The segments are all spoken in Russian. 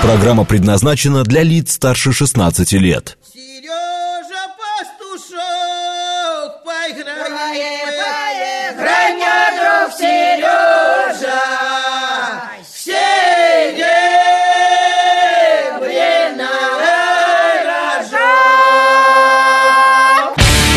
Программа предназначена для лиц старше 16 лет. Сережа Пастушок, поиграй, мне, друг Сережа, серебряный рожок.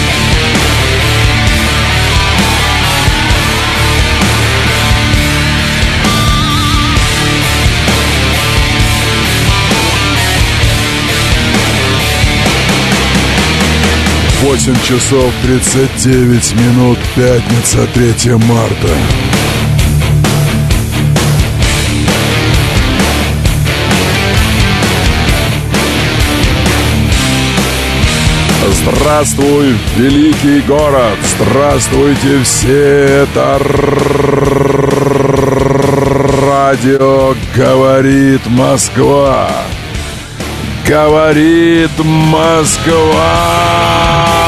Восемь часов 39 минут, пятница, 3 марта. Здравствуй, великий город! Здравствуйте все! Это радио «Говорит Москва». Говорит Москва!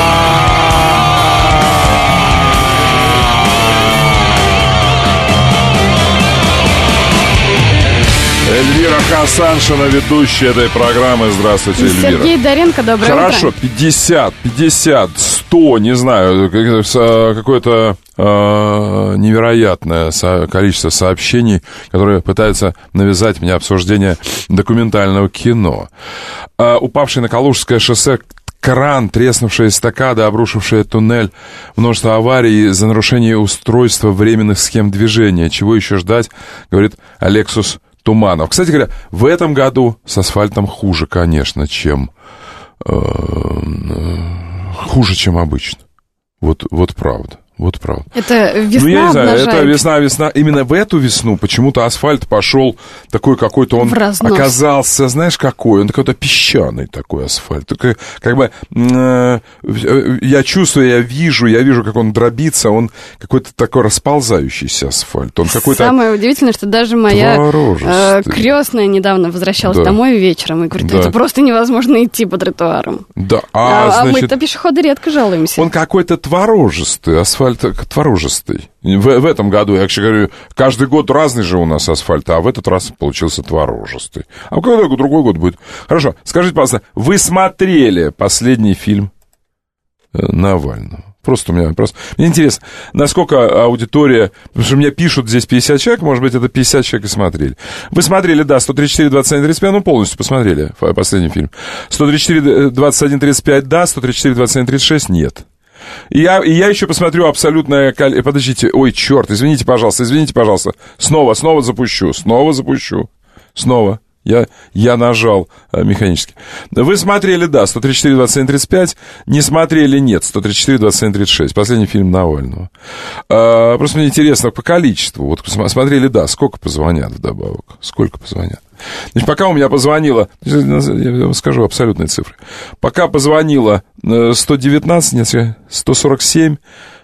Эльвира Хасаншина, ведущая этой программы. Здравствуйте, Эльвира. Сергей Доренко, доброе утро. Хорошо, 50, 100, не знаю, какое-то невероятное количество сообщений, которые пытаются навязать мне обсуждение документального кино. Упавший на Калужское шоссе кран, треснувшая эстакада, обрушившая туннель, множество аварий за нарушение устройства временных схем движения. Чего еще ждать, говорит Алексус Туманов. Кстати говоря, в этом году с асфальтом хуже, конечно, чем обычно. Вот правда. Вот правда. Это весна, ну, я не знаю, обнажает. это весна. Именно в эту весну почему-то асфальт пошел такой какой-то, он оказался, знаешь, какой? Он какой-то песчаный такой асфальт. Такой, как бы я чувствую, я вижу, как он дробится, он какой-то такой расползающийся асфальт. Он какой-то самое удивительное, что даже моя крестная недавно возвращалась домой вечером и говорит, это просто невозможно идти по тротуарам. Да, значит, мы-то пешеходы редко жалуемся. Он какой-то творожистый, асфальт творожистый. В этом году, я вообще говорю, каждый год разный же у нас асфальт, а в этот раз получился творожистый. А когда другой год будет? Хорошо, скажите, пожалуйста, вы смотрели последний фильм Навального? Мне интересно, насколько аудитория, потому что мне пишут здесь 50 человек, может быть, это 50 человек и смотрели. Вы смотрели, да, 134, 21, 35, ну, полностью посмотрели последний фильм. 134, 21, 35, да, 134, 21, 36, нет. И я еще посмотрю абсолютное... Подождите, ой, черт, извините, пожалуйста. Снова запущу. Я нажал механически. Вы смотрели, да, 134, 27, 35. Не смотрели, нет, 134, 27, 36. Последний фильм Навального. Просто мне интересно по количеству. Вот смотрели, да, сколько позвонят вдобавок? Значит, пока у меня позвонило, я вам скажу абсолютные цифры. Пока позвонило 119, нет, 147,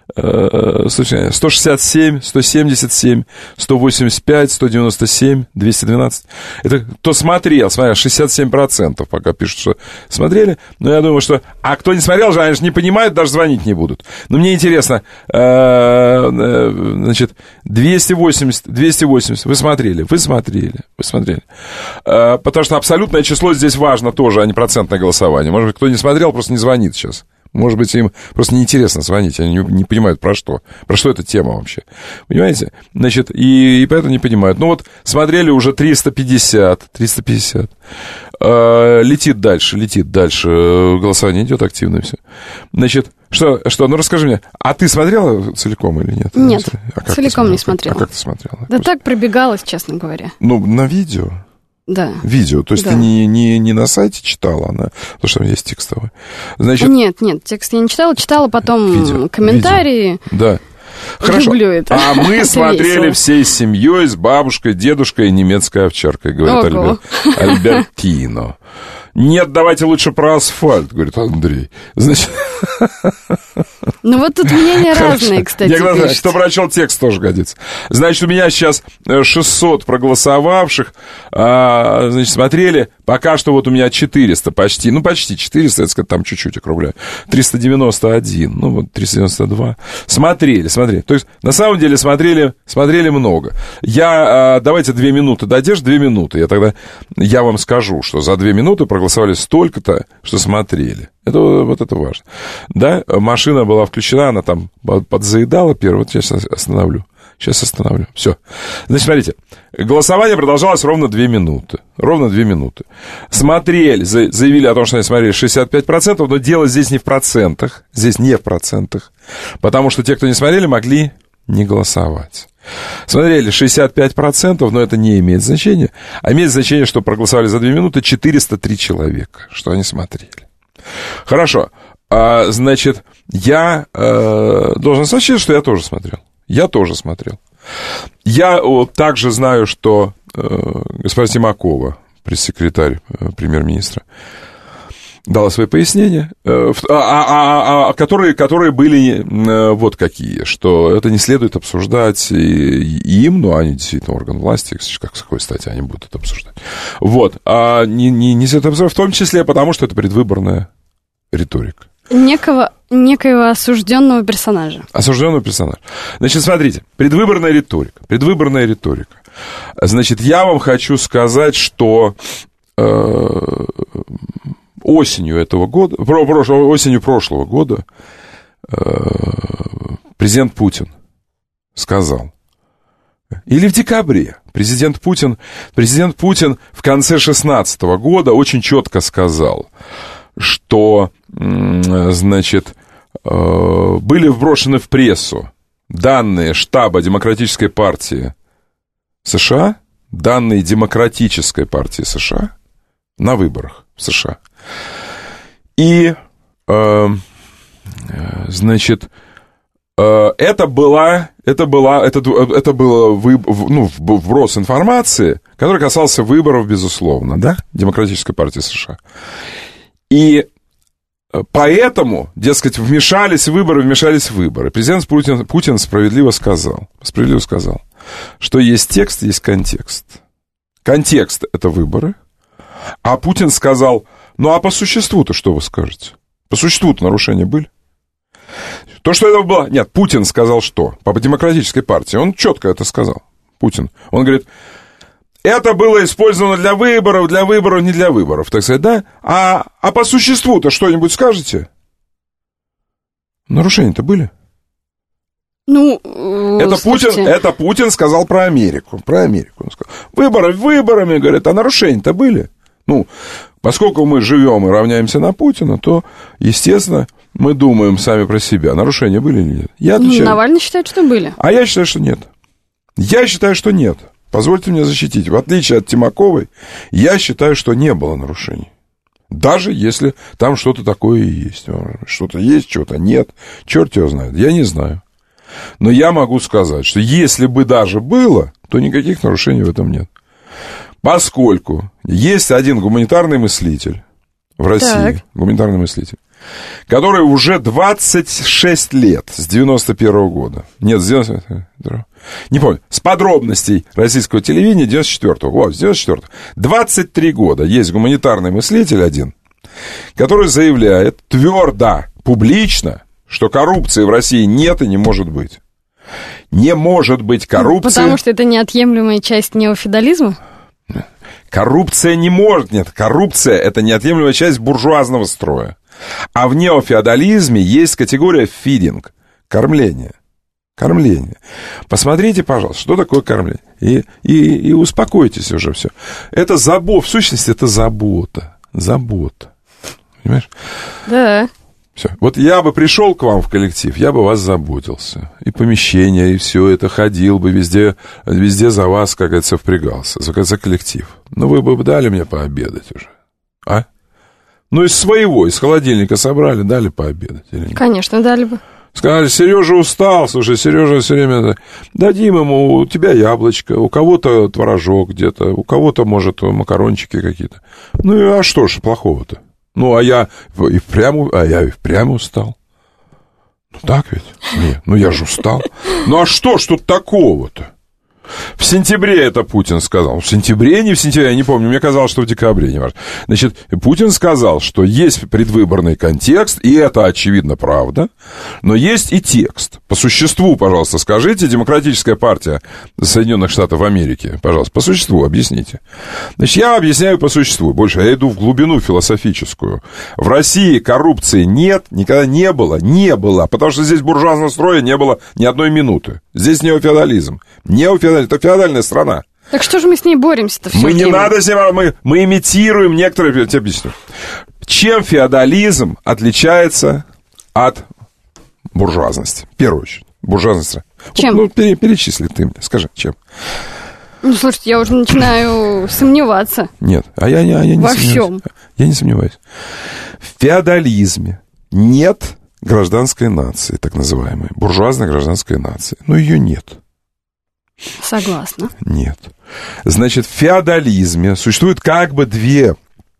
167, 177, 185, 197, 212. Это кто смотрел, 67% пока пишут, что смотрели. Но я думаю, что... А кто не смотрел же, они же не понимают, даже звонить не будут. Но мне интересно, значит, 280, вы смотрели. Потому что абсолютное число здесь важно тоже, а не процентное голосование. Может быть, кто не смотрел, просто не звонит сейчас. Может быть, им просто неинтересно звонить, они не понимают, про что эта тема вообще. Понимаете? Значит, и поэтому не понимают. Ну вот, смотрели уже 350. Летит дальше, голосование идет активно все. Значит, что, ну расскажи мне, а ты смотрела целиком или нет? Нет, целиком не смотрела. А как ты смотрела? Да так пробегалась, честно говоря. Ну, на видео? Да. Видео, то есть ты не на сайте читала, потому что там есть текстовое. Значит, нет, текст я не читала потом комментарии. Да. Хорошо. Люблю это. А мы смотрели всей семьей, с бабушкой, дедушкой и немецкой овчаркой, говорит Альбертино. Нет, давайте лучше про асфальт, говорит Андрей. Значит... Ну вот тут мнения разные, кстати. Значит, кто прочел текст, тоже годится. Значит, у меня сейчас 600 проголосовавших, значит, смотрели, пока что вот у меня 400 почти, ну почти 400, это там чуть-чуть округляю, 391, ну вот 392. Смотрели. То есть, на самом деле, смотрели много. Давайте 2 минуты дадешь, 2 минуты. Я вам скажу, что за 2 минуты проголосовали столько-то, что смотрели. Вот это важно. Да, машина была включена, она там подзаедала первый. Вот я сейчас остановлю. Все. Значит, смотрите. Голосование продолжалось ровно 2 минуты. Смотрели, заявили о том, что они смотрели 65%, но дело здесь не в процентах. Потому что те, кто не смотрели, могли не голосовать. Смотрели 65%, но это не имеет значения. А имеет значение, что проголосовали за 2 минуты 403 человека, что они смотрели. Хорошо. Значит, я должен сообщить, что я тоже смотрел. Я также знаю, что госпожа Тимакова, пресс-секретарь премьер-министра, дала свои пояснения, которые были вот какие, что это не следует обсуждать им, но они действительно орган власти, с какой стати они будут это обсуждать. Вот, не следует обсуждать, в том числе потому, что это предвыборная риторика. Некоего осужденного персонажа. Значит, смотрите, предвыборная риторика. Значит, я вам хочу сказать, что осенью прошлого года президент Путин сказал, или в декабре, президент Путин в конце 2016 года очень четко сказал, что, значит, были вброшены в прессу данные штаба Демократической партии США, на выборах в США. И, значит, это был вброс информации, который касался выборов, безусловно, да, Демократической партии США. И поэтому, дескать, вмешались в выборы. Президент Путин справедливо сказал, что есть текст, есть контекст. Контекст — это выборы, а Путин сказал, ну а по существу-то что вы скажете? По существу-то нарушения были? То, что это было... Нет, Путин сказал что? По Демократической партии. Он четко это сказал. Путин. Он говорит, это было использовано для выборов, не для выборов, так сказать, да? А по существу-то что-нибудь скажете? Нарушения-то были? Ну, это Путин сказал про Америку. Он сказал, выборами, говорит, а нарушения-то были? Ну, поскольку мы живем и равняемся на Путина, то, естественно, мы думаем сами про себя. Нарушения были или нет? Я отвечаю. Навальный считает, что были. А я считаю, что нет. Позвольте мне защитить. В отличие от Тимаковой, я считаю, что не было нарушений. Даже если там что-то такое и есть. Что-то есть, что-то нет. Черт его знает. Я не знаю. Но я могу сказать, что если бы даже было, то никаких нарушений в этом нет. Поскольку есть один гуманитарный мыслитель в России, который уже 26 лет, с 91 года, нет, с 91 не помню, с подробностей российского телевидения 94-го, с 94-го, 23 года есть гуманитарный мыслитель один, который заявляет твердо, публично, что коррупции в России нет и не может быть. Не может быть коррупции. Потому что это неотъемлемая часть неофеодализма? Коррупция не может, нет, коррупция — это неотъемлемая часть буржуазного строя. А в неофеодализме есть категория фидинг, кормление. Посмотрите, пожалуйста, что такое кормление. И успокойтесь уже все. Это забота, в сущности, это забота. Понимаешь? Да. Все. Вот я бы пришел к вам в коллектив, я бы вас заботился. И помещение, и все это, ходил бы везде за вас, как говорится, впрягался, за коллектив. Ну, вы бы дали мне пообедать уже, а? Ну, из холодильника собрали, дали пообедать или нет? Конечно, дали бы. Сказали, Сережа устал, слушай, Сережа все время... Дадим ему, у тебя яблочко, у кого-то творожок где-то, у кого-то, может, макарончики какие-то. Ну, а что ж плохого-то? Ну, я и впрямь устал. Ну, так ведь? Нет, ну, я же устал. Ну, а что ж тут такого-то? В сентябре это Путин сказал. В сентябре, не в сентябре, я не помню. Мне казалось, что в декабре, не важно. Значит, Путин сказал, что есть предвыборный контекст, и это, очевидно, правда, но есть и текст. По существу, пожалуйста, скажите, Демократическая партия Соединенных Штатов Америки, пожалуйста, по существу объясните. Значит, я объясняю по существу. Больше я иду в глубину философическую. В России коррупции нет, никогда не было, потому что здесь буржуазного строя не было ни одной минуты. Здесь неофеодализм. Это феодальная страна. Так что же мы с ней боремся-то все Мы время? Не надо с ней, мы имитируем некоторые... Я тебе объясню. Чем феодализм отличается от буржуазности? В первую очередь. Буржуазность. Чем? Вот, перечисли ты мне. Скажи, чем? Ну, слушайте, я уже начинаю сомневаться. Нет, я не во сомневаюсь. Всем. Я не сомневаюсь. В феодализме нет гражданской нации, так называемой. Буржуазной гражданской нации. Но ее нет. Согласна. Нет. Значит, в феодализме существует как бы две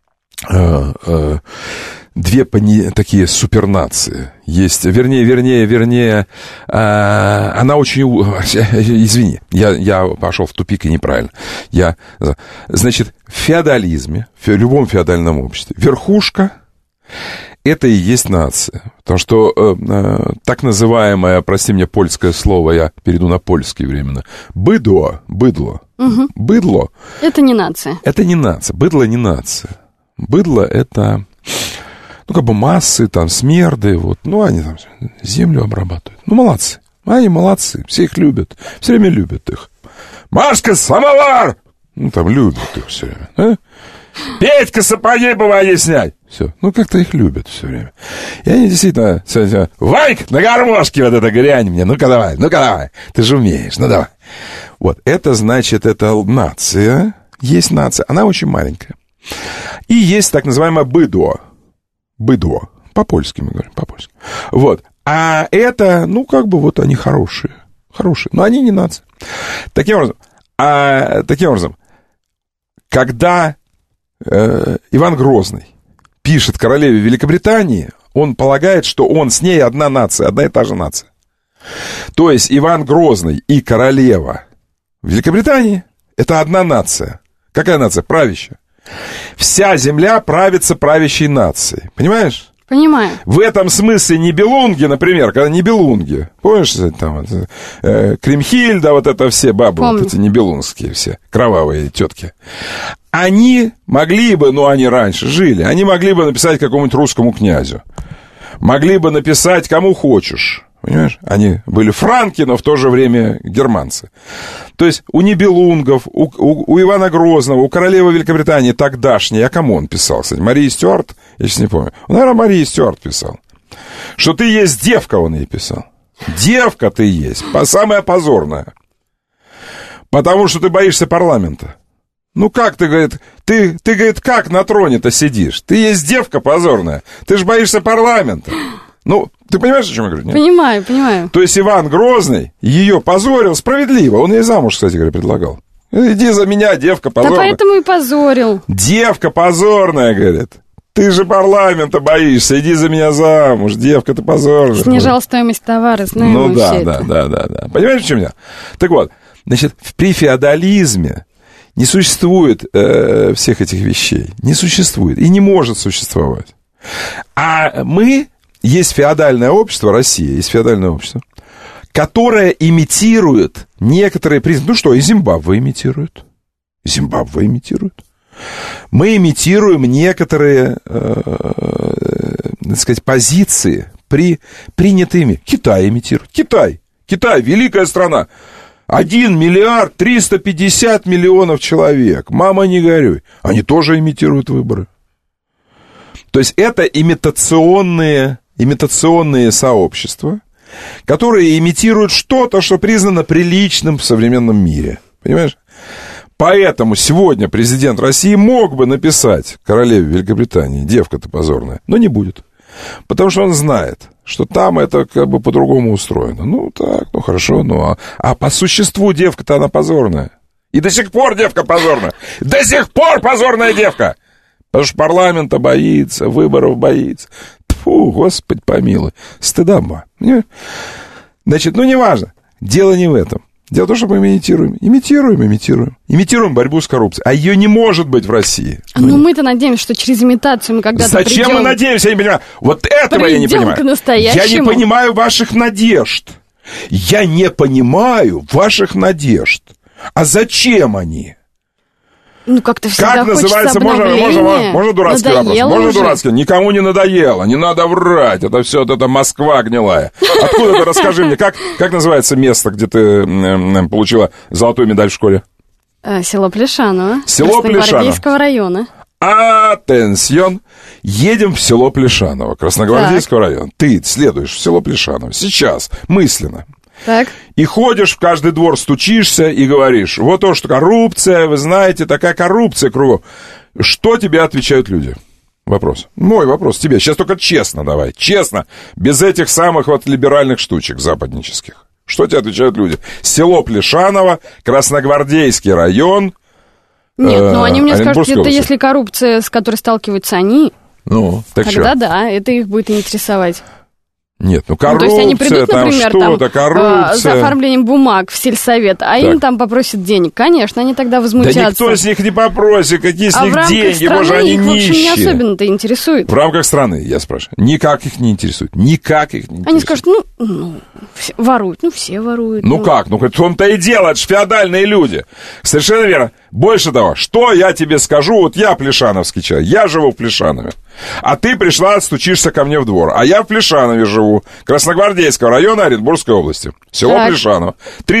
такие супернации. Есть, вернее, она очень... Извини, я пошел в тупик и неправильно. Значит, в феодализме, в любом феодальном обществе, верхушка — это и есть нация. Потому что так называемое, прости меня, польское слово, я перейду на польский временно, быдло. Угу. Быдло. Это не нация. Это не нация. Быдло не нация. Быдло — это, ну, как бы массы, там, смерды, вот. Ну, они там землю обрабатывают. Ну, молодцы. Они молодцы. Все их любят. Все время любят их. Машка, самовар! Ну, там, любят их все время. А? Петька, сапоги помоги снять. Все. Ну, как-то их любят все время. И они действительно... Вайк, на гармошке вот это грянь мне. Ну-ка давай. Ты же умеешь, ну давай. Вот. Это значит, это нация. Есть нация. Она очень маленькая. И есть так называемое быдло. Быдло. По-польски мы говорим, по-польски. Вот. А это, ну, как бы вот они хорошие. Но они не нация. Таким образом, когда Иван Грозный пишет королеве Великобритании, он полагает, что он с ней одна нация, одна и та же нация. То есть Иван Грозный и королева Великобритании — это одна нация. Какая нация? Правящая. Вся земля правится правящей нацией. Понимаешь? Понимаю. В этом смысле Нибелунги, например, когда Нибелунги, помнишь, там Кримхильда, вот это все бабы, вот эти нибелунгские все, кровавые тетки, они могли бы, ну, они раньше жили, они могли бы написать какому-нибудь русскому князю, могли бы написать кому хочешь, понимаешь? Они были франки, но в то же время германцы. То есть у Нибелунгов, у Ивана Грозного, у королевы Великобритании тогдашней, а кому он писал, кстати? Марии Стюарт? Я сейчас не помню. Он, наверное, Марии Стюарт писал. Что ты есть девка, он ей писал. Девка ты есть, самая позорная. Потому что ты боишься парламента. Ну как ты, говорит, ты, говорит, как на троне-то сидишь? Ты есть девка позорная. Ты же боишься парламента. Ну, ты понимаешь, о чем я говорю? Нет? Понимаю. То есть Иван Грозный ее позорил справедливо. Он ей замуж, кстати говоря, предлагал. Иди за меня, девка позорная. Да поэтому и позорил. Девка позорная, говорит. Ты же парламента боишься, иди за меня замуж, девка, ты позорная. Снижал стоимость товара, знаем мы все это. Да. Понимаешь, в чем я? Так вот, значит, при феодализме не существует всех этих вещей. Не существует и не может существовать. А есть феодальное общество, Россия, есть феодальное общество, которое имитирует некоторые признаки. Ну что, и Зимбабве имитирует. Мы имитируем некоторые, так сказать, позиции, принятые ими. Китай имитирует. Китай, великая страна. 1 миллиард 350 миллионов человек. Мама, не горюй. Они тоже имитируют выборы. То есть это имитационные сообщества, которые имитируют что-то, что признано приличным в современном мире. Понимаешь? Поэтому сегодня президент России мог бы написать королеве Великобритании: девка ты позорная, но не будет. Потому что он знает, что там это как бы по-другому устроено. Ну, так, ну, хорошо, ну, а по существу девка-то она позорная. И до сих пор девка позорная. До сих пор позорная девка. Потому что парламента боится, выборов боится. Тьфу, Господи помилуй. Стыдоба. Значит, ну, неважно. Дело не в этом. Дело в том, что мы имитируем борьбу с коррупцией. А ее не может быть в России. Ну, мы-то надеемся, что через имитацию мы когда-то Зачем придем... мы надеемся? Я не понимаю. Вот этого я не понимаю. К настоящему. Я не понимаю ваших надежд. Я не понимаю ваших надежд. А зачем они? Ну, как-то всегда как называется, можно дурацкий вопрос? Можно дурацкий? Никому не надоело, не надо врать. Это все, это Москва гнилая. Откуда ты, расскажи мне, как называется место, где ты получила золотую медаль в школе? Село Плешаново. Село Плешаново. Красногвардейского района. Атенсьон. Едем в село Плешаново, Красногвардейского района. Ты следуешь в село Плешаново сейчас, мысленно. Так. И ходишь в каждый двор, стучишься и говоришь, вот то, что коррупция, вы знаете, такая коррупция кругом. Что тебе отвечают люди? Вопрос. Мой вопрос тебе. Сейчас только честно давай. Честно. Без этих самых вот либеральных штучек западнических. Что тебе отвечают люди? Село Плешаново, Красногвардейский район. Нет, ну они мне скажут, это если коррупция, с которой сталкиваются они. Ну, так что? Тогда да, это их будет интересовать. Нет, ну коррупция, то есть они придут, например, что-то, коррупция. За оформлением бумаг в сельсовет, а им там попросят денег. Конечно, они тогда возмутятся. Да никто с них не попросит, какие с них деньги, может, они нищие. В общем, не особенно-то интересует. В рамках страны, я спрашиваю. Никак их не интересует. Никак их не интересует. Они скажут, все воруют, все воруют. Ну как, в том-то и дело, это же феодальные люди. Совершенно верно. Больше того, что я тебе скажу, вот я плешановский человек, я живу в Плешанове. А ты пришла, стучишься ко мне в двор. А я в Плешанове живу. Красногвардейского района Оренбургской области. Село Плешаново.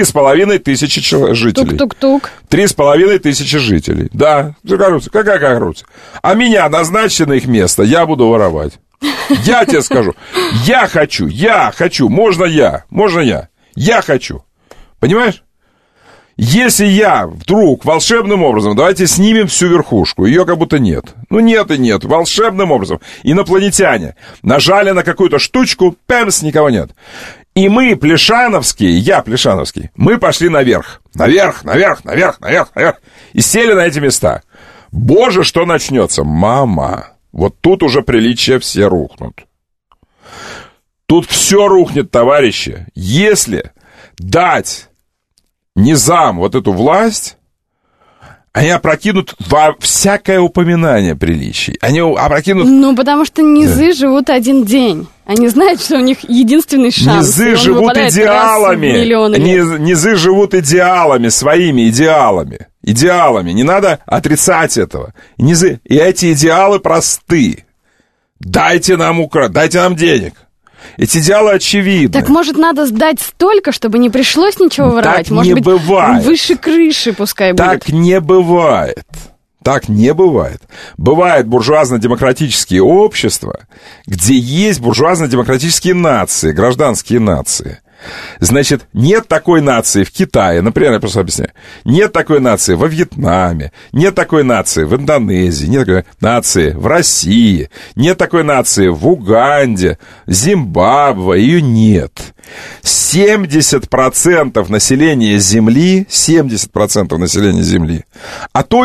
3500 жителей. Тук-тук-тук. 3500 жителей. Да, коррупция. Какая коррупция? А меня назначьте на их место, я буду воровать. Я тебе скажу. Я хочу. Можно я. Я хочу. Понимаешь? Если я вдруг волшебным образом, давайте снимем всю верхушку, ее как будто нет. Ну, нет и нет. Волшебным образом инопланетяне нажали на какую-то штучку, пэмс, никого нет. И мы, плешановские, я плешановский, мы пошли наверх. Наверх. И сели на эти места. Боже, что начнется? Мама, вот тут уже приличия все рухнут. Тут все рухнет, товарищи. Если дать низам вот эту власть, они опрокинут во всякое упоминание приличий. Они опрокинут... Ну, потому что низы живут один день. Они знают, что у них единственный шанс. Низы живут идеалами. Низы живут идеалами, своими идеалами. Идеалами. Не надо отрицать этого. Низы. И эти идеалы просты. Дайте нам денег. Эти идеалы очевидны. Так, может, надо сдать столько, чтобы не пришлось ничего воровать? Так может не бывает. Выше крыши пускай будет. Так не бывает. Бывают буржуазно-демократические общества, где есть буржуазно-демократические нации, гражданские нации. Значит, нет такой нации в Китае, например, я просто объясняю, нет такой нации во Вьетнаме, нет такой нации в Индонезии, нет такой нации в России, нет такой нации в Уганде, Зимбабве, ее нет. 70% населения Земли, 70% населения Земли, а то и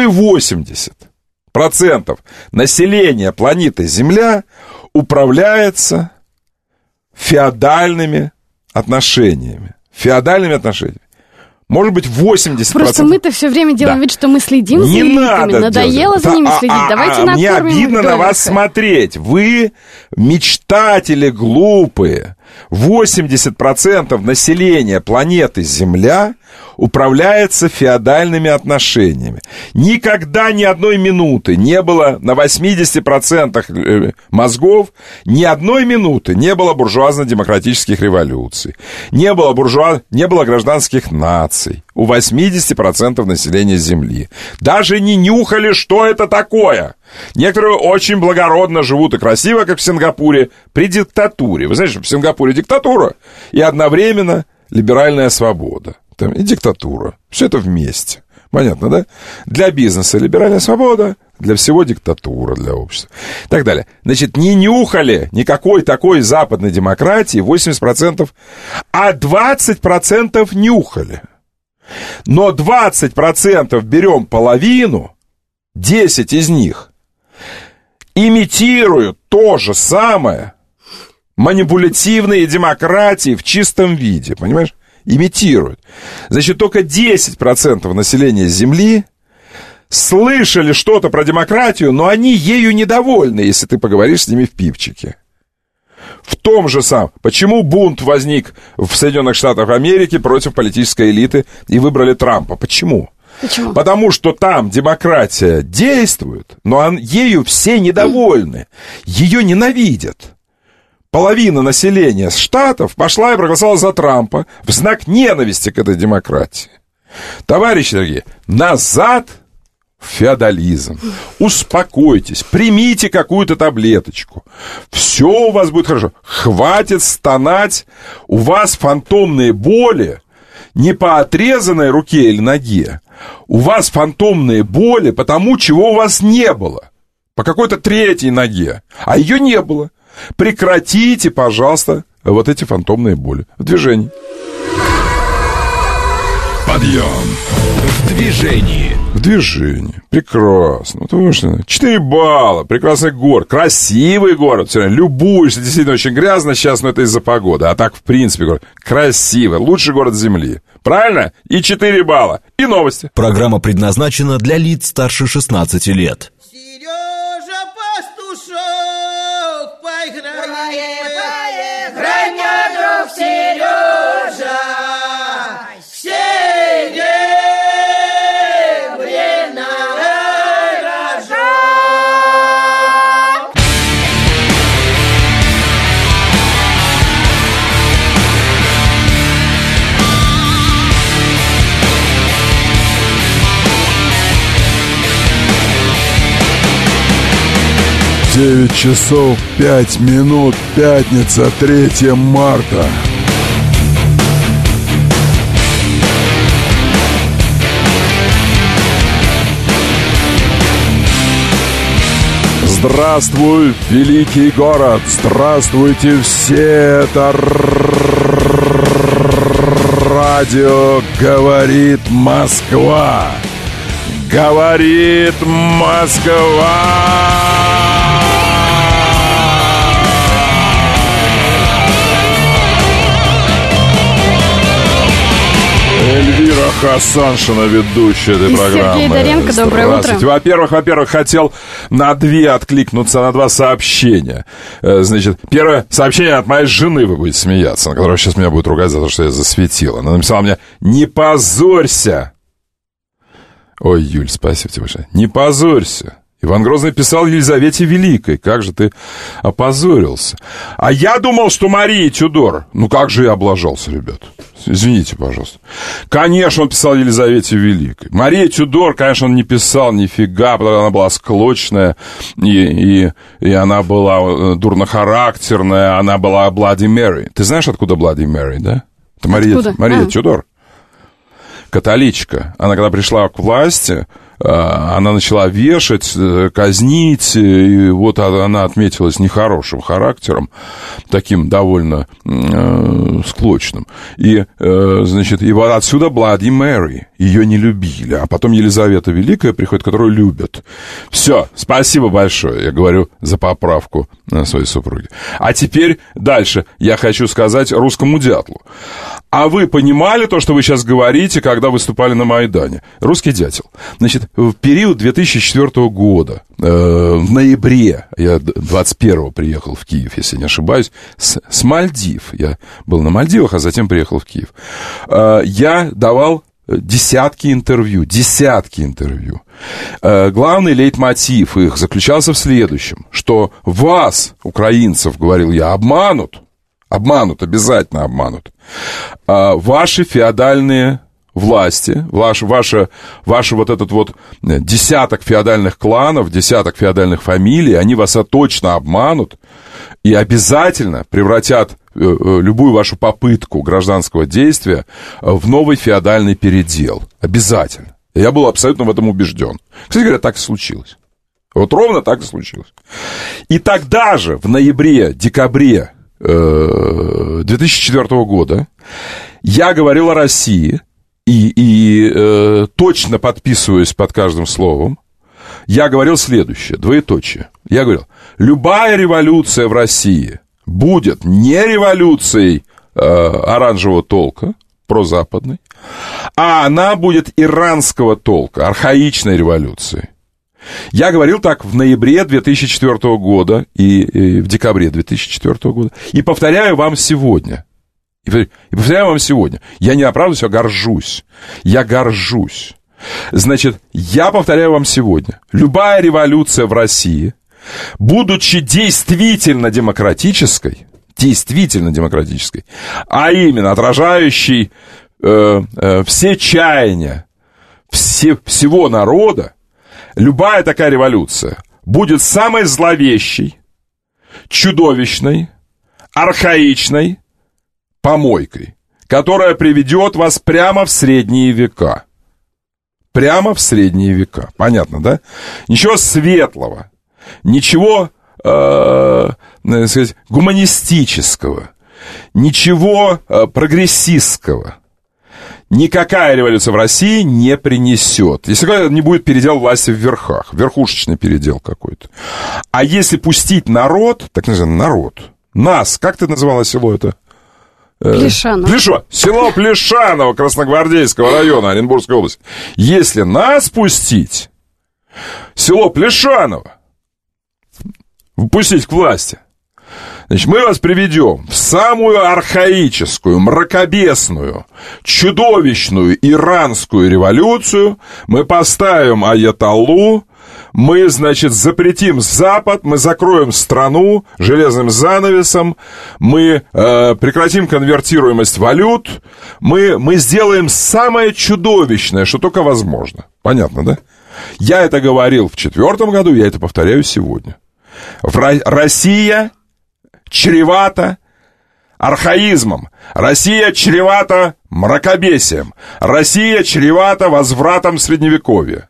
80% населения планеты Земля управляется феодальными отношениями. Может быть, 80%. Просто мы-то все время делаем вид, что мы следим за элитами. Надоело за ними следить. Давайте накормим. Мне обидно на вас смотреть. Вы мечтатели глупые. 80% населения планеты Земля управляется феодальными отношениями. Никогда ни одной минуты не было на 80% мозгов, ни одной минуты не было буржуазно-демократических революций, не было гражданских наций у 80% населения Земли. Даже не нюхали, что это такое. Некоторые очень благородно живут и красиво, как в Сингапуре, при диктатуре. Вы знаете, что в Сингапуре диктатура и одновременно либеральная свобода. Там и диктатура. Все это вместе. Понятно, да? Для бизнеса либеральная свобода, для всего диктатура для общества. И так далее. Значит, не нюхали никакой такой западной демократии 80%, а 20% нюхали. Но 20% берем половину, 10 из них имитируют то же самое, манипулятивные демократии в чистом виде, понимаешь? Имитируют. Значит, только 10% населения Земли слышали что-то про демократию, но они ею недовольны, если ты поговоришь с ними в пивчике. В том же самом. Почему бунт возник в Соединенных Штатах Америки против политической элиты и выбрали Трампа? Почему? Почему? Потому что там демократия действует, но ею все недовольны. Ее ненавидят. Половина населения Штатов пошла и проголосовала за Трампа в знак ненависти к этой демократии. Товарищи дорогие, назад в феодализм. Успокойтесь, примите какую-то таблеточку. Все у вас будет хорошо. Хватит стонать. У вас фантомные боли не по отрезанной руке или ноге. У вас фантомные боли по тому, чего у вас не было. По какой-то третьей ноге. А ее не было. Прекратите, пожалуйста, вот эти фантомные боли. В движении. Подъем. В движении. В движении. Прекрасно. 4 балла. Прекрасный город. Красивый город. Любуешься. Действительно очень грязно сейчас, но это из-за погоды. А так, в принципе, город красивый. Лучший город Земли. Правильно? И 4 балла. И новости. Программа предназначена для лиц старше 16 лет. Сережа Пастушок, поиграй, Граня, друг Сережа, Девять часов 5 минут, пятница, 3 марта. Здравствуй, великий город! Здравствуйте все! Это радио «Говорит Москва». Говорит Москва! Эльвира Хасаншина, ведущая этой программы. Сергей Доренко, доброе утро. Во-первых, хотел на 2 откликнуться, на 2 сообщения. Значит, первое сообщение от моей жены, вы будете смеяться, на которое сейчас меня будет ругать за то, что я засветил. Она написала мне: «Не позорься». Ой, Юль, спасибо тебе большое. «Не позорься». Иван Грозный писал Елизавете Великой: «Как же ты опозорился». А я думал, что Мария Тюдор. Ну, как же я облажался, ребят. Извините, пожалуйста. Конечно, он писал Елизавете Великой. Мария Тюдор, конечно, он не писал нифига, потому что она была склочная, и она была дурнохарактерная, она была Bloody Mary. Ты знаешь, откуда Bloody Mary, да? Это Мария Тюдор. Католичка. Она, когда пришла к власти, она начала вешать, казнить, и вот она отметилась нехорошим характером, таким довольно склочным. И, значит, и вот отсюда Bloody Mary. Ее не любили. А потом Елизавета Великая приходит, которую любят. Все, спасибо большое, я говорю за поправку своей супруги. А теперь дальше я хочу сказать русскому дятлу. А вы понимали то, что вы сейчас говорите, когда выступали на Майдане? Русский дятел. Значит, в период 2004 года, в ноябре, я 21-го приехал в Киев, если не ошибаюсь, с Мальдив. Я был на Мальдивах, а затем приехал в Киев. Я давал десятки интервью. Главный лейтмотив их заключался в следующем, что вас, украинцев, говорил я, обманут, обязательно обманут, ваши феодальные власти, ваш вот этот вот десяток феодальных кланов, десяток феодальных фамилий, они вас точно обманут и обязательно превратят любую вашу попытку гражданского действия в новый феодальный передел. Обязательно. Я был абсолютно в этом убежден. Кстати говоря, так и случилось. Вот ровно так и случилось. И тогда же, в ноябре-декабре 2004 года, я говорил о России, и точно подписываюсь под каждым словом, я говорил следующее, двоеточие. Я говорил, любая революция в России будет не революцией оранжевого толка, прозападной, а она будет иранского толка, архаичной революцией. Я говорил так в ноябре 2004 года и в декабре 2004 года. И повторяю вам сегодня. Я не оправдываюсь, а горжусь. Я горжусь. Значит, я повторяю вам сегодня. Любая революция в России, будучи действительно демократической, а именно отражающей все чаяния всего народа, любая такая революция будет самой зловещей, чудовищной, архаичной помойкой, которая приведет вас прямо в средние века. Прямо в средние века. Понятно, да? Ничего светлого, ничего, сказать, гуманистического, ничего прогрессистского никакая революция в России не принесет. Если не будет передел власти в верхах, верхушечный передел какой-то. А если пустить народ, так называемый народ, нас, как ты называла село это? Плешаново. Село Плешаново Красногвардейского района Оренбургской области. Если нас пустить, село Плешаново, пустить к власти, значит, мы вас приведем в самую архаическую, мракобесную, чудовищную иранскую революцию. Мы поставим аятоллу, мы, значит, запретим Запад, мы закроем страну железным занавесом, мы прекратим конвертируемость валют, мы сделаем самое чудовищное, что только возможно. Понятно, да? Я это говорил в 2004 году, я это повторяю сегодня. Россия чревата архаизмом. Россия чревата мракобесием. Россия чревата возвратом Средневековья.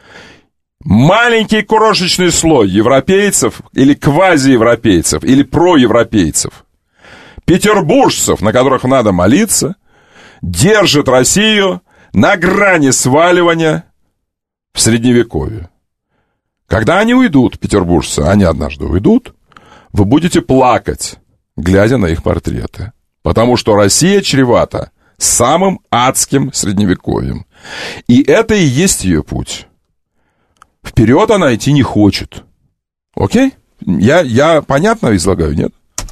Маленький крошечный слой европейцев или квазиевропейцев или проевропейцев, петербуржцев, на которых надо молиться, держит Россию на грани сваливания в Средневековье. Когда они уйдут, петербуржцы, они однажды уйдут, вы будете плакать, глядя на их портреты. Потому что Россия чревата самым адским Средневековьем. И это и есть ее путь. Вперед она идти не хочет. Окей? Я понятно излагаю, нет?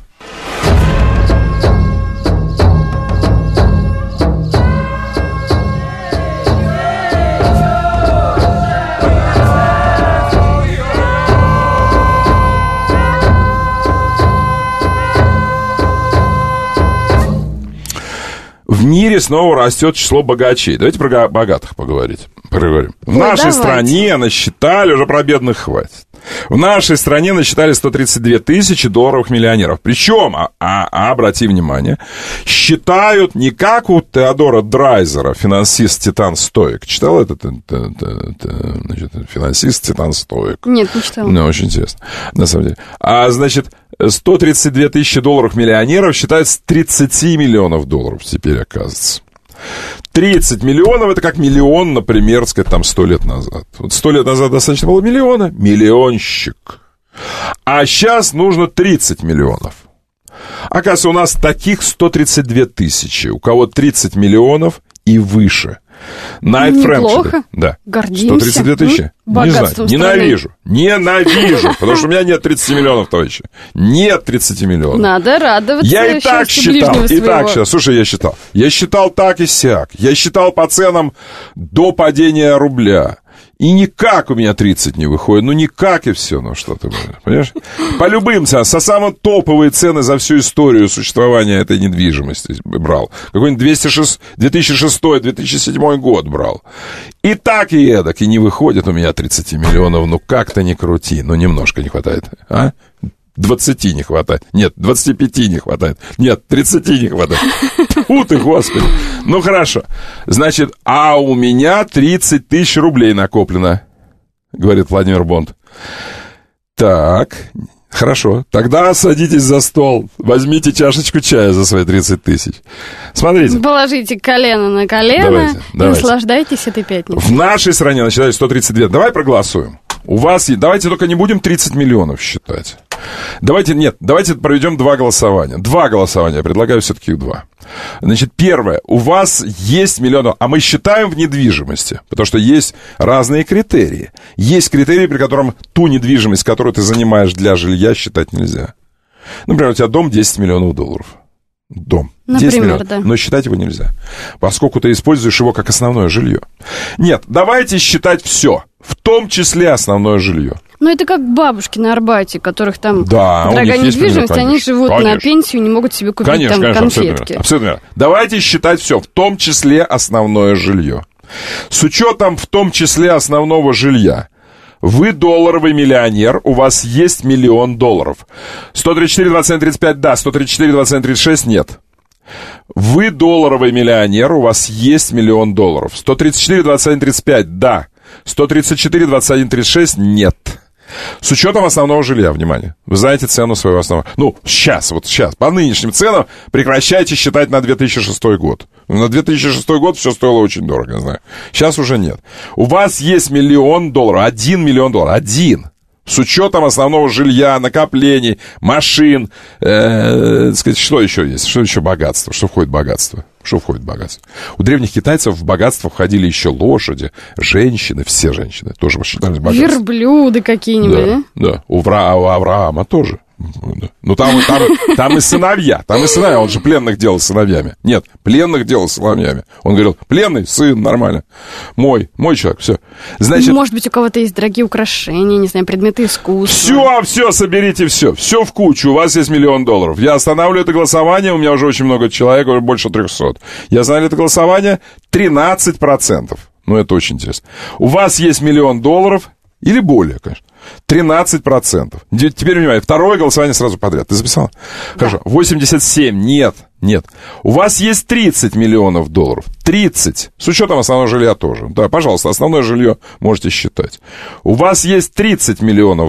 В мире снова растет число богачей. Давайте про богатых поговорим. В нашей стране насчитали, уже про бедных хватит. В нашей стране насчитали 132 тысячи долларовых миллионеров. Причем, обрати внимание, считают не как у Теодора Драйзера, финансист Титан Стоик. Читал этот значит, финансист Титан Стоик? Нет, не читал. Ну, очень интересно, на самом деле. Значит, 132 тысячи долларов миллионеров считают с 30 миллионов долларов теперь, оказывается. 30 миллионов, это как миллион, например, сказать, там 100 лет назад. Вот 100 лет назад достаточно было миллиона, миллионщик. А сейчас нужно 30 миллионов. Оказывается, у нас таких 132 тысячи, у кого 30 миллионов и выше. Найт Фрэмпшир. Да. Гордимся. 132 тысячи. Не знаю. Ненавижу. Потому что у меня нет 30 миллионов, товарищи. Нет 30 миллионов. Надо радоваться. Я и так считал. Слушай, я считал так и сяк. Я считал по ценам до падения рубля. И никак у меня 30 не выходит. Ну, никак и все. Ну, что ты, понимаешь? По любым ценам. Со самые топовые цены за всю историю существования этой недвижимости брал. Какой-нибудь 2006-2007 год брал. И так и эдак. И не выходит у меня 30 миллионов. Ну, как-то не крути. Ну, немножко не хватает. 20 не хватает. Нет, 25 не хватает. Нет, 30 не хватает. Фу ты, Господи. Ну, хорошо. Значит, а у меня 30 тысяч рублей накоплено, говорит Владимир Бонд. Так, хорошо. Тогда садитесь за стол. Возьмите чашечку чая за свои 30 тысяч. Смотрите. Положите колено на колено и наслаждайтесь этой пятницей. В нашей стране насчитали 132. Давай проголосуем. У вас... Давайте только не будем 30 миллионов считать. Давайте проведем 2 голосования. 2 голосования. Я предлагаю все-таки их 2. Значит, первое. У вас есть миллион... А мы считаем в недвижимости, потому что есть разные критерии. Есть критерии, при котором ту недвижимость, которую ты занимаешь для жилья, считать нельзя. Например, у тебя дом 10 миллионов долларов. Дом. Например, 10 миллионов. да. Но считать его нельзя, поскольку ты используешь его как основное жилье. Нет, давайте считать все, в том числе основное жилье. Ну, это как бабушки на Арбате, которых там дорогая недвижимость, они живут на пенсию, не могут себе купить там конфетки. Абсолютно верно. Давайте считать все, в том числе основное жилье. С учетом в том числе основного жилья. Вы долларовый миллионер, у вас есть $1 миллион. 134, 27, 35, да. 134, 27, 36, нет. Вы долларовый миллионер, у вас есть $1 миллион. 134, 27, 35, да. 134, 21, 36, нет. С учетом основного жилья, внимание. Вы знаете цену своего основного. Ну, сейчас, по нынешним ценам прекращайте считать на 2006 год. На 2006 год все стоило очень дорого, я знаю. Сейчас уже нет. У вас есть $1 миллион, $1 миллион, 1. С учетом основного жилья, накоплений, машин, сказать, что еще есть? Что еще богатство? Что входит в богатство? Что входит в богатство? У древних китайцев в богатство входили еще лошади, женщины, все женщины тоже считались богатством. Верблюды какие-нибудь, да? Да, у Авраама тоже. Ну, там и сыновья, он же пленных делал сыновьями. Нет, пленных делал сыновьями. Он говорил, пленный, сын, нормально. Мой человек, все. Значит, может быть, у кого-то есть дорогие украшения, не знаю, предметы искусства. Все, соберите все в кучу, у вас есть $1 миллион. Я останавливаю это голосование, у меня уже очень много человек, уже больше 300. Я останавливаю это голосование, 13%. Ну, это очень интересно. У вас есть $1 миллион, или более, конечно. 13%. Теперь, внимание, второе голосование сразу подряд. Ты записал? Да. Хорошо. 87. Нет. У вас есть $30 миллионов. 30. С учетом основного жилья тоже. Да, пожалуйста, основное жилье можете считать. У вас есть $30 миллионов.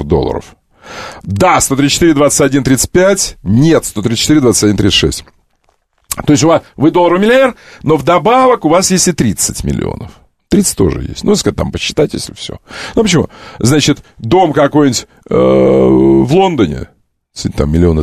Да, 134, 21, 35. Нет, 134, 21, 36. То есть вы долларовый миллионер, но вдобавок у вас есть и 30 миллионов. 30 тоже есть. Ну, сказать, там посчитать, если все. Ну, почему? Значит, дом какой-нибудь в Лондоне, там $3 миллиона.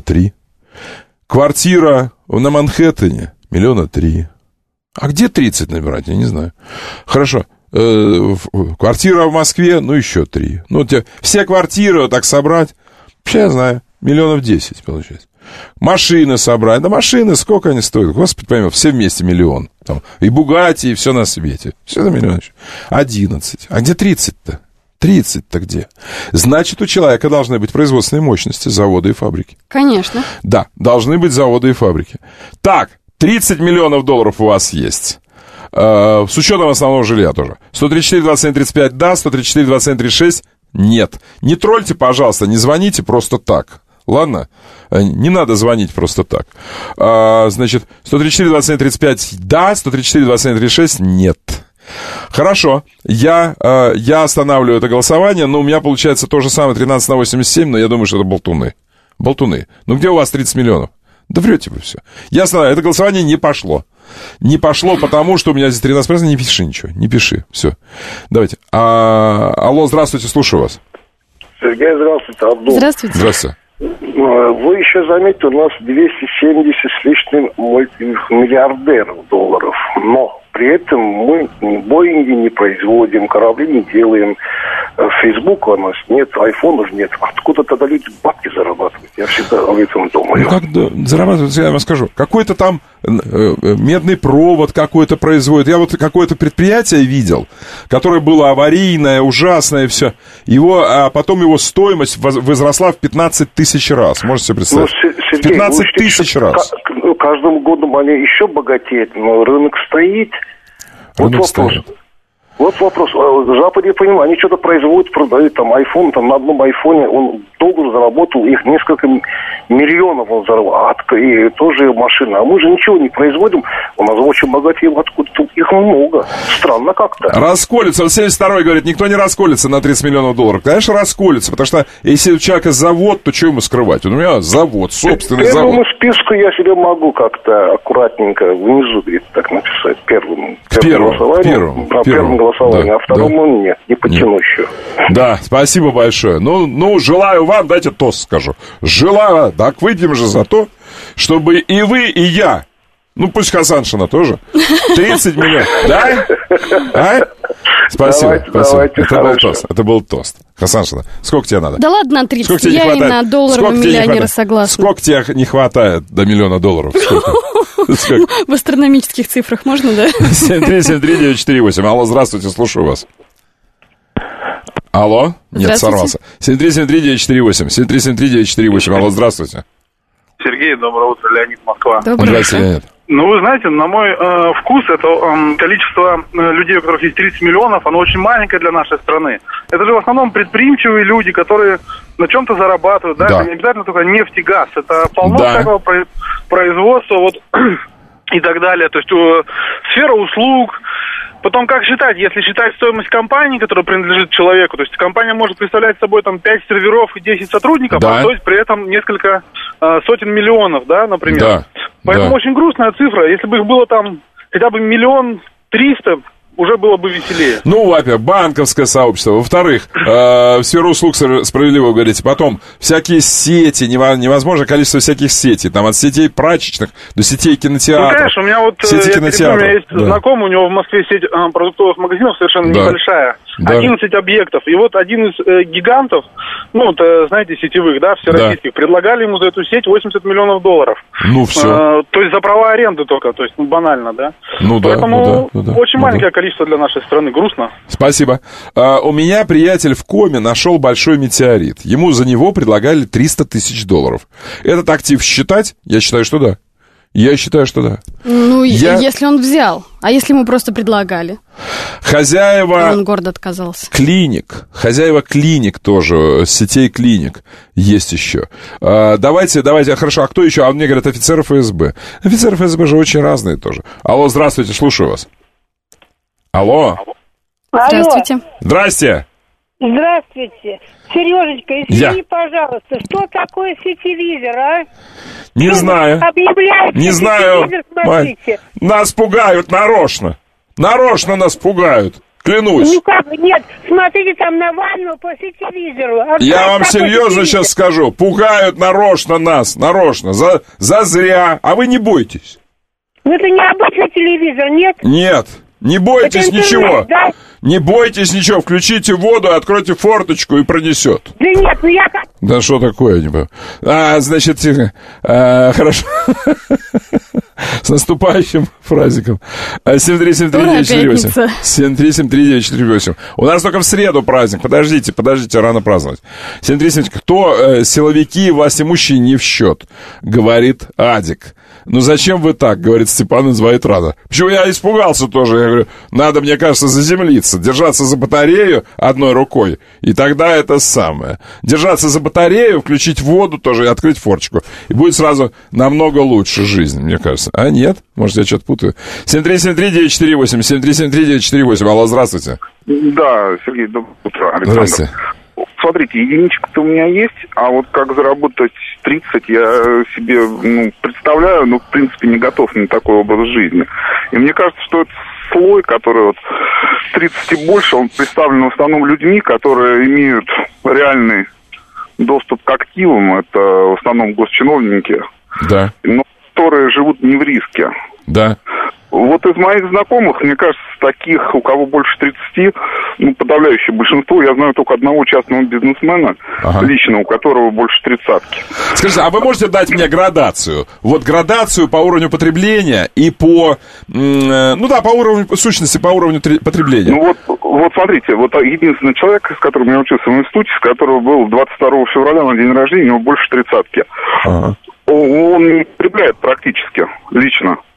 Квартира на Манхэттене $3 миллиона. А где 30 набирать, я не знаю. Хорошо. Квартира в Москве, ну, еще 3. Ну, все квартиры так собрать, вообще, я знаю, 10 миллионов получается. Машины собрать. Да машины, сколько они стоят? Господи, пойми, все вместе $1 миллион. Там, и Бугатти, и все на свете. Все на $1 миллион. 11. А где 30-то? 30-то где? Значит, у человека должны быть производственные мощности, заводы и фабрики. Конечно. Да, должны быть заводы и фабрики. Так, $30 миллионов у вас есть. С учетом основного жилья тоже. 134, 27, 35, да. 134, 27, 36, нет. Не тролльте, пожалуйста, не звоните просто так. Ладно? Не надо звонить просто так. Значит, 134, 27, 35, да, 134, 27, 36, нет. Хорошо, я останавливаю это голосование, но у меня получается то же самое, 13 на 87, но я думаю, что это болтуны. Ну, где у вас 30 миллионов? Да врете вы все. Я останавливаю, это голосование не пошло. Не пошло, потому что у меня здесь 13%, не пиши ничего, не пиши, все. Давайте. Алло, здравствуйте, слушаю вас. Сергей, здравствуйте, Абдул. Здравствуйте. Вы еще заметьте, у нас 270 с лишним миллиардеров долларов, но при этом мы ни Боинги не производим, корабли не делаем, Фейсбука у нас нет, айфонов нет. Откуда тогда люди бабки зарабатывают? Я всегда об этом думаю. Ну, как зарабатывают, я вам скажу. Какой-то там медный провод какой-то производит. Я вот какое-то предприятие видел, которое было аварийное, ужасное, все. А потом его стоимость возросла в 15 тысяч раз. Можете себе представить? Ну, Сергей, 15 тысяч раз. Каждым годом они еще богатеют, но рынок стоит. Рынок стоит. Вот вопрос. Запад, я понимаю, они что-то производят, продают, там, iPhone, там, на одном айфоне он долго заработал, их несколько миллионов он заработал, и тоже машина. А мы же ничего не производим, у нас очень богатые, откуда-то их много. Странно как-то. Расколется. Вот 72-й говорит, никто не расколется на 30 миллионов долларов. Конечно, расколется, потому что если у человека завод, то что ему скрывать? У меня завод, собственный завод. Первому списку я себе могу как-то аккуратненько внизу, где-то так написать, первому голосованию, да, а второму нет, не потяну еще. Да, спасибо большое. Ну, желаю вам, дайте тост скажу. Желаю, так выпьем же за то, чтобы и вы, и я, ну пусть Хасаншина тоже, 30 минут, да? А? Спасибо, давайте, это был тост. Хасаншина, сколько тебе надо? Да ладно, на 30, я и на долларового миллионера согласна. Сколько тебе не хватает до $1 миллиона? Сколько? В астрономических цифрах можно, да? 7373948. Алло, здравствуйте, слушаю вас. Алло? Нет, сорвался. 7373948. 7373948. Алло, здравствуйте. Сергей, доброе утро, Леонид, Москва. Здравствуйте, Леонид. Ну, вы знаете, на мой вкус, это количество людей, у которых есть 30 миллионов, оно очень маленькое для нашей страны. Это же в основном предприимчивые люди, которые на чем-то зарабатывают, да? Это не обязательно только нефть и газ, это полно всякого производства, вот, и так далее. То есть сфера услуг. Потом, как считать? Если считать стоимость компании, которая принадлежит человеку, то есть компания может представлять собой там 5 серверов и 10 сотрудников, а стоит при этом несколько сотен миллионов, да, например. Да. Поэтому очень грустная цифра. Если бы их было там хотя бы 1 300 000, уже было бы веселее. Ну, во-первых, банковское сообщество. Во-вторых, сферу услуг, справедливо вы говорите. Потом, всякие сети, невозможное количество всяких сетей. Там от сетей прачечных до сетей кинотеатров. Ну, конечно, у меня вот у меня есть знакомый, у него в Москве сеть продуктовых магазинов совершенно небольшая. 11 объектов. И вот один из гигантов, ну, вот, знаете, сетевых, да, всероссийских, предлагали ему за эту сеть $80 миллионов. Ну, все. То есть за права аренды только, то есть, банально, да? Ну, поэтому очень маленькое количество для нашей страны. Грустно. Спасибо. У меня приятель в коме нашел большой метеорит. Ему за него предлагали $300 000. Этот актив считать? Я считаю, что да. Ну, если он взял. А если ему просто предлагали? Хозяева... Он гордо отказался. Хозяева клиник тоже, сетей клиник есть еще. Давайте, хорошо, а кто еще? А мне говорят, офицеры ФСБ. Офицеры ФСБ же очень разные тоже. Алло, здравствуйте, слушаю вас. Алло. Здравствуйте. Здрасте. Здравствуйте. Сережечка, извини, пожалуйста, что такое сетевизор, а? Не знаю. Не знаю. Нас пугают нарочно. Нарочно нас пугают. Клянусь. Ну как, нет, смотрите там Навального по сетевизору. Я вам серьезно сейчас скажу. Пугают нарочно нас. Нарочно. Зазря. А вы не бойтесь. Ну это необычный телевизор, нет? Нет. Не бойтесь ничего. Да? Не бойтесь ничего. Включите воду, откройте форточку и пронесет. Да нет, ну я как... Да что такое, не понимаю. Значит, хорошо. С наступающим праздником. 7373948. 7373948. У нас только в среду праздник. Подождите, рано праздновать. 737. Кто силовики и властимущие не в счет? Говорит Адик. Ну зачем вы так, говорит Степан из Вайтрада. Почему я испугался тоже? Я говорю, надо, мне кажется, заземлиться. Держаться за батарею одной рукой. И тогда это самое. Держаться за батарею, включить воду тоже и открыть форточку. И будет сразу намного лучше жизнь, мне кажется. А нет? Может, я что-то путаю. 7373948. 7373948. Алло, здравствуйте. Да, Сергей, доброе утро. Александр. Здравствуйте. Смотрите, единичка-то у меня есть, а вот как заработать 30, я себе представляю, но в принципе не готов на такой образ жизни. И мне кажется, что это слой, который вот 30 и больше, он представлен в основном людьми, которые имеют реальный доступ к активам. Это в основном госчиновники, да, но которые живут не в риске. Да. Вот из моих знакомых, мне кажется, таких, у кого больше 30, подавляющее большинство, я знаю только одного частного бизнесмена, лично, у которого больше 30-ки. Скажите, а вы можете дать мне градацию? Вот градацию по уровню потребления и по, по уровню сущности, по уровню потребления. Ну вот смотрите, вот единственный человек, с которым я учился в институте, с которого был 22 февраля на день рождения, у него больше 30-ки. Он не потребляет практически, лично.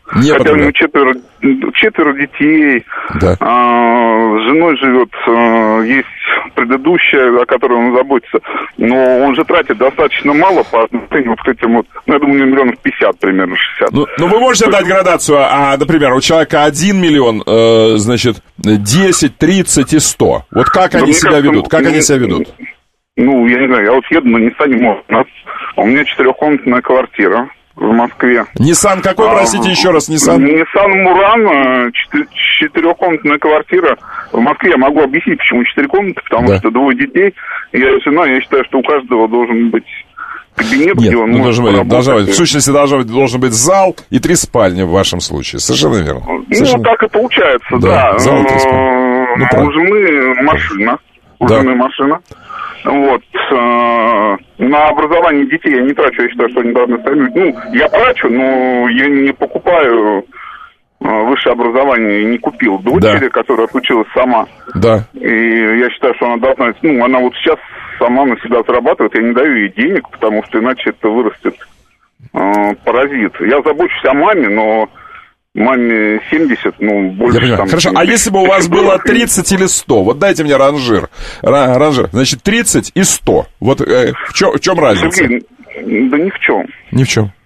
Хотя у него четверо детей, да. С женой живет, есть предыдущая, о которой он заботится, но он же тратит достаточно мало по отношению вот к этим вот, я думаю, миллионов 50, примерно 60. Ну вы можете дать градацию, например, у человека 1 миллион, значит, 10, 30 и 100. Вот как они себя ведут? Как они себя ведут? Ну, я не знаю, я вот еду на Ниссане Муран, у меня 4-комнатная квартира в Москве. Ниссан какой, простите, еще раз, Ниссан? Ниссан Муран, 4-комнатная квартира. В Москве я могу объяснить, почему 4 комнаты, потому что 2 детей, я и жена, я считаю, что у каждого должен быть кабинет, где он может работать. В сущности, должен быть зал и 3 спальни в вашем случае. Совершенно верно. Ну, так и получается, да. Зал и 3 спальни. У жены машина. У жены машина. Вот. На образование детей я не трачу, я считаю, что они должны сами. Ну, я трачу, но я не покупаю высшее образование, не купил дочери, которая отучилась сама. Да. И я считаю, что она должна, она вот сейчас сама на себя зарабатывает, я не даю ей денег, потому что иначе это вырастет паразит. Я забочусь о маме, но маме 70, больше там... Хорошо, а если бы у вас было 30 или 100? Вот дайте мне ранжир. Значит, 30 и 100. Вот в чем разница? Сергей, да ни в чем. Ни в чем.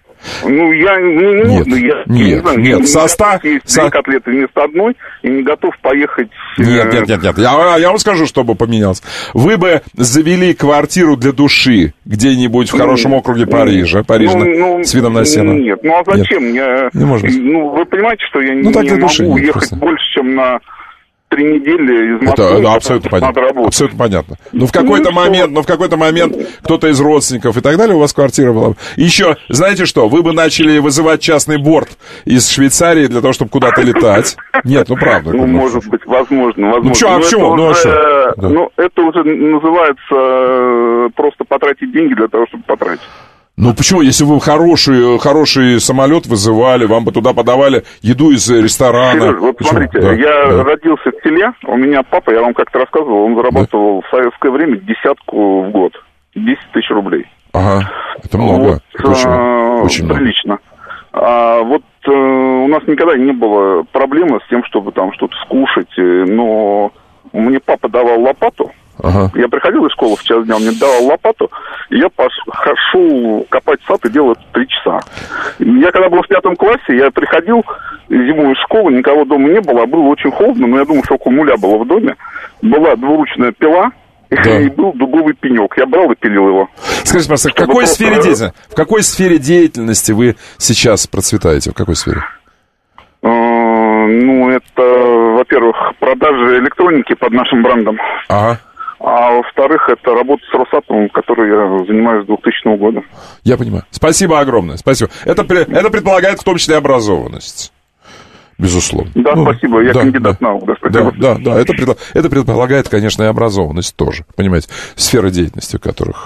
Нет, со 100 котлеты вместо одной и не готов поехать... Нет. Я вам скажу, чтобы поменялось. Вы бы завели квартиру для души где-нибудь в хорошем округе Парижа с видом на Сену. Нет, а зачем? Вы понимаете, что я не могу ехать больше, чем на 3 недели из Москвы. Это абсолютно понятно. Абсолютно понятно. Но в какой-то момент кто-то из родственников и так далее у вас квартира была. И еще, знаете что, вы бы начали вызывать частный борт из Швейцарии для того, чтобы куда-то летать. Нет, правда. Может быть, возможно. Почему? Это уже называется просто потратить деньги для того, чтобы потратить. Почему? Если вы хороший самолет вызывали, вам бы туда подавали еду из ресторана. Сереж, вот смотрите, я родился в селе, у меня папа, я вам как-то рассказывал, он зарабатывал в советское время 10 в год, 10 тысяч рублей. Ага, это много, это очень прилично. У нас никогда не было проблемы с тем, чтобы там что-то скушать, но мне папа давал лопату. Ага. Я приходил из школы в час дня, он мне давал лопату, и я пошел копать сад и делал это 3 часа. Я когда был в 5 классе, я приходил зимой из школы, никого дома не было, было очень холодно, но я думаю, что около нуля было в доме. Была двуручная пила, и был дубовый пенек. Я брал и пилил его. Скажите, пожалуйста, в какой сфере деятельности вы сейчас процветаете? В какой сфере? Это, во-первых, продажи электроники под нашим брендом. Ага. А во-вторых, это работа с Росатомом, которой я занимаюсь с 2000 года. Я понимаю. Спасибо огромное. Спасибо. Это предполагает в том числе образованность. Безусловно. Да, спасибо. Я кандидат наук. Да. Это предполагает, конечно, и образованность тоже. Понимаете, сфера деятельности, в которых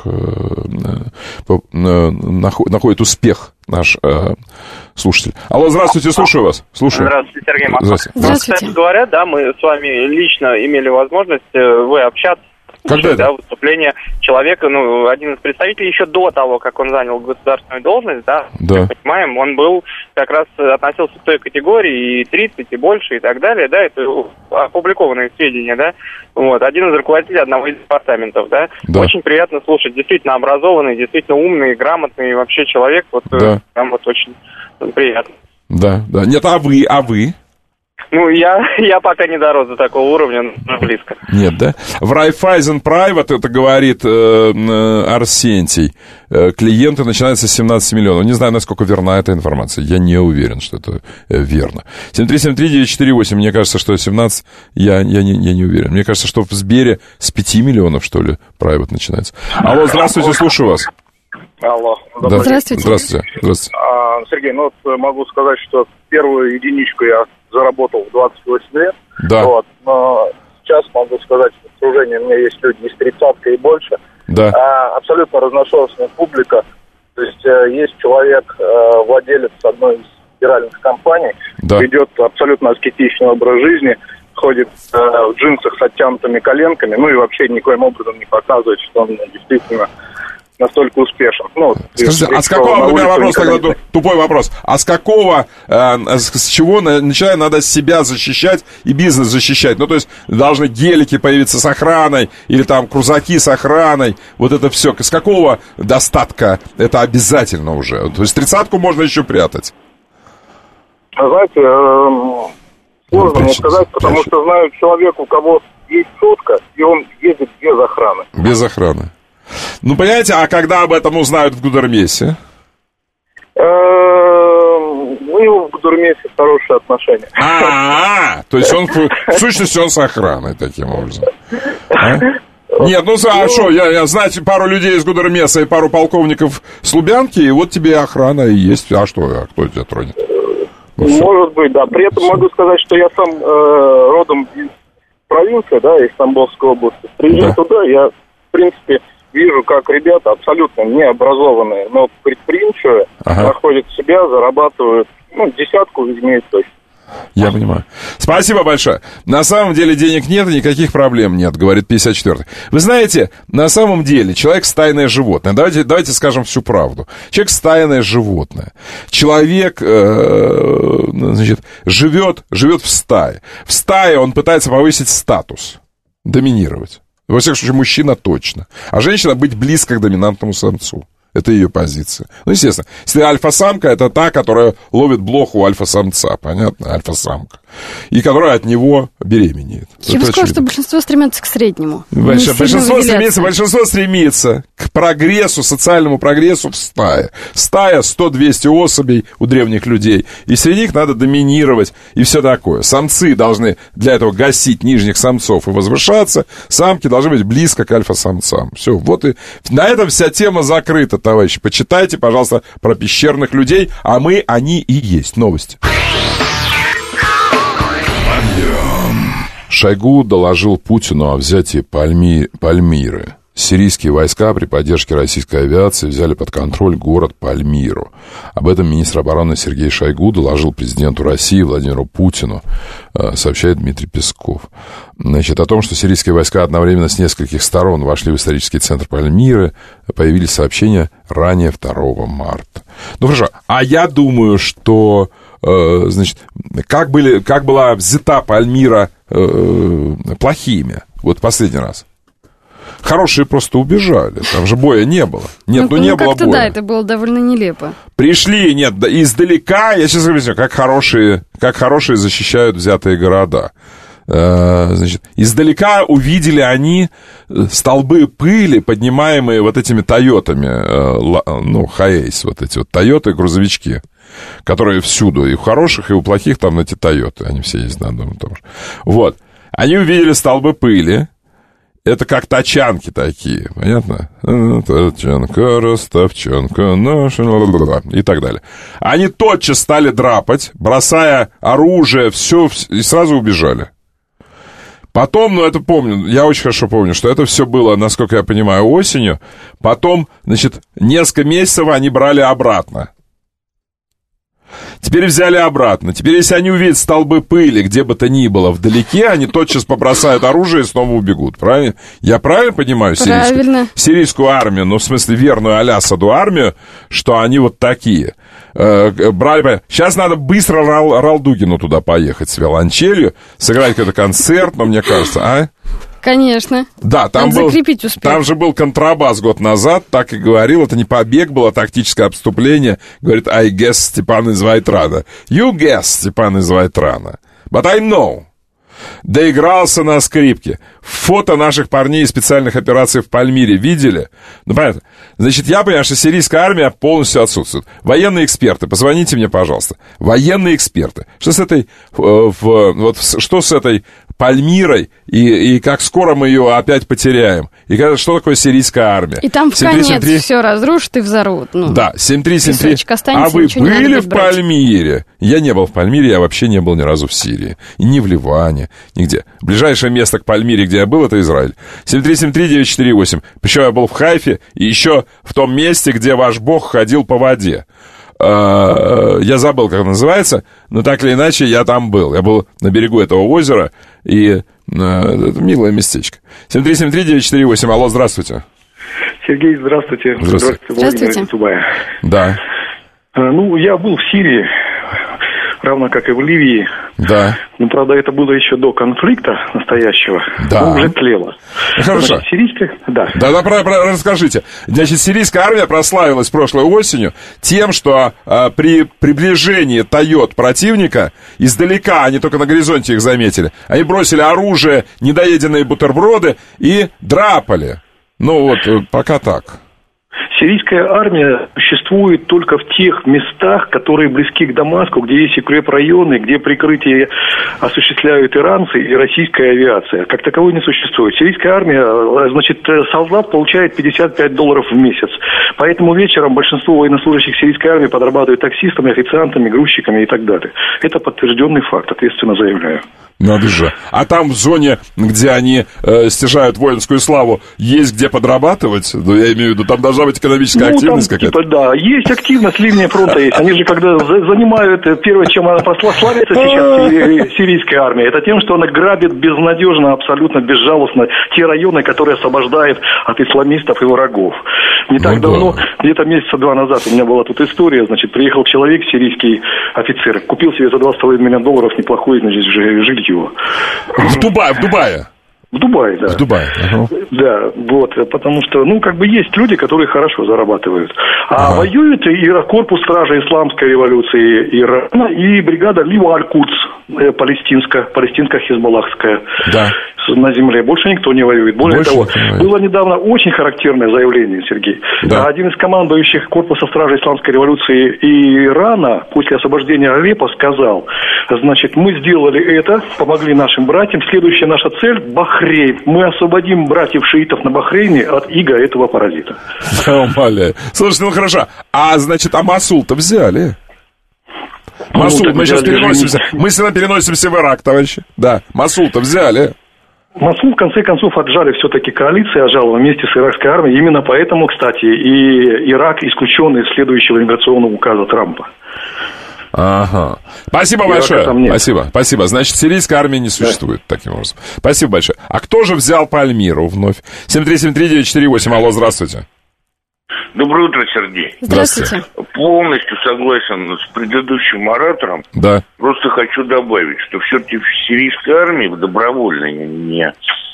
находит успех наш слушатель. Алло, здравствуйте, слушаю вас. Здравствуйте, Сергей Москва. Здравствуйте. Кстати говоря, мы с вами лично имели возможность общаться. Когда это? Выступление человека, один из представителей еще до того, как он занял государственную должность, мы понимаем, он был как раз относился к той категории и 30, и больше, и так далее, это опубликованные сведения, один из руководителей одного из департаментов, Очень приятно слушать, действительно образованный, действительно умный, грамотный вообще человек, прям очень приятно. Да. Нет, а вы? Я пока не дорос до такого уровня, но близко. Нет, да? В Raiffeisen Private, это говорит Арсентий, клиенты начинаются с 17 миллионов. Не знаю, насколько верна эта информация. Я не уверен, что это верно. 7373948, мне кажется, что 17, я не уверен. Мне кажется, что в Сбере с 5 миллионов, что ли, Private начинается. Алло, здравствуйте, слушаю вас. Алло. Да. Здравствуйте. Сергей, могу сказать, что первую единичку я заработал в 28 лет. Да. Но сейчас могу сказать, что в окружении у меня есть люди из 30 и больше. Да. Абсолютно разношерстная публика. То есть есть человек, владелец одной из федеральных компаний, ведет абсолютно аскетичный образ жизни, ходит в джинсах с оттянутыми коленками, и вообще никоим образом не показывает, что он действительно настолько успешен. Ну, скажите, а с какого, у меня вопрос тогда, тупой вопрос, а с какого, с чего, начиная, надо себя защищать и бизнес защищать? Ну, то есть, должны гелики появиться с охраной, или там крузаки с охраной, вот это все. С какого достатка это обязательно уже? То есть, 30-ку можно еще прятать. Знаете, сложно мне сказать, потому что знаю человека, у кого есть сотка, и он ездит без охраны. Без охраны. Ну, понимаете, а когда об этом узнают в Гудермесе? У него в Гудермесе хорошие отношения. То есть он, в сущности, он с охраной таким образом. Нет, ну, а что, я знаете, пару людей из Гудермеса и пару полковников с Лубянки, и вот тебе охрана и есть. А что, а кто тебя тронет? Может быть, да. При этом могу сказать, что я сам родом из провинции, да, из Тамбовской области. Приезжаю туда, я, в принципе, вижу, как ребята абсолютно необразованные, но предприимчивые, находят себя, зарабатывают, десятку имеют точно. Я понимаю. Спасибо большое. На самом деле денег нет, и никаких проблем нет, говорит 54-й. Вы знаете, на самом деле человек стайное животное. Давайте скажем всю правду. Человек стайное животное. Человек, значит, живет в стае. В стае он пытается повысить статус, доминировать. Во всяком случае, мужчина точно. А женщина быть близко к доминантному самцу. Это ее позиция. Ну, естественно, если альфа-самка, это та, которая ловит блох у альфа-самца, понятно? Альфа-самка. И которая от него беременеет. Я бы сказала, что большинство стремятся к среднему. Большинство стремится к прогрессу, социальному прогрессу в стае. Стая 100-200 особей у древних людей. И среди них надо доминировать и все такое. Самцы должны для этого гасить нижних самцов и возвышаться. Самки должны быть близко к альфа-самцам. Все, вот и на этом вся тема закрыта, товарищи. Почитайте, пожалуйста, про пещерных людей, а мы, они и есть. Новости. Шойгу доложил Путину о взятии Пальмиры. Сирийские войска при поддержке российской авиации взяли под контроль город Пальмиру. Об этом министр обороны Сергей Шойгу доложил президенту России Владимиру Путину, сообщает Дмитрий Песков. Значит, о том, что сирийские войска одновременно с нескольких сторон вошли в исторический центр Пальмиры, появились сообщения ранее 2 марта. Ну хорошо, а я думаю, что, значит, как была взята Пальмира плохими, вот последний раз. Хорошие просто убежали, там же боя не было. Нет, не было боя. Да, это было довольно нелепо. Пришли, издалека, я сейчас объясню, как хорошие защищают взятые города. Значит, издалека увидели они столбы пыли, поднимаемые вот этими Тойотами, Хаэйс, вот эти вот Тойоты, грузовички, которые всюду, и у хороших, и у плохих там эти Тойоты, они все есть на одном и том же. Вот, они увидели столбы пыли, это как тачанки такие, понятно? Тачанка, ростовчанка, наша, и так далее. Они тотчас стали драпать, бросая оружие, все, и сразу убежали. Потом, это помню, я очень хорошо помню, что это все было, насколько я понимаю, осенью. Потом, значит, несколько месяцев они брали обратно. Теперь взяли обратно. Теперь, если они увидят столбы пыли, где бы то ни было, вдалеке, они тотчас побросают оружие и снова убегут. Правильно? Я правильно понимаю сирийскую армию, в смысле верную Аль-Асаду армию, что они вот такие. Сейчас надо быстро Ралдугину туда поехать с виолончелью, сыграть какой-то концерт, мне кажется, Конечно. Да, там же был контрабас год назад, так и говорил, это не побег, было тактическое обступление. Говорит, I guess Степан из Вайтрана. You guess Степан из Вайтрана. But I know. Доигрался на скрипке. Фото наших парней из специальных операций в Пальмире видели? Понятно. Значит, я понимаю, что сирийская армия полностью отсутствует. Военные эксперты, позвоните мне, пожалуйста. Военные эксперты. Что с этой Пальмирой, и как скоро мы ее опять потеряем. И что такое сирийская армия? И там в конец все разрушат и взорвут. Да, 7-3. А вы были в Пальмире? Я не был в Пальмире, я вообще не был ни разу в Сирии. И ни в Ливане, нигде. Ближайшее место к Пальмире, где я был, это Израиль. 7373948. Причем я был в Хайфе и еще в том месте, где ваш бог ходил по воде. Я забыл, как называется, но так или иначе я там был. Я был на берегу этого озера, и это милое местечко. 7373948. Алло, здравствуйте. Сергей, здравствуйте. Здравствуйте. Дубая. Да. Ну, я был в Сирии, равно как и в Ливии. Да. Ну, правда, это было еще до конфликта настоящего. Да. Но уже тлело. Хорошо. Значит, сирийская... Да. Да, расскажите. Значит, сирийская армия прославилась прошлой осенью тем, что при приближении Тойот противника, издалека, они только на горизонте их заметили, они бросили оружие, недоеденные бутерброды и драпали. Ну вот, пока так. Сирийская армия существует только в тех местах, которые близки к Дамаску, где есть укрепрайоны, где прикрытие осуществляют иранцы и российская авиация. Как таковой не существует. Сирийская армия, значит, солдат получает $55 в месяц. Поэтому вечером большинство военнослужащих сирийской армии подрабатывают таксистами, официантами, грузчиками и так далее. Это подтвержденный факт, ответственно заявляю. Надо же. А там в зоне, где они стяжают воинскую славу, есть где подрабатывать? Ну, я имею в виду, там должна быть экономическая активность там, какая-то? Типа, да, есть активность, линия фронта есть. Они же, когда занимают, первое, чем она прославится сейчас, сирийская армия, это тем, что она грабит безнадежно, абсолютно безжалостно те районы, которые освобождает от исламистов и врагов. Не так давно, где-то месяца 2 назад у меня была тут история, значит, приехал человек, сирийский офицер, купил себе за $2,5 миллиона неплохое, значит, жилье. В Дубае? В Дубае, да. В Дубае. Да, вот, потому что, ну, как бы есть люди, которые хорошо зарабатывают. А воюет и корпус стражи исламской революции Ирана и бригада Лива Аль-Кудс, палестинско-хизбаллахская. Да. На земле. Больше никто не воюет. Более того, было недавно очень характерное заявление, Сергей. Да. Один из командующих корпуса стражи исламской революции Ирана после освобождения Алеппо сказал, значит, мы сделали это, помогли нашим братьям. Следующая наша цель – Бахрейн. Мы освободим братьев-шиитов на Бахрейне от ига этого паразита. Слушайте, ну хорошо. А значит, Масул-то взяли? Масул, мы сейчас переносимся. Мысленно переносимся в Ирак, товарищи. Да, Масул-то взяли. Масул, в конце концов, отжали все-таки коалиция, отжала вместе с иракской армией. Именно поэтому, кстати, и Ирак исключен из следующего миграционного указа Трампа. Ага. Спасибо большое. Спасибо. Значит, сирийской армии не существует таким образом. Спасибо большое. А кто же взял Пальмиру вновь? 7373948. Алло, здравствуйте. Доброе утро, Сергей. Здравствуйте. Полностью согласен с предыдущим оратором. Да. Просто хочу добавить, что все-таки в сирийской армии, в добровольной, не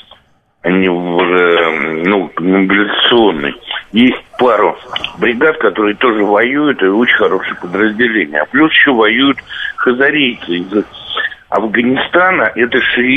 в мобилизационной, есть пару бригад, которые тоже воюют, и очень хорошие подразделения. А плюс еще воюют хазарийцы из Афганистана. Это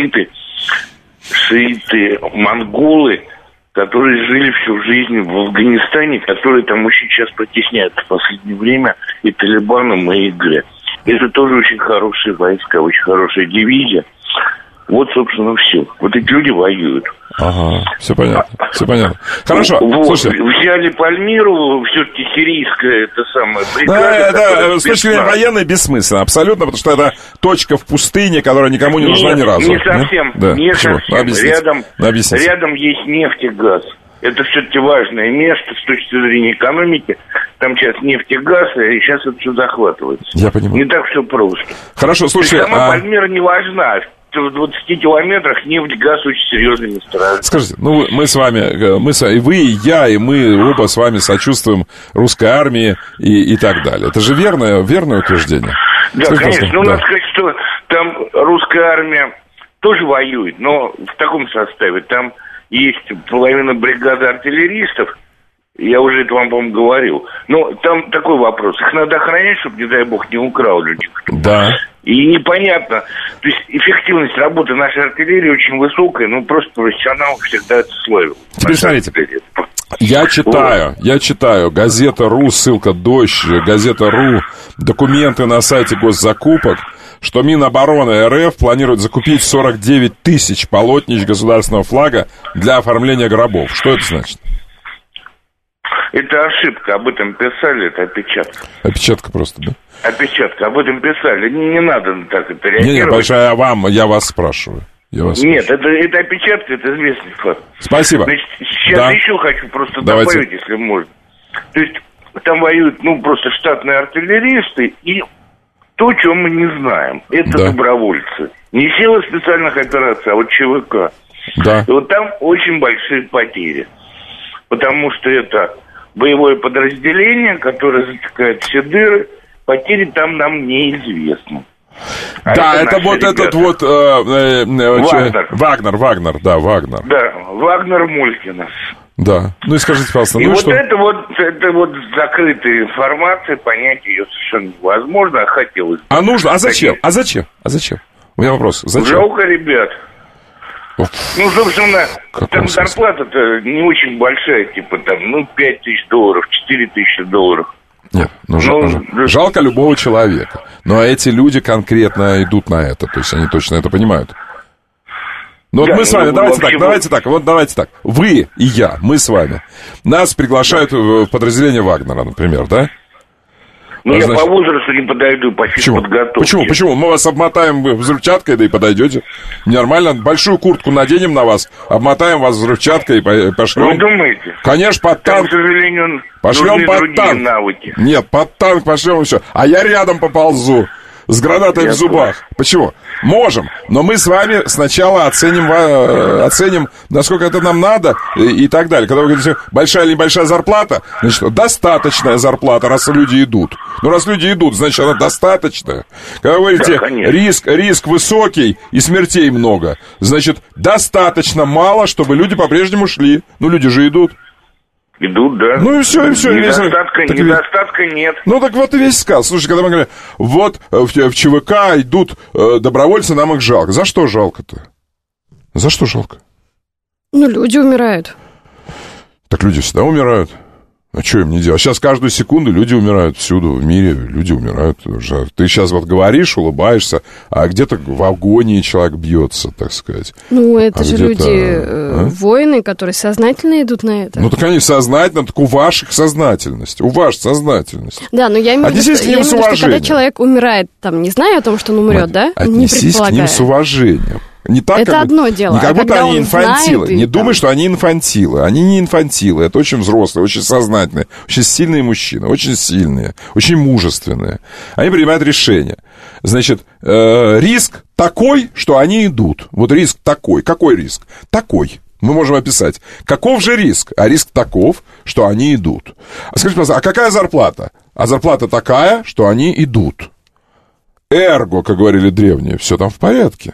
шииты-монголы, которые жили всю жизнь в Афганистане, которые там очень часто потесняются в последнее время и Талибаном, и ИГ. Это тоже очень хорошие войска, очень хорошая дивизия. Вот, собственно, все. Вот эти люди воюют. Ага, все понятно. Хорошо, слушай. Взяли Пальмиру, все-таки сирийская, это самая бригада. Да, с точки зрения военной бессмысленно, абсолютно, потому что это точка в пустыне, которая никому не нужна ни разу. Не совсем, не совсем. Рядом есть нефть и газ. Это все-таки важное место с точки зрения экономики. Там сейчас нефть и газ, и сейчас это все захватывается. Я понимаю. Не так все просто. Хорошо, слушай. Сама Пальмира не важна. В 20 километрах нефть, газ очень серьезные места. Скажите, ну мы с вами, и вы, и я, и мы оба с вами сочувствуем русской армии и так далее. Это же верное утверждение? Да, конечно. Ну, надо сказать, что там русская армия тоже воюет, но в таком составе. Там есть половина бригады артиллеристов, я уже это вам, по-моему, говорил. Но там такой вопрос. Их надо охранять, чтобы, не дай бог, не украл людей. Да. И непонятно. То есть эффективность работы нашей артиллерии очень высокая, но просто профессионал всегда это славил. Теперь смотрите. Я читаю Газета.ру, ссылка «Дождь», Газета.ру, документы на сайте госзакупок, что Минобороны РФ планирует закупить 49 тысяч полотнищ государственного флага для оформления гробов. Что это значит? Это ошибка, об этом писали, это опечатка. Опечатка просто, да? Опечатка, об этом писали. Не надо так это реагировать. Нет, большая, я вас спрашиваю. Нет, это опечатка, это известный факт. Спасибо. Значит, сейчас еще хочу просто добавить, если можно. То есть там воюют, просто штатные артиллеристы и то, чего мы не знаем. Это добровольцы. Не силы специальных операций, а вот ЧВК. Да. И вот там очень большие потери. потому что это боевое подразделение, которое затыкает все дыры, потери там нам неизвестны. Да, это вот ребята. Этот вот... Вагнер. Вагнер. Да, Вагнер Мулькинас. Да. Ну и скажите, пожалуйста, и ну вот что? это вот закрытая информация, понять ее совершенно невозможно, а хотелось бы. А нужно? А зачем? А зачем? У меня вопрос. Зачем? Жалко ребят. Ну, собственно, там зарплата-то не очень большая, типа там, $5 тысяч, $4 тысячи. Нет, жалко любого человека. Но эти люди конкретно идут на это. То есть они точно это понимают. Ну вот да, мы с вами, давайте так. Вы и я, мы с вами. Нас приглашают в подразделение Вагнера, например, да? Ну, я по возрасту не подойду, по физподготовке. Почему? Мы вас обмотаем взрывчаткой, да и подойдете. Нормально, большую куртку наденем на вас, обмотаем вас взрывчаткой и пошлем. Вы думаете? Конечно, под танк. К сожалению, пошлем под танк. Навыки. Нет, под танк пошлем и все. А я рядом поползу. С гранатой в зубах. Почему? Можем, но мы с вами сначала оценим, насколько это нам надо и так далее. Когда вы говорите, большая или небольшая зарплата, значит, достаточная зарплата, раз люди идут. Ну, раз люди идут, значит, она достаточная. Когда вы говорите, риск высокий и смертей много, значит, достаточно мало, чтобы люди по-прежнему шли. Ну, люди же идут. Идут, да. Ну и все. Недостатка нет. Ну так вот и весь сказ. Слушай, когда мы говорим, вот в ЧВК идут добровольцы, нам их жалко. За что жалко-то? За что жалко? Ну, люди умирают. Так люди всегда умирают. А что им не делать? Сейчас каждую секунду люди умирают всюду в мире. Люди умирают. Ты сейчас вот говоришь, улыбаешься, а где-то в агонии человек бьется, так сказать. Ну, это же люди, воины, которые сознательно идут на это. Ну, так они сознательно, так у ваших сознательность. У вашей сознательность. Да, но я имею в виду, что когда человек умирает, там, не зная о том, что он умрет, да? Отнесись к ним с уважением. Не так, это одно дело. Не как будто они инфантилы. Не думай, что они инфантилы. Они не инфантилы. Это очень взрослые, очень сознательные, очень сильные мужчины, очень сильные, очень мужественные. Они принимают решения. Значит, риск такой, что они идут. Вот риск такой. Какой риск? Такой. Мы можем описать. Каков же риск? А риск таков, что они идут. А скажите, пожалуйста, а какая зарплата? А зарплата такая, что они идут. Эрго, как говорили древние, все там в порядке.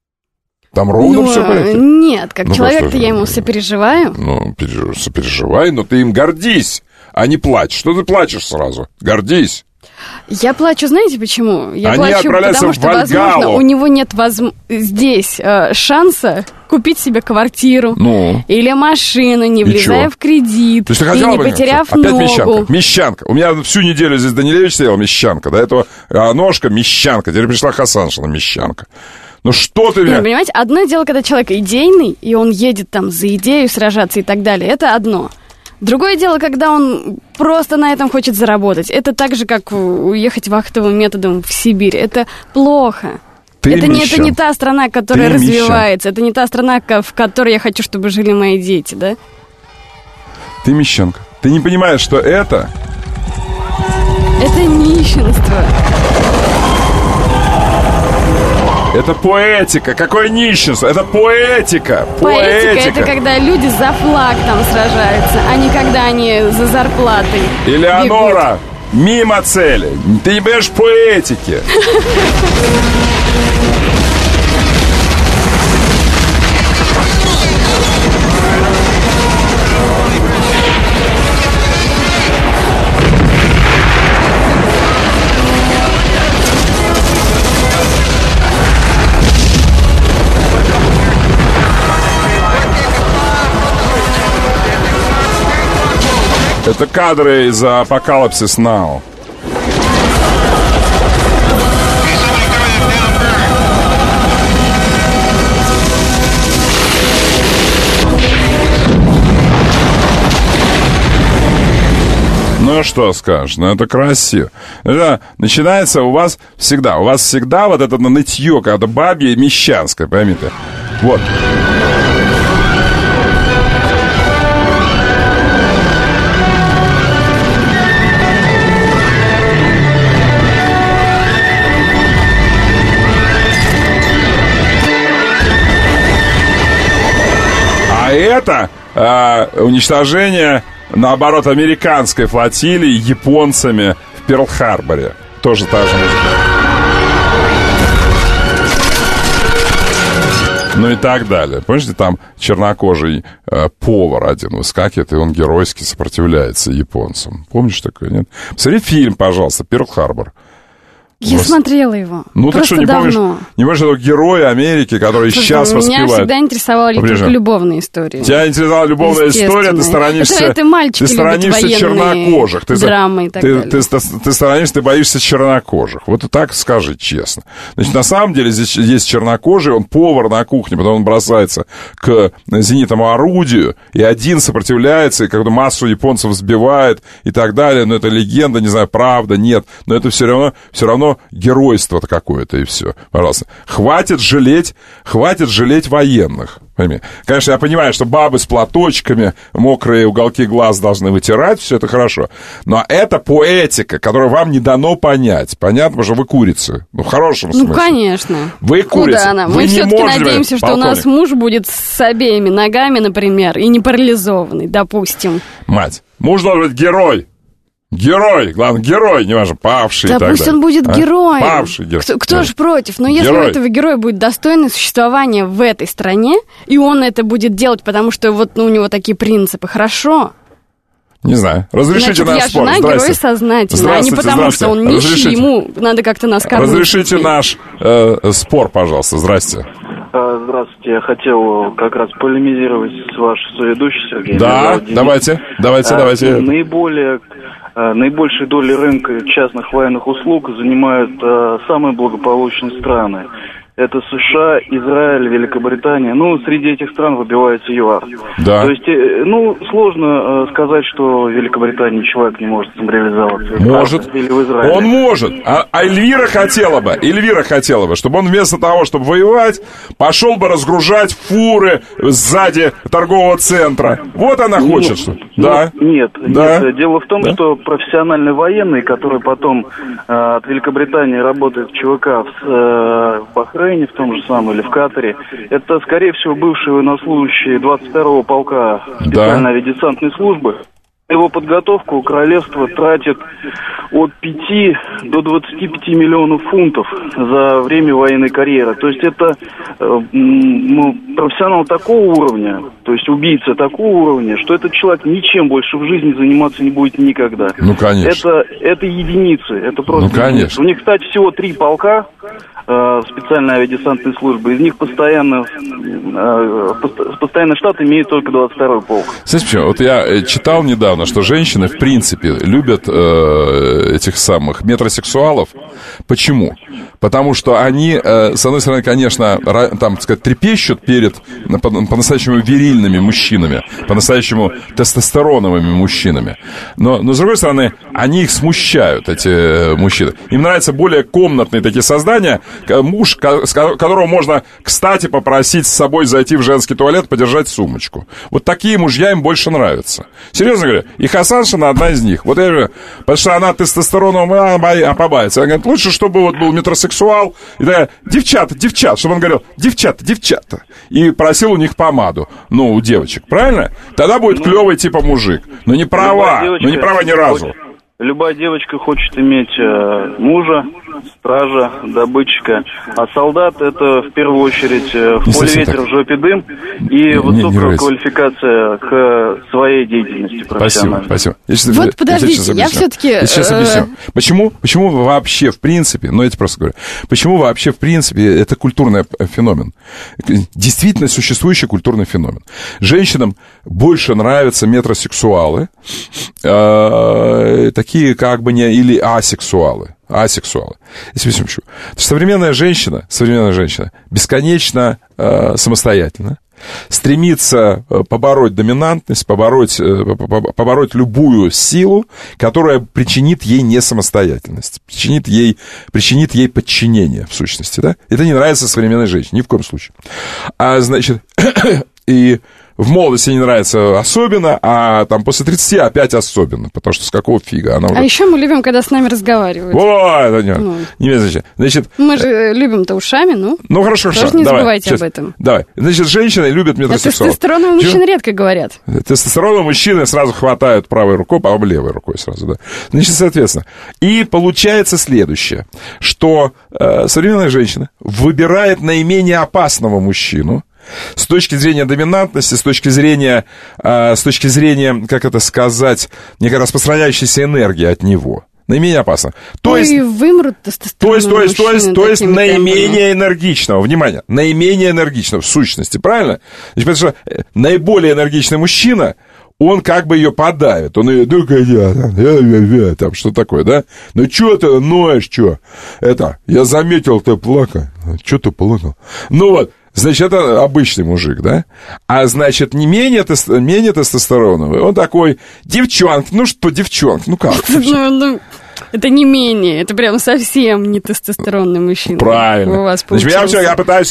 Там ровно все в порядке? Нет, как человек-то я ему сопереживаю. Ну, сопереживай, но ты им гордись, а не плачь. Что ты плачешь сразу? Гордись. Я плачу, знаете почему? Я Они плачу, потому что, возможно, у него нет здесь шанса купить себе квартиру или машину, не влезая в кредит, то есть, и не потеряв ногу. Опять Мещанка. У меня всю неделю здесь Данилевич стоял, Мещанка. До этого ножка, Мещанка. Теперь пришла Хасаншина, Мещанка. Ну что ты... Понимаете, одно дело, когда человек идейный, и он едет там за идею сражаться и так далее, это одно. Другое дело, когда он просто на этом хочет заработать. Это так же, как уехать вахтовым методом в Сибирь. Это плохо. Это не та страна, которая развивается. Это не та страна, в которой я хочу, чтобы жили мои дети, да? Ты мещанка. Ты не понимаешь, что это... Это нищенство. Это поэтика. Какое нищенство? Это поэтика. Поэтика — это когда люди за флаг там сражаются, а не когда они за зарплатой. Элеонора, мимо цели. Ты не понимаешь поэтики. Это кадры из Apocalypse Now. Ну что скажешь, ну это красиво. Это начинается у вас всегда вот это нытье, когда бабье и мещанское, поймите. Вот. уничтожение, наоборот, американской флотилии японцами в Перл-Харборе. Тоже та же музыка. Ну и так далее. Помните, там чернокожий повар один выскакивает, и он геройски сопротивляется японцам. Помнишь такое, нет? Посмотри фильм, пожалуйста, «Перл-Харбор». Я смотрела его. Ну, просто так что, давно. не помнишь этого героя Америки, который сейчас воспевает? Меня всегда интересовали только любовные истории. Тебя интересовала любовная история, ты сторонишься... Это мальчики любят чернокожих. Драмы и так далее. Ты сторонишься, ты боишься чернокожих. Вот и так скажи честно. Значит, на самом деле здесь есть чернокожий, он повар на кухне, потом он бросается к зенитному орудию, и один сопротивляется, и когда массу японцев сбивает, и так далее. Но это легенда, не знаю, правда, нет. Но это все равно геройство-то какое-то, и все. Пожалуйста. Хватит жалеть военных. Пойми. Конечно, я понимаю, что бабы с платочками, мокрые уголки глаз должны вытирать, все это хорошо. Но это поэтика, которую вам не дано понять. Понятно, потому что вы курицы. Ну, в хорошем смысле. Ну, конечно. Вы курицы. Куда она? Вы Мы все-таки можете, надеемся, что у нас муж будет с обеими ногами, например, и не парализованный, допустим. Мать, муж должен быть герой. Герой, главное, герой, неважно, павший. Да и так пусть далее. он будет героем. Павший герой. Кто же против? Но если у этого героя будет достойное существование в этой стране, и он это будет делать, потому что вот у него такие принципы, хорошо. Не знаю. Разрешите наш спор. Я жена героя сознательно, а не потому, что он нищий, ему надо как-то нас кормить. Разрешите наш спор, пожалуйста. Здрасте. Здравствуйте, я хотел как раз полемизировать с вашей соведущей, Сергей. Да, давайте. Наибольшей долей рынка частных военных услуг занимают самые благополучные страны. Это США, Израиль, Великобритания. Ну, среди этих стран выбивается ЮАР. Да. То есть, сложно сказать, что в Великобритании человек не может самореализоваться. Может. Или в Израиле. Он может. А Эльвира хотела бы, чтобы он вместо того, чтобы воевать, пошел бы разгружать фуры сзади торгового центра. Вот она хочет. Да. Нет. Дело в том, что профессиональные военные, которые потом от Великобритании работают в ЧВК в Бахрейне, в том же самом, или в Катаре, это, скорее всего, бывшие военнослужащие 22-го полка специальной авиадесантной службы. Его подготовку королевство тратит от 5 до 25 миллионов фунтов за время военной карьеры. То есть это профессионал такого уровня, то есть убийца такого уровня, что этот человек ничем больше в жизни заниматься не будет никогда. Ну, конечно. Это единицы, это просто единицы. У них, кстати, всего 3 полка специальной авиадесантной службы. Из них постоянный штат имеет только 22-й полк. Знаете почему? Вот я читал недавно, что женщины, в принципе, любят этих самых метросексуалов. Почему? Потому что они, с одной стороны, конечно, там, так сказать, трепещут перед по-настоящему вирильными мужчинами, по-настоящему тестостероновыми мужчинами. Но, с другой стороны, они их смущают, эти мужчины. Им нравятся более комнатные такие создания, муж, которого можно, кстати, попросить с собой зайти в женский туалет, подержать сумочку. Вот такие мужья им больше нравятся. Серьезно говорю, и Хасаншина одна из них. Вот я говорю, потому что она тестостероном побавится. Она говорит, лучше, чтобы вот был метросексуал, и такая, девчата, чтобы он говорил, девчата, и просил у них помаду, у девочек, правильно? Тогда будет клевый типа мужик. Но не права ни разу. Любая девочка хочет иметь мужа, стража, добытчика. А солдат — это в первую очередь в поле ветер, в жопе дым и высокая квалификация к своей деятельности профессиональной. Спасибо. Вот подождите, я все-таки... Сейчас объясню. Почему вообще в принципе, я тебе просто говорю, почему вообще в принципе это культурный феномен? Действительно существующий культурный феномен. Женщинам больше нравятся метросексуалы, такие как бы не или асексуалы. Современная женщина бесконечно самостоятельна, стремится побороть доминантность, побороть любую силу, которая причинит ей несамостоятельность, причинит ей подчинение, в сущности, да? Это не нравится современной женщине, ни в коем случае. И в молодости не нравится особенно, а там после 30 опять особенно, потому что с какого фига она уже... А еще мы любим, когда с нами разговаривают. О, это не значит. Значит, мы же любим-то ушами, Ну, хорошо. Тоже не забывайте об этом. Давай. Значит, женщины любят метросексуалов. А тестостероновые мужчины редко говорят. Тестостероновые мужчины сразу хватают правой рукой, по-моему, левой рукой сразу, да. Значит, соответственно. И получается следующее, что современная женщина выбирает наименее опасного мужчину, с точки зрения доминантности, с точки зрения, как это сказать, некая распространяющаяся энергия от него. Наименее опасно. То есть вымрут тестостероновые мужчины. То есть наименее энергичного. Внимание, наименее энергичного в сущности, правильно? Значит, потому что наиболее энергичный мужчина, он как бы ее подавит. Он ее, там, что такое, да? Ну, что ты ноешь, что? Я заметил, ты плакал. Что ты плакал? Ну, вот. Значит, это обычный мужик, да? А значит, менее тестостероновый, он такой, девчонка, ну что, девчонка, ну как? Это не менее, это прям совсем не тестостеронный мужчина. Правильно. У вас значит, я пытаюсь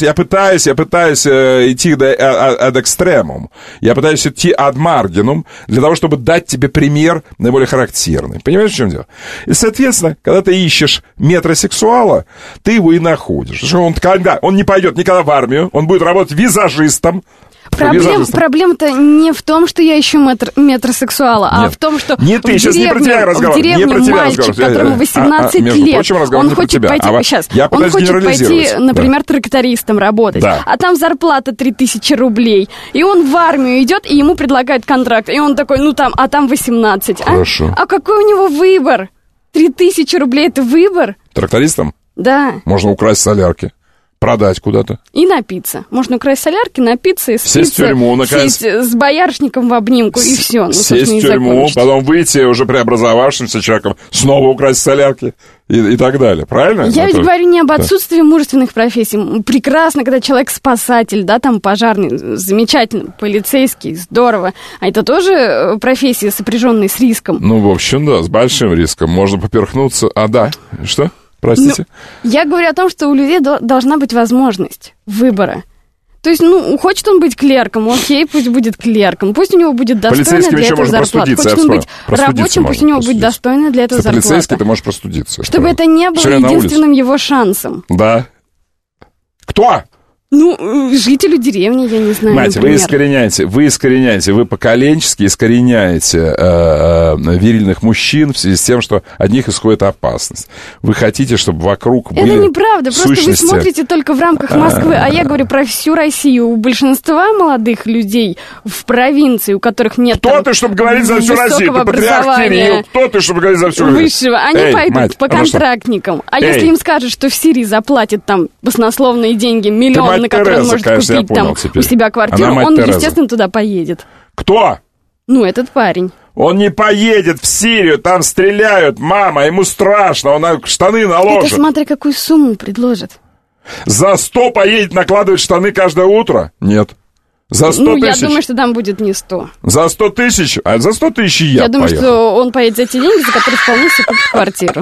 идти ad extremum. Я пытаюсь идти ad marginum для того, чтобы дать тебе пример наиболее характерный. Понимаешь, в чем дело? И, соответственно, когда ты ищешь метросексуала, ты его и находишь. Потому что он не пойдет никогда в армию, он будет работать визажистом. Проблема-то не в том, что я ищу метросексуала, а в том, что не ты, сейчас не про тебя разговор. В деревне мальчик, которому 18 лет, он хочет пойти, например, трактористом работать, а там зарплата 3000 рублей, и он в армию идет, и ему предлагают контракт, и он такой, а там 18. Хорошо. А какой у него выбор? 3000 рублей — это выбор? Трактористом? Да. Можно украсть солярки. Продать куда-то. И напиться. Можно украсть солярки, напиться и спиться. Сесть в тюрьму, наконец. Сесть с боярышником в обнимку, и все. Сесть в тюрьму, потом выйти уже преобразовавшимся человеком, снова украсть солярки и так далее. Правильно? Я ведь говорю не об отсутствии мужественных профессий. Прекрасно, когда человек спасатель, да, там пожарный, замечательно, полицейский, здорово. А это тоже профессии, сопряженные с риском. Ну, в общем, да, с большим риском. Можно поперхнуться. Что? Простите? Я говорю о том, что у людей должна быть возможность выбора. То есть, хочет он быть клерком, окей, пусть будет клерком. Пусть у него будет достойная для этого зарплата. Хочет он быть рабочим, пусть у него будет достойная для этого зарплата. Полицейский, ты можешь простудиться. Чтобы это не было единственным его шансом. Да. Кто? Жителю деревни, я не знаю, Мать, вы искореняете, вы поколенчески искореняете вирильных мужчин в связи с тем, что от них исходит опасность. Вы хотите, чтобы вокруг были Это неправда, просто сущности... вы смотрите только в рамках Москвы, а я говорю про всю Россию. У большинства молодых людей в провинции, у которых нет Кто ты, чтобы говорить за всю Россию? Ты патриарх Кирилл. Кто ты, чтобы говорить за всю Россию? Высшего. Они пойдут по контрактникам. А если им скажут, что в Сирии заплатят там баснословные деньги, миллион, на который он может купить там у себя квартиру, он, естественно, туда поедет. Кто? Этот парень. Он не поедет в Сирию, там стреляют, мама, ему страшно, он штаны наложит. Это смотря какую сумму предложит. За 100 поедет накладывать штаны каждое утро? Нет. За 100 тысяч? Я думаю, что там будет не 100. За 100 тысяч? А за 100 тысяч я думаю, что он поедет за те деньги, за которые вполне себе купит квартиру.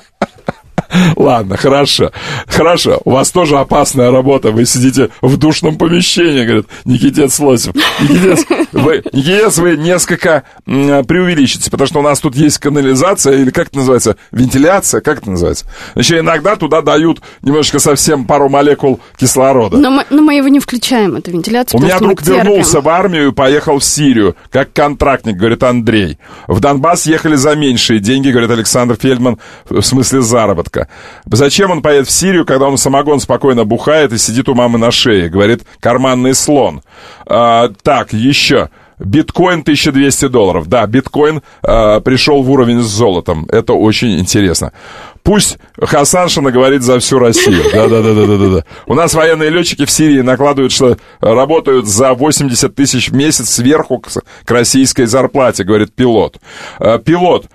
Ладно, хорошо. У вас тоже опасная работа. Вы сидите в душном помещении, говорит Никитец Лосев. Никитец, вы несколько преувеличите, потому что у нас тут есть канализация, или как это называется, вентиляция, как это называется? Значит, иногда туда дают немножечко совсем пару молекул кислорода. Но мы его не включаем, эту вентиляцию. У меня друг вернулся в армию и поехал в Сирию, как контрактник, говорит Андрей. В Донбасс ехали за меньшие деньги, говорит Александр Фельдман, в смысле заработка. Зачем он поедет в Сирию, когда он самогон спокойно бухает и сидит у мамы на шее, говорит карманный слон. Так, еще. Биткоин $1200. Да, биткоин пришел в уровень с золотом. Это очень интересно. Пусть Хасаншина говорит за всю Россию. Да. У нас военные летчики в Сирии накладывают, что работают за 80 тысяч в месяц сверху к российской зарплате, говорит пилот. Пилот,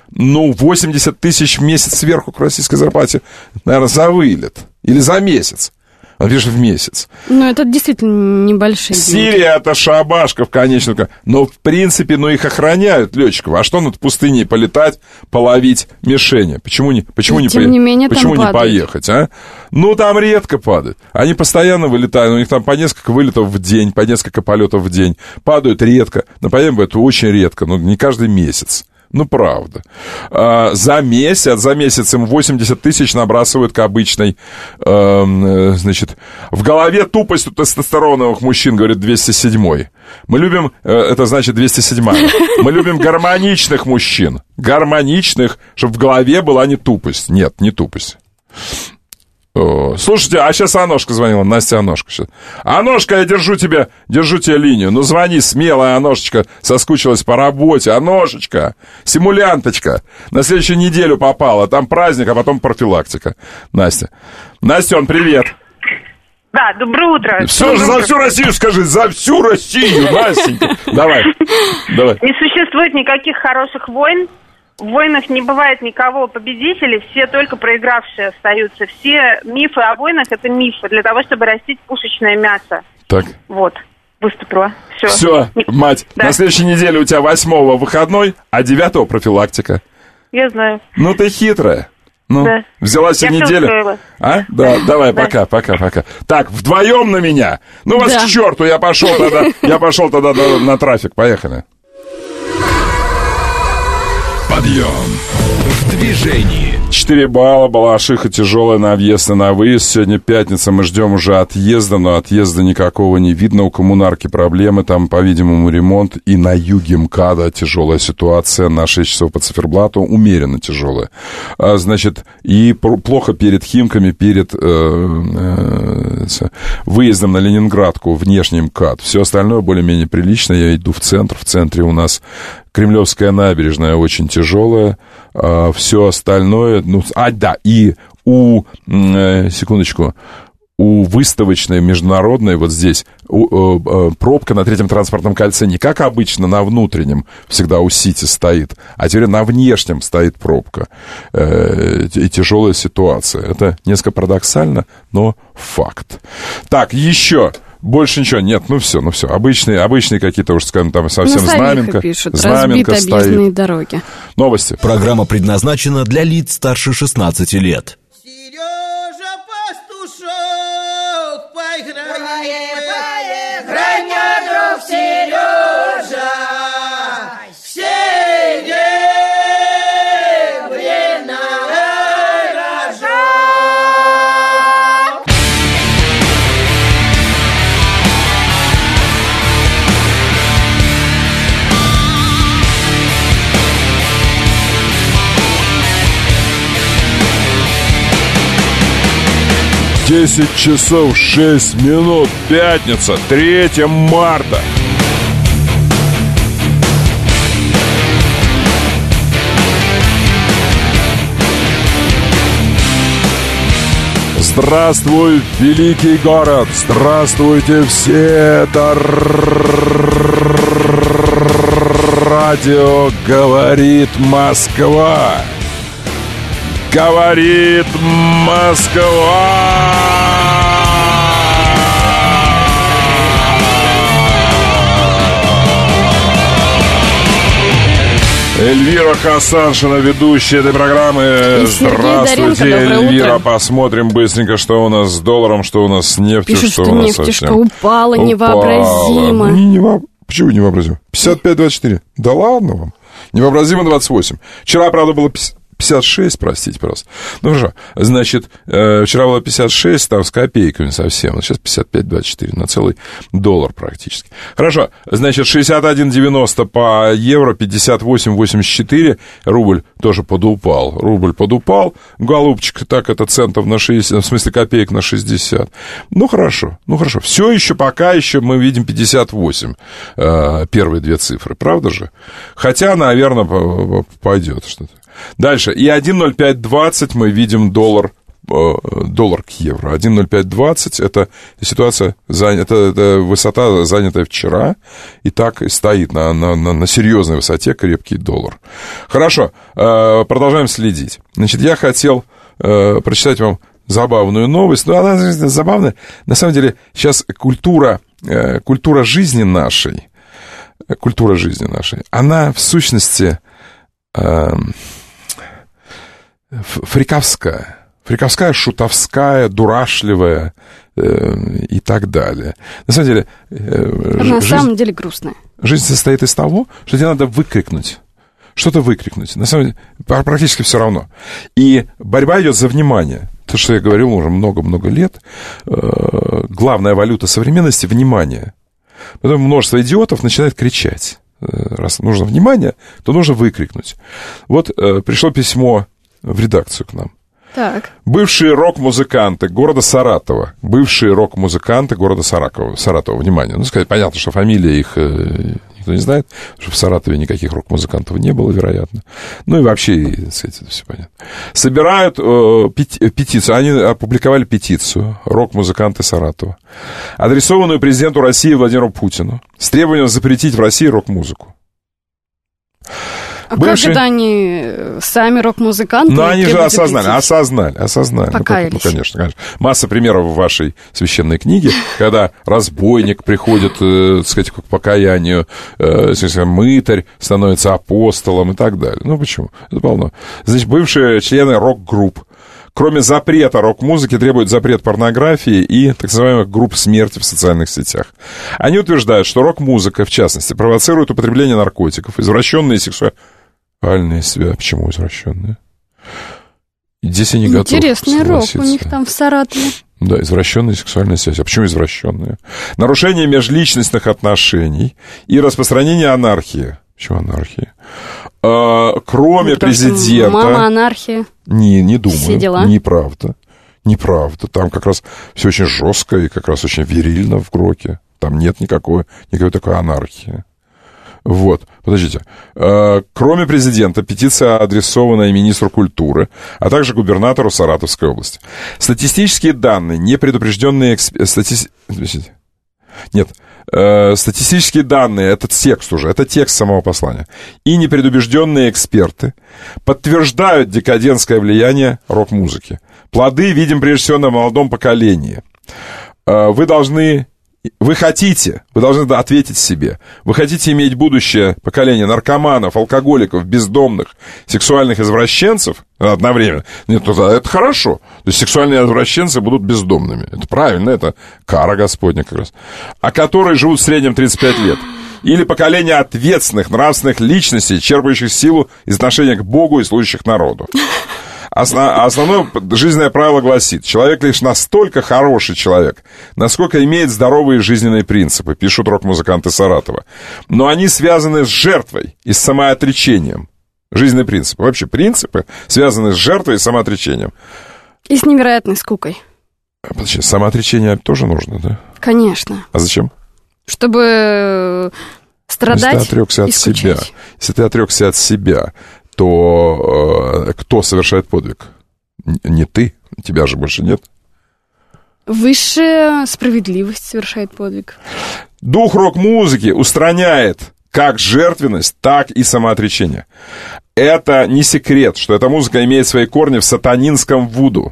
80 тысяч в месяц сверху к российской зарплате, наверное, за вылет. Или за месяц. Он пишет в месяц. Ну, это действительно небольшие деньги. Сирия — это шабашка в конечном. Но, в принципе, их охраняют, летчиков. А что над пустыней полетать, половить мишени? Почему не поехать, а? Ну, там редко падают. Они постоянно вылетают. У них там по несколько вылетов в день, по несколько полетов в день. Падают редко. Но, понятно, это очень редко. Но не каждый месяц. Ну, правда. За месяц им 80 тысяч набрасывают к обычной, значит, в голове тупость у тестостероновых мужчин, говорит 207-й. Мы любим, это значит 207-й. Мы любим гармоничных мужчин. Гармоничных, чтобы в голове была не тупость. Нет, не тупость. Слушайте, а сейчас Аношка звонила, Настя Аношка сейчас. Аношка, я держу тебе линию. Ну, звони смело, Аношечка, соскучилась по работе. Аношечка, симулянточка, на следующую неделю попала. Там праздник, а потом профилактика. Настя. Настен, привет. Да, доброе утро. Все же за всю Россию скажи, за всю Россию, Настенька. Давай. Не существует никаких хороших войн. В войнах не бывает никого победителей, все только проигравшие остаются. Все мифы о войнах — это мифы для того, чтобы растить пушечное мясо. Так. Вот, выступила. Все, мать, да. На следующей неделе у тебя 8-го выходной, а 9-го профилактика. Я знаю. Ну, ты хитрая. Ну, да. Взяла себе неделю. А? Да, давай, да. Пока. Так, вдвоем на меня. Ну, вас к черту, я пошел тогда на трафик. Поехали. Подъем в движении. 4 балла, Балашиха тяжелая на въезд и на выезд. Сегодня пятница, мы ждем уже отъезда, но отъезда никакого не видно. У коммунарки проблемы, там, по-видимому, ремонт. И на юге МКАДа тяжелая ситуация. На 6 часов по циферблату умеренно тяжелая. Значит, и плохо перед Химками, перед выездом на Ленинградку, внешний МКАД. Все остальное более-менее прилично. Я иду в центр. В центре у нас Кремлевская набережная очень тяжелая. Все остальное... и секундочку, у выставочной международной вот здесь пробка на третьем транспортном кольце не как обычно на внутреннем всегда у Сити стоит, а теперь на внешнем стоит пробка. И тяжелая ситуация. Это несколько парадоксально, но факт. Так, еще... Больше ничего, нет, ну все. Обычные какие-то, уж скажем, там совсем знаменка. Пишут, знаменка стоит. Дороги. Новости. Программа предназначена для лиц старше 16 лет. Сережа Пастушок, поиграем, граня, друг Сережа, Десять часов 6 минут, пятница, 3 марта. Здравствуй, великий город! Здравствуйте все! Это радио «Говорит Москва». Говорит Москва! Эльвира Хасаншина, ведущая этой программы. Здравствуйте, Эльвира. Посмотрим быстренько, что у нас с долларом, что у нас с нефтью. Пишут, что у нас нефтишка упала невообразимо. Почему невообразимо? 55-24. Да ладно вам. Невообразимо 28. Вчера, правда, было 56, простите, пожалуйста. Ну, хорошо. Значит, вчера было 56, там с копейками совсем. А сейчас 55-24, на целый доллар практически. Хорошо. Значит, 61,90 по евро, 58,84. Рубль тоже подупал. Голубчик, так это центов на 60, в смысле копеек на 60. Ну, хорошо. Все еще, пока еще мы видим 58. Первые две цифры, правда же? Хотя, наверное, пойдет что-то. Дальше. И 1.0520 мы видим доллар к евро. 1.0520 это ситуация, это высота, занятая вчера, и так и стоит на серьезной высоте крепкий доллар. Хорошо, продолжаем следить. Значит, я хотел прочитать вам забавную новость. Но она забавная. На самом деле, сейчас культура жизни нашей, она в сущности фриковская, шутовская, дурашливая и так далее. На самом деле... на самом деле грустная. Жизнь состоит из того, что тебе надо что-то выкрикнуть. На самом деле, практически все равно. И борьба идет за внимание. То, что я говорил уже много-много лет, главная валюта современности — внимание. Потом множество идиотов начинает кричать. Раз нужно внимание, то нужно выкрикнуть. Вот пришло письмо в редакцию к нам. Так. Бывшие рок-музыканты города Саратова. Внимание. Ну, сказать, понятно, что фамилия их никто не знает, что в Саратове никаких рок-музыкантов не было, вероятно. Ну и вообще, так сказать, это все понятно. Собирают петицию. Они опубликовали петицию «Рок-музыканты Саратова», адресованную президенту России Владимиру Путину, с требованием запретить в России рок-музыку. А как это они сами рок-музыканты? Ну, они же осознали. Покаялись. Ну, конечно. Масса примеров в вашей священной книге, когда разбойник приходит, так сказать, к покаянию, мытарь становится апостолом и так далее. Ну, почему? Это полно. Значит, бывшие члены рок-групп, кроме запрета рок-музыки, требуют запрет порнографии и так называемых групп смерти в социальных сетях. Они утверждают, что рок-музыка, в частности, провоцирует употребление наркотиков, извращенные сексуальные связи. Почему извращенные? Здесь они готовы. Интересный рок у них там в Саратове. Да, извращенные сексуальные связи. А почему извращенные? Нарушение межличностных отношений и распространение анархии. Почему анархии? Кроме президента... Мама анархия. Не думаю. Все дела. Неправда. Там как раз все очень жестко и как раз очень вирильно в роке. Там нет никакой такой анархии. Вот, подождите. Кроме президента, петиция, адресованная министру культуры, а также губернатору Саратовской области. Статистические данные, непредупрежденные... Статистические данные, это текст самого послания, и непредубежденные эксперты подтверждают декадентское влияние рок-музыки. Плоды видим прежде всего на молодом поколении. Вы должны ответить себе. Вы хотите иметь будущее поколение наркоманов, алкоголиков, бездомных, сексуальных извращенцев одновременно? Нет, это хорошо. То есть сексуальные извращенцы будут бездомными. Это правильно, это кара Господня как раз. А которые живут в среднем 35 лет. Или поколение ответственных, нравственных личностей, черпающих силу из отношения к Богу и служащих народу. Основное жизненное правило гласит: человек лишь настолько хороший человек, насколько имеет здоровые жизненные принципы, пишут рок-музыканты Саратова. Но они связаны с жертвой и с самоотречением. Жизненные принципы. Вообще принципы связаны с жертвой и самоотречением. И с невероятной скукой. Подожди, самоотречение тоже нужно, да? Конечно. А зачем? Чтобы страдать и скучать. Если ты отрекся от себя, то кто совершает подвиг? Не ты, тебя же больше нет. Высшая справедливость совершает подвиг. Дух рок-музыки устраняет как жертвенность, так и самоотречение. Это не секрет, что эта музыка имеет свои корни в сатанинском вуду.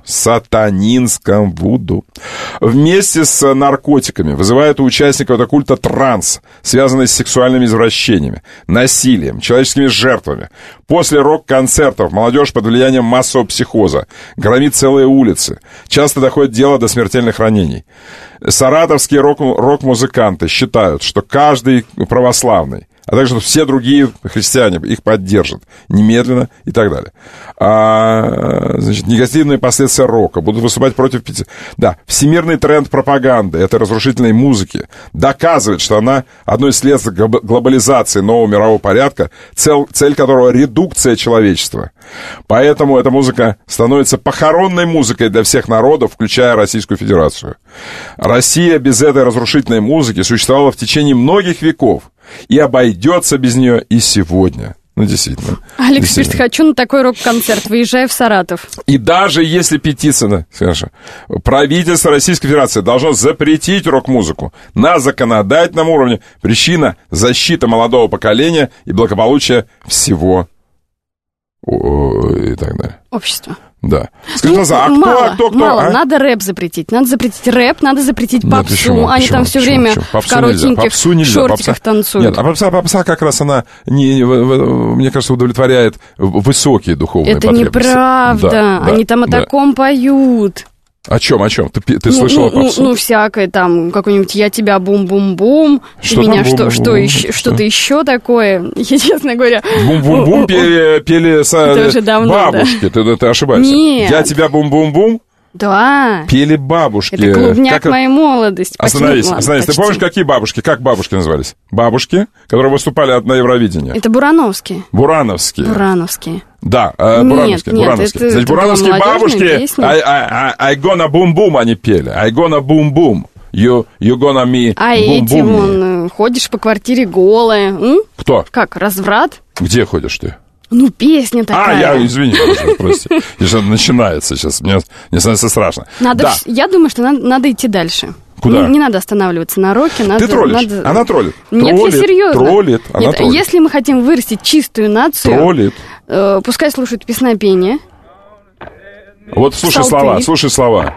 Вместе с наркотиками вызывает у участников этого культа транс, связанный с сексуальными извращениями, насилием, человеческими жертвами. После рок-концертов молодежь под влиянием массового психоза громит целые улицы. Часто доходит дело до смертельных ранений. Саратовские рок-музыканты считают, что каждый православный, а также все другие христиане их поддержат немедленно и так далее. Негативные последствия рока будут выступать против... Да, всемирный тренд пропаганды этой разрушительной музыки доказывает, что она одно из следствий глобализации нового мирового порядка, цель которого — редукция человечества. Поэтому эта музыка становится похоронной музыкой для всех народов, включая Российскую Федерацию. Россия без этой разрушительной музыки существовала в течение многих веков и обойдется без нее и сегодня. Ну, действительно. Алекс пишет: хочу на такой рок-концерт, выезжаю в Саратов. И даже если петиция, правительство Российской Федерации должно запретить рок-музыку на законодательном уровне, причина — защита молодого поколения и благополучия всего и так далее. Общества. Да. Скажи, кто? Мало, надо рэп запретить. Надо запретить рэп, надо запретить попсу. Они там все время в коротеньких шортиках танцуют. Нет, а попса как раз она, мне кажется, удовлетворяет высокие духовные потребности. Это неправда. Они там о таком поют. О чем? Ты слышала попсу? Ну, всякое там, какой-нибудь «Я тебя бум-бум-бум», «Ты меня что-то еще такое». Я, честно говоря... Бум-бум-бум пели бабушки, ты ошибаешься. Нет. «Я тебя бум-бум-бум»? Да. Пели бабушки. Это клубняк моей молодости. Остановись. Ты помнишь, какие бабушки? Как бабушки назывались? Бабушки, которые выступали на Евровидении. Это бурановские. Буравновские. Да, буравновские. Значит, буравновские бабушки I gonna boom boom они пели. I gonna boom boom. You gonna me boom boom. Вон, ходишь по квартире голая. Кто? Как, разврат? Где ходишь ты? Ну, песня такая. Извини, прости. Начинается сейчас, мне становится страшно. Я думаю, что надо идти дальше. Куда? Не надо останавливаться на роке. Ты троллишь? Она троллит? Нет, я серьезно. Троллит. Она троллит. Если мы хотим вырастить чистую нацию... Троллит. Пускай слушают песнопение. Вот слушай слова.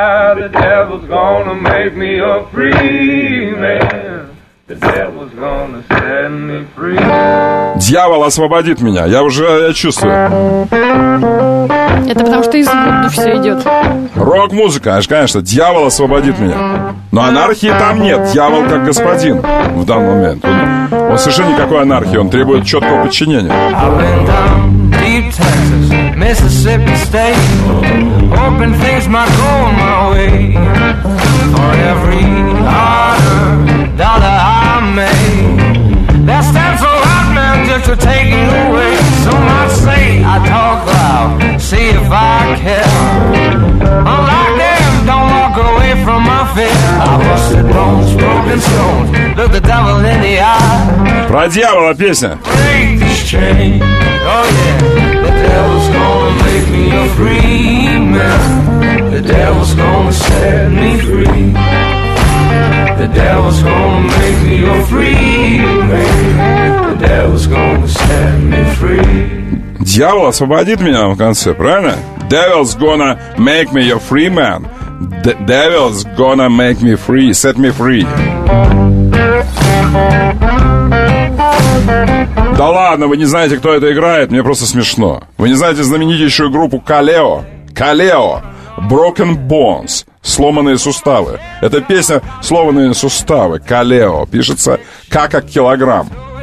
Дьявол освободит меня. Я чувствую. Это потому что из Вуду все идет. Рок-музыка, конечно, дьявол освободит меня. Но анархии там нет. Дьявол как господин в данный момент. Он совершенно никакой анархии. Он требует четкого подчинения. That stands so hot, man, just to take you away. So much say I talk loud, see if I care. Unlike them, don't walk away from my fear. I busted bones, broken stones, look the devil in the eye. Про дьявола песня. Break this chain, oh yeah. The devil's gonna make me a free man. The devil's gonna set me free. The devil's gonna make me a free man. The devil's gonna set me free. Дьявол освободит меня в конце, правильно? Devil's gonna make me a free man. Devil's gonna make me free, set me free. Да ладно, вы не знаете, кто это играет? Мне просто смешно. Вы не знаете знаменитейшую группу Kaleo? Broken Bones. Сломанные суставы. Это песня «Сломанные суставы». Kaleo. Пишется как килограмм.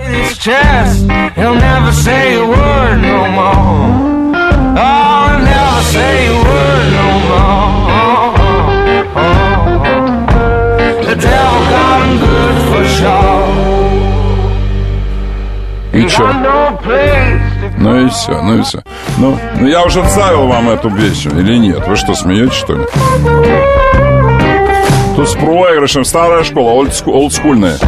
И чё? Ну и все. Ну, я уже ставил вам эту песню или нет? Вы что, смеетесь, что ли? Тут с проигрышем старая школа, олдскульная.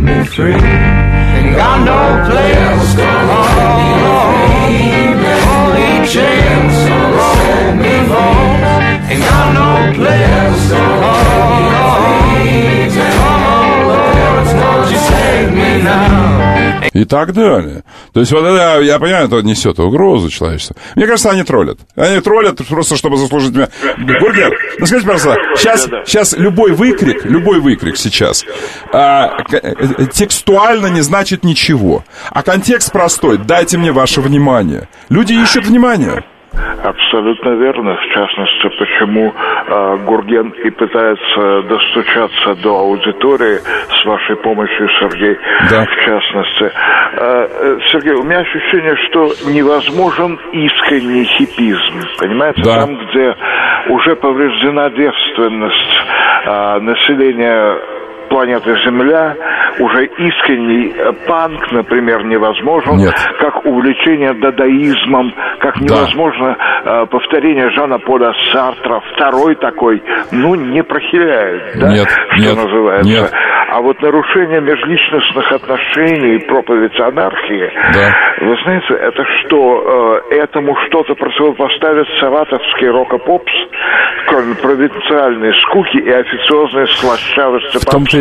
И так далее. То есть вот это, я понимаю, это несет угрозу человечеству. Мне кажется, они троллят. Они троллят просто, чтобы заслужить меня. Бургер, ну скажите, пожалуйста, сейчас любой выкрик сейчас текстуально не значит ничего. А контекст простой. Дайте мне ваше внимание. Люди ищут внимание. Абсолютно верно. В частности, почему Гурген и пытается достучаться до аудитории с вашей помощью, Сергей, да. В частности. Сергей, у меня ощущение, что невозможен искренний хиппизм. Понимаете? Да. Там, где уже повреждена девственность населения планеты Земля, уже искренний панк, например, невозможен. Нет. Как увлечение дадаизмом, как невозможно повторение Жана-Поля Сартра. Второй такой, не прохиляет, да? Нет, что называется. Нет. А вот нарушение межличностных отношений, проповедь анархии, вы знаете, это что, этому что-то противопоставит саратовский рок-попс, кроме провинциальной скуки и официозной слащавости попсы?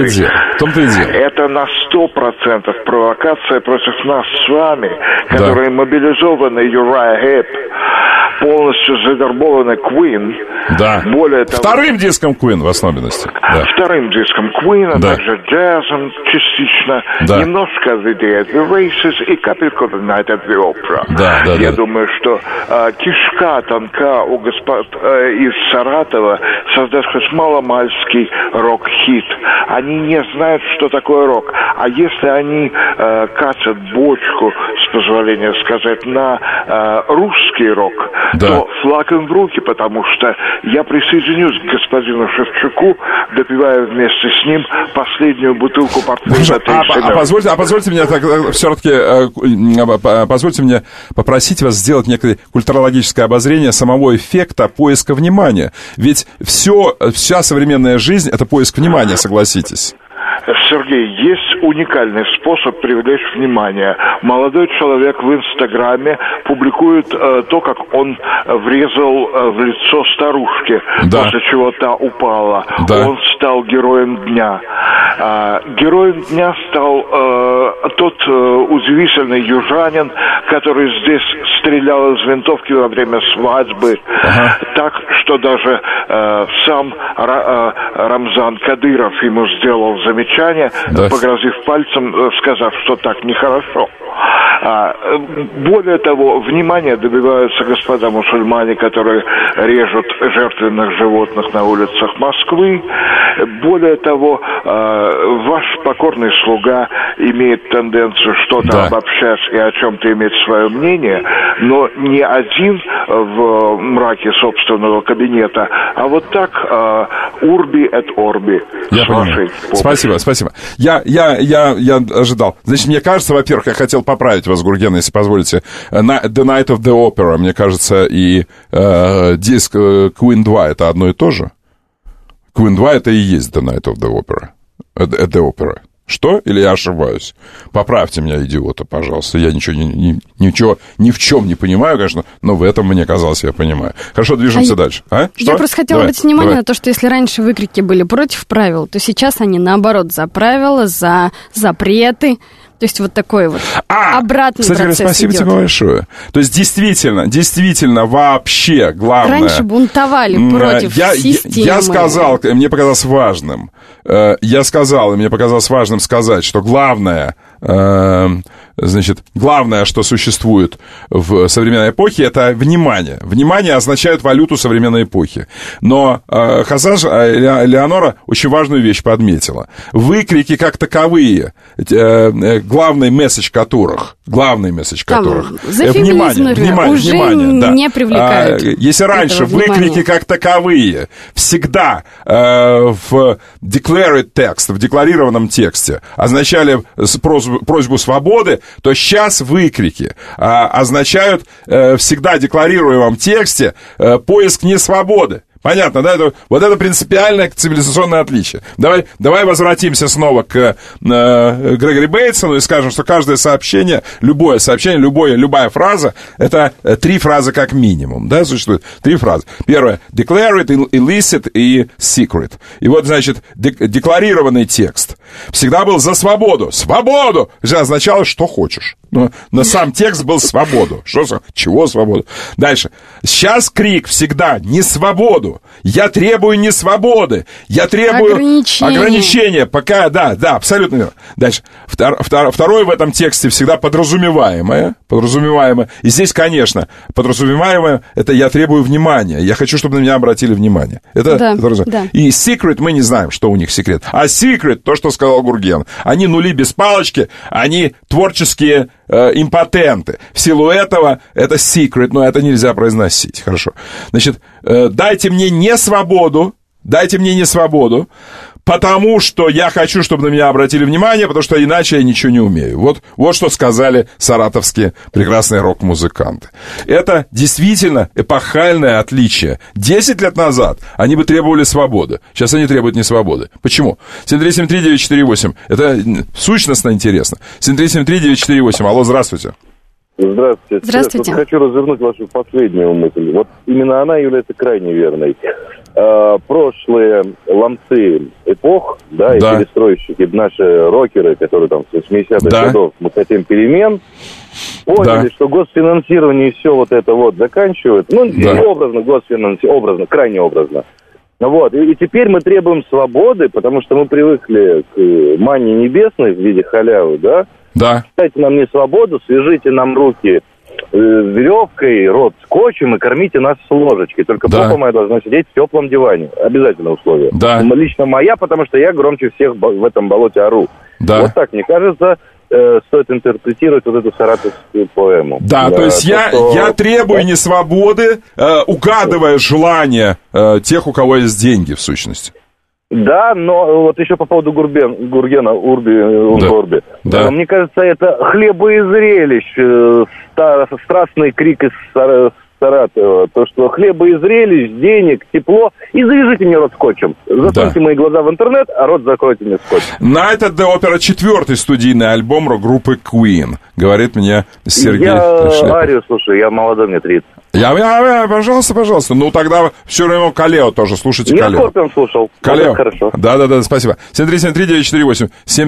том-то и дело. Это на 100% провокация против нас с вами, которые мобилизованы Юрай Хип, полностью завербованы Queen. Да. Более того, вторым диском Queen в особенности. Да. Вторым диском Queen, а также джазом частично, немножко The Day at the Races и капельку The Night at the Opera. Я думаю, что кишка тонка у господ из Саратова создать хоть маломальский рок-хит. Они не знают, что такое рок. А если они катят бочку, с позволения сказать, на русский рок, то флаг им в руки, потому что я присоединюсь к господину Шевчуку, допивая вместе с ним последнюю бутылку портвейна. Позвольте мне все-таки позвольте мне попросить вас сделать некое культурологическое обозрение самого эффекта поиска внимания. Ведь вся современная жизнь — это поиск внимания, согласитесь. Сергей, есть уникальный способ привлечь внимание. Молодой человек в Инстаграме публикует то, как он врезал в лицо старушке, после чего та упала. Он стал героем дня. Героем дня стал тот удивительный южанин, который здесь стрелял из винтовки во время свадьбы, так, что даже сам Рамзан Кадыров ему сделал замечание, погрозив пальцем, сказав, что так нехорошо. Более того, внимание добиваются господа мусульмане, которые режут жертвенных животных на улицах Москвы. Более того, ваш покорный слуга имеет тенденцию что-то обобщать и о чем-то иметь свое мнение, но не один в мраке собственного кабинета, а вот так урби эт орби. Я понимаю. Спасибо. Я ожидал. Значит, мне кажется, во-первых, я хотел поправить вас, Гурген, если позволите. The Night of the Opera, мне кажется, и диск Queen 2 это одно и то же. Queen 2 это и есть The Night of the Opera. The Opera. Что? Или я ошибаюсь? Поправьте меня, идиота, пожалуйста. Я ничего ни в чем не понимаю, конечно, но в этом, мне казалось, я понимаю. Хорошо, движемся дальше. Я просто хотела обратить внимание на то, что если раньше выкрики были против правил, то сейчас они, наоборот, за правила, за запреты. То есть вот такой вот обратный кстати, процесс спасибо тебе большое. То есть действительно, вообще главное... Раньше бунтовали против системы. Я сказал, мне показалось важным, сказать, что главное, что существует в современной эпохе, это внимание. Внимание означает валюту современной эпохи. Но Леонора очень важную вещь подметила. Выкрики как таковые, главный месседж которых внимание, не привлекают. Если раньше выкрики как таковые всегда в declared text, в декларированном тексте означали просьбу свободы, то сейчас выкрики означают всегда декларируемом тексте поиск несвободы. Понятно, да? Это принципиальное цивилизационное отличие. Давай возвратимся снова к Грегори Бейтсону и скажем, что каждое сообщение, любая фраза, это 3 фразы как минимум, да, существует 3 фразы. Первое — declared, illicit и secret. И вот, значит, декларированный текст всегда был за свободу. Свободу! Это означало, что хочешь. Но сам текст был свободу. Чего свободу? Дальше. Сейчас крик всегда не свободу. Я требую не свободы. Я требую ограничения. Пока, да, абсолютно верно. Дальше. Второе в этом тексте всегда подразумеваемое. И здесь, конечно, подразумеваемое — это я требую внимания. Я хочу, чтобы на меня обратили внимание. Да. И secret, мы не знаем, что у них секрет. А secret, то, что сказал Гурген. Они нули без палочки, они творческие импотенты. В силу этого это secret, но это нельзя произносить. Хорошо. Значит, дайте мне не свободу, потому что я хочу, чтобы на меня обратили внимание, потому что иначе я ничего не умею. Вот что сказали саратовские прекрасные рок-музыканты. Это действительно эпохальное отличие. 10 лет назад они бы требовали свободы. Сейчас они требуют не свободы. Почему? 7373948. Это сущностно интересно. 7373948. Алло, здравствуйте. Здравствуйте. Я хочу развернуть вашу последнюю мысль. Вот именно она является крайне верной. прошлые ломцы эпох, да, и перестройщики, наши рокеры, которые там с 80-х годов, мы хотим перемен, поняли, что госфинансирование все вот это вот заканчивает. Ну, образно, госфинансирование, крайне образно. Вот, и теперь мы требуем свободы, потому что мы привыкли к манне небесной в виде халявы, да? Да. Дайте нам не свободу, свяжите нам руки веревкой, рот скотчем и кормите нас с ложечки. Только попа моя должна сидеть в теплом диване. Обязательное условие. Да. Лично моя, потому что я громче всех в этом болоте ору. Да. Вот так, мне кажется, стоит интерпретировать вот эту саратовскую поэму. Да, то есть я требую не свободы, угадывая желания тех, у кого есть деньги, в сущности. Да, но вот еще по поводу Гургена, Урби. Да. Мне кажется, это хлеба и зрелищ, страстный крик из Саратова. То, что хлеба и зрелищ, денег, тепло. И завяжите мне рот скотчем. Засуньте мои глаза в интернет, а рот закройте мне скотчем. Night at the Opera — 4-й студийный альбом группы Queen, говорит мне Сергей. Я Арию слушаю, я молодой, мне 30. Пожалуйста. Ну, тогда все равно Калео тоже. Слушайте Калео. Я Скорпион слушал. Калео. Хорошо. Да, спасибо. 7373948.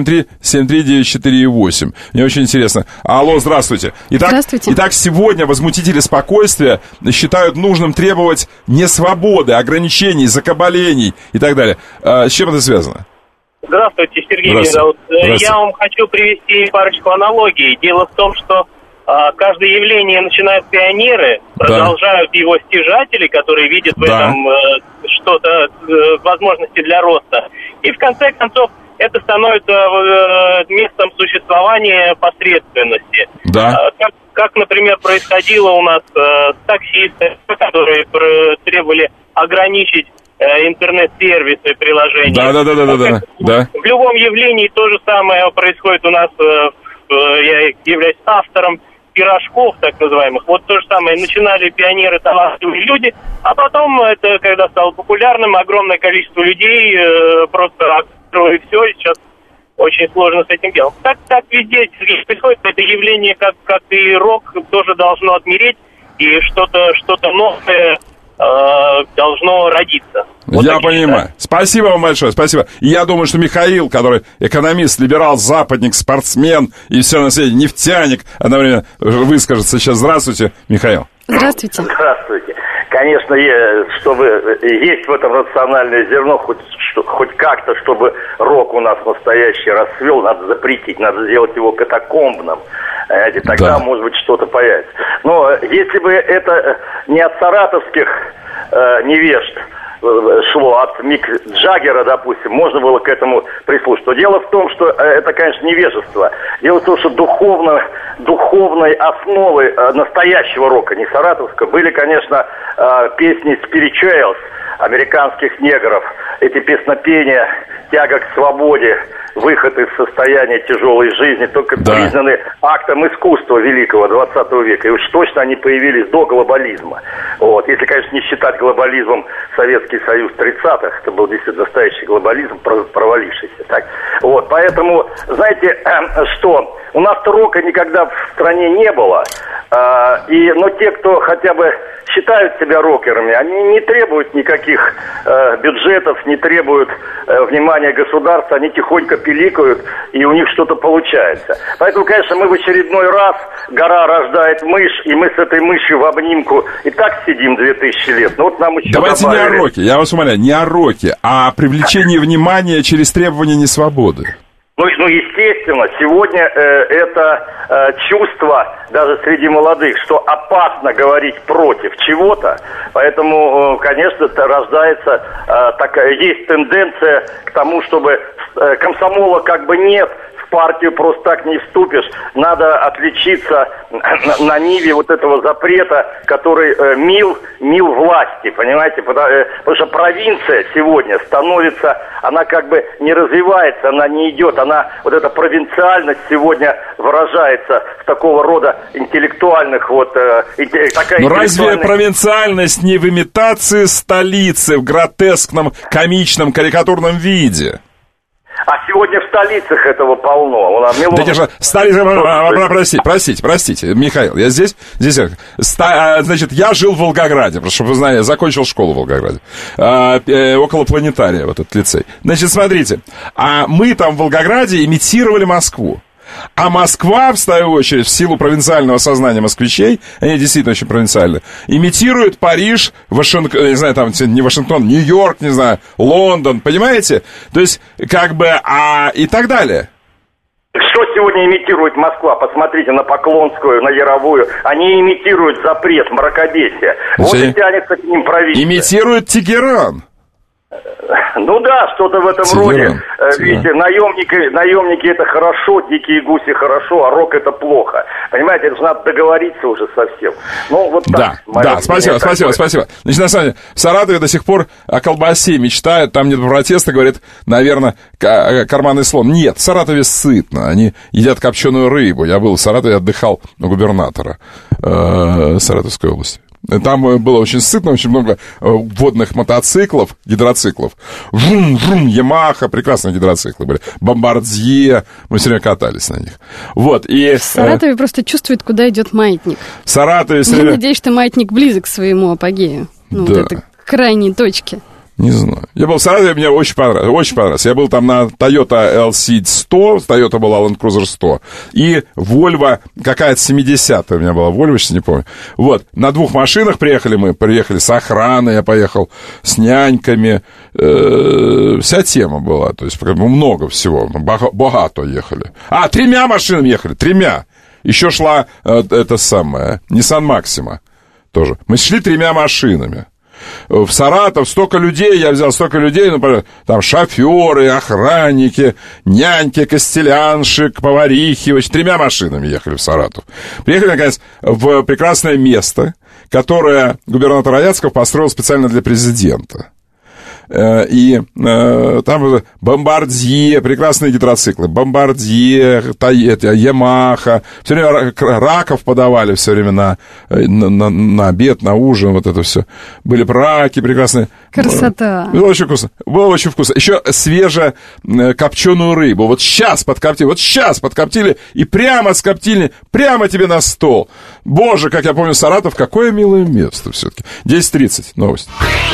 7373948. Мне очень интересно. Алло, здравствуйте. Здравствуйте. Итак, сегодня возмутители спокойствия считают нужным требовать не свободы, ограничений, закабалений и так далее. С чем это связано? Здравствуйте, Сергей меня зовут. Я вам хочу привести парочку аналогий. Дело в том, что каждое явление начинают пионеры, продолжают его стяжатели, которые видят в этом что-то, возможности для роста. И в конце концов это становится местом существования посредственности. Да. Как, например, происходило у нас с таксистами, которые требовали ограничить интернет-сервисы, приложения. Да. В любом явлении то же самое происходит у нас. Я являюсь автором пирожков, так называемых. Вот то же самое. Начинали пионеры, талантливые люди, а потом, это когда стало популярным, огромное количество людей просто и все, и сейчас очень сложно с этим делом. Так везде происходит это явление, как и рок, тоже должно отмереть, и что-то новое должно родиться. Вот я понимаю. Спасибо вам большое, спасибо. И я думаю, что Михаил, который экономист, либерал, западник, спортсмен и все на свете, нефтяник, одновременно выскажется сейчас. Здравствуйте, Михаил. Здравствуйте. Здравствуйте. Конечно, чтобы есть в этом рациональное зерно, хоть как-то, чтобы рок у нас настоящий расцвел, надо запретить, надо сделать его катакомбным. Тогда, может быть, что-то появится. Но если бы это не от саратовских невежд шло, от Мик Джаггера, допустим, можно было к этому прислушаться. Дело в том, что это, конечно, невежество. Дело в том, что духовной основой настоящего рока, не саратовского, были, конечно, песни spirituals американских негров, эти песнопения, тяга к свободе, выход из состояния тяжелой жизни, только признаны актом искусства великого 20 века. И уж точно они появились до глобализма. Вот. Если, конечно, не считать глобализмом Советский Союз 30-х, это был действительно настоящий глобализм, провалившийся. Так. Вот. Поэтому, знаете, что? У нас-то рока никогда в стране не было. Но те, кто хотя бы считают себя рокерами, они не требуют никаких бюджетов, не требуют внимания государства, они тихонько пиликают, и у них что-то получается. Поэтому, конечно, мы в очередной раз, гора рождает мышь, и мы с этой мышью в обнимку и так сидим 2000 лет. Но вот нам еще давайте добавили... не о роке, я вас умоляю, не о роке, а о привлечении внимания через требование несвободы. Ну, естественно, сегодня это чувство даже среди молодых, что опасно говорить против чего-то, поэтому, конечно, рождается есть тенденция к тому, чтобы комсомола как бы нет, в партию просто так не вступишь, надо отличиться на ниве вот этого запрета, который мил власти, понимаете, потому что провинция сегодня становится, она как бы не развивается, она не идет, она, вот эта провинциальность сегодня выражается в такого рода интеллектуальных Но разве провинциальность не в имитации столицы, в гротескном, комичном, карикатурном виде? А сегодня в столицах этого полно. Простите, Михаил, я здесь, значит, я жил в Волгограде, чтобы вы знали, я закончил школу в Волгограде, около планетария, вот этот лицей. Значит, смотрите, а мы там в Волгограде имитировали Москву. А Москва, в свою очередь, в силу провинциального сознания москвичей, они действительно очень провинциальны, имитирует Париж, Вашингтон, не знаю, там не Вашингтон, Нью-Йорк, не знаю, Лондон, понимаете? То есть, как бы, и так далее. Что сегодня имитирует Москва? Посмотрите на Поклонскую, на Яровую. Они имитируют запрет, мракобесие. Вот и тянется к ним провинция. Имитирует Тегеран. Ну да, что-то в этом роде. Видите, наемники это хорошо, дикие гуси хорошо, а рок это плохо. Понимаете, это же надо договориться уже совсем. Ну, вот так. Да, спасибо. Значит, на самом деле, в Саратове до сих пор о колбасе мечтают, там нет протеста, говорит, наверное, карманный слон. Нет, в Саратове сытно, они едят копченую рыбу. Я был в Саратове, отдыхал у губернатора Саратовской области. Там было очень сытно, очень много водных мотоциклов, гидроциклов. Врум-врум, Ямаха, прекрасные гидроциклы были. Бомбардье, мы все время катались на них. Вот, и... В Саратове просто чувствует, куда идет маятник. В Саратове... Я надеюсь, что маятник близок к своему апогею. Ну, да. Вот это к крайней точке. Не знаю. Я был в Саратове, мне очень понравилось. Я был там на Toyota LC 100, Toyota была Land Cruiser 100, и Volvo, какая-то 70-я у меня была, Volvo, сейчас не помню. Вот, на 2 машинах приехали с охраной, я поехал с няньками, вся тема была, то есть много всего, богато ехали. 3 машинами ехали, 3. Еще шла Nissan Maxima тоже. Мы шли 3 машинами. В Саратов столько людей, я взял столько людей, например, там шоферы, охранники, няньки, костелянши, поварихи, 3 машинами ехали в Саратов. Приехали, наконец, в прекрасное место, которое губернатор Аяцков построил специально для президента. И там Бомбардье, прекрасные гидроциклы, Бомбардье, Ямаха, все время раков подавали все время на обед, на ужин, вот это все. Были праки прекрасные. Красота. Было очень вкусно. Еще свежую копченую рыбу. Вот сейчас подкоптили, и прямо с коптильни, прямо тебе на стол. Боже, как я помню, Саратов, какое милое место все-таки. 10:30, новость.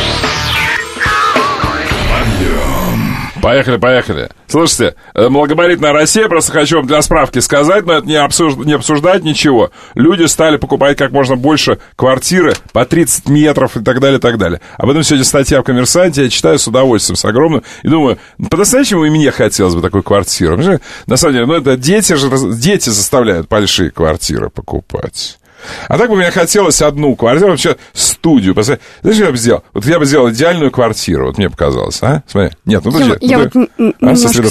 Поехали. Слушайте, малогабаритная Россия, просто хочу вам для справки сказать, но это не обсуждать ничего. Люди стали покупать как можно больше квартиры по 30 метров и так далее, и так далее. Об этом сегодня статья в «Коммерсанте», я читаю с удовольствием, с огромным, и думаю, по-настоящему и мне хотелось бы такую квартиру. На самом деле, это дети заставляют большие квартиры покупать. А так бы мне хотелось одну квартиру, вообще студию. Знаешь, что я бы сделал? Вот я бы сделал идеальную квартиру, вот мне показалось, а? Смотри. Нет, я вот немножко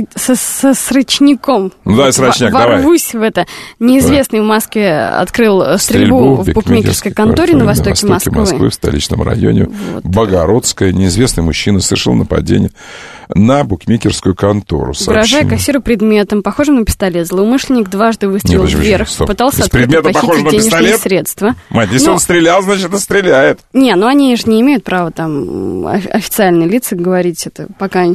с рычником. Ну, давай, с рычник, давай. Ворвусь в это. Неизвестный в Москве открыл стрельбу в букмекерской конторе на востоке Москвы. В столичном районе. Вот. Богородская. Неизвестный мужчина совершил нападение на букмекерскую контору. Угрожая кассиру предметом, похожим на пистолет, злоумышленник дважды выстрелил вверх, пытался открыто похитить денежные средства. Мать, если он стрелял, значит, он стреляет. Не, они же не имеют права там официальные лица говорить это, пока...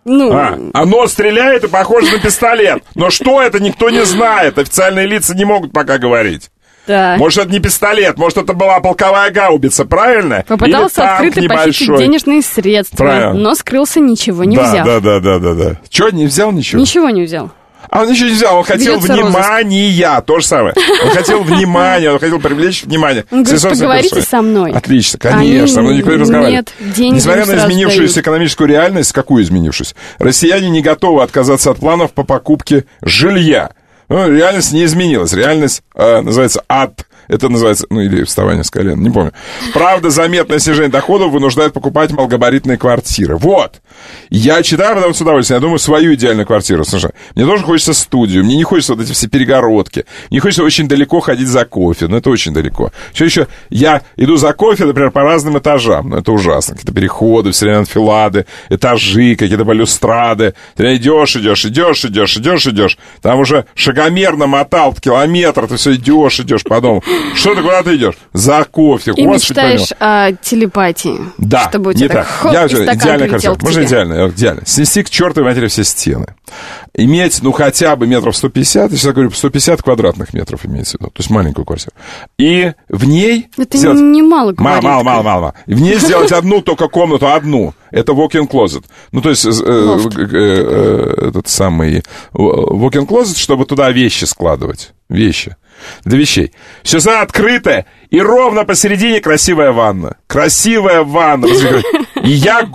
Оно стреляет и похоже на пистолет. Но что это, никто не знает. Официальные лица не могут пока говорить. Да. Может, это не пистолет, может, это была полковая гаубица, правильно? Попытался открыто похитить денежные средства, но скрылся, ничего не взял. Да. Что, не взял ничего? Ничего не взял. Он ничего не взял, он хотел внимания, то же самое. Он хотел внимания, он хотел привлечь внимание. Он говорит, поговорите со мной. Отлично, конечно, со мной никто не разговаривает. Нет, деньги несмотря на изменившуюся экономическую реальность, какую изменившуюся? Россияне не готовы отказаться от планов по покупке жилья. Реальность не изменилась. Реальность называется ад. Это называется, или вставание с колен, не помню. Правда, заметное снижение доходов вынуждает покупать малогабаритные квартиры. Вот. Я читаю потом с удовольствием, я думаю, свою идеальную квартиру. Слушай, мне тоже хочется студию, мне не хочется вот эти все перегородки. Мне хочется очень далеко ходить за кофе, но это очень далеко. Что еще? Я иду за кофе, например, по разным этажам, но это ужасно. Какие-то переходы, все время анфилады, этажи, какие-то балюстрады. Ты идешь. Там уже шагомер намотал километр, ты все идешь по дому. Что ты, куда ты идешь? За кофе. И мечтаешь о телепатии. Да, чтобы у не тебя так. хоп, Я и уже стакан идеально прилетел хочу. к Можно тебе. идеально. Снести к чертовой матери все стены. Иметь, хотя бы метров 150, я сейчас говорю, 150 квадратных метров имеется в виду, то есть маленькую квартиру. И в ней... Это немало говорит. Мало. И в ней сделать одну только комнату, одну. Это walk-in closet. То есть этот самый walk-in closet, чтобы туда вещи складывать. Вещи. Для вещей. Все открытое, и ровно посередине красивая ванна. Красивая ванна. И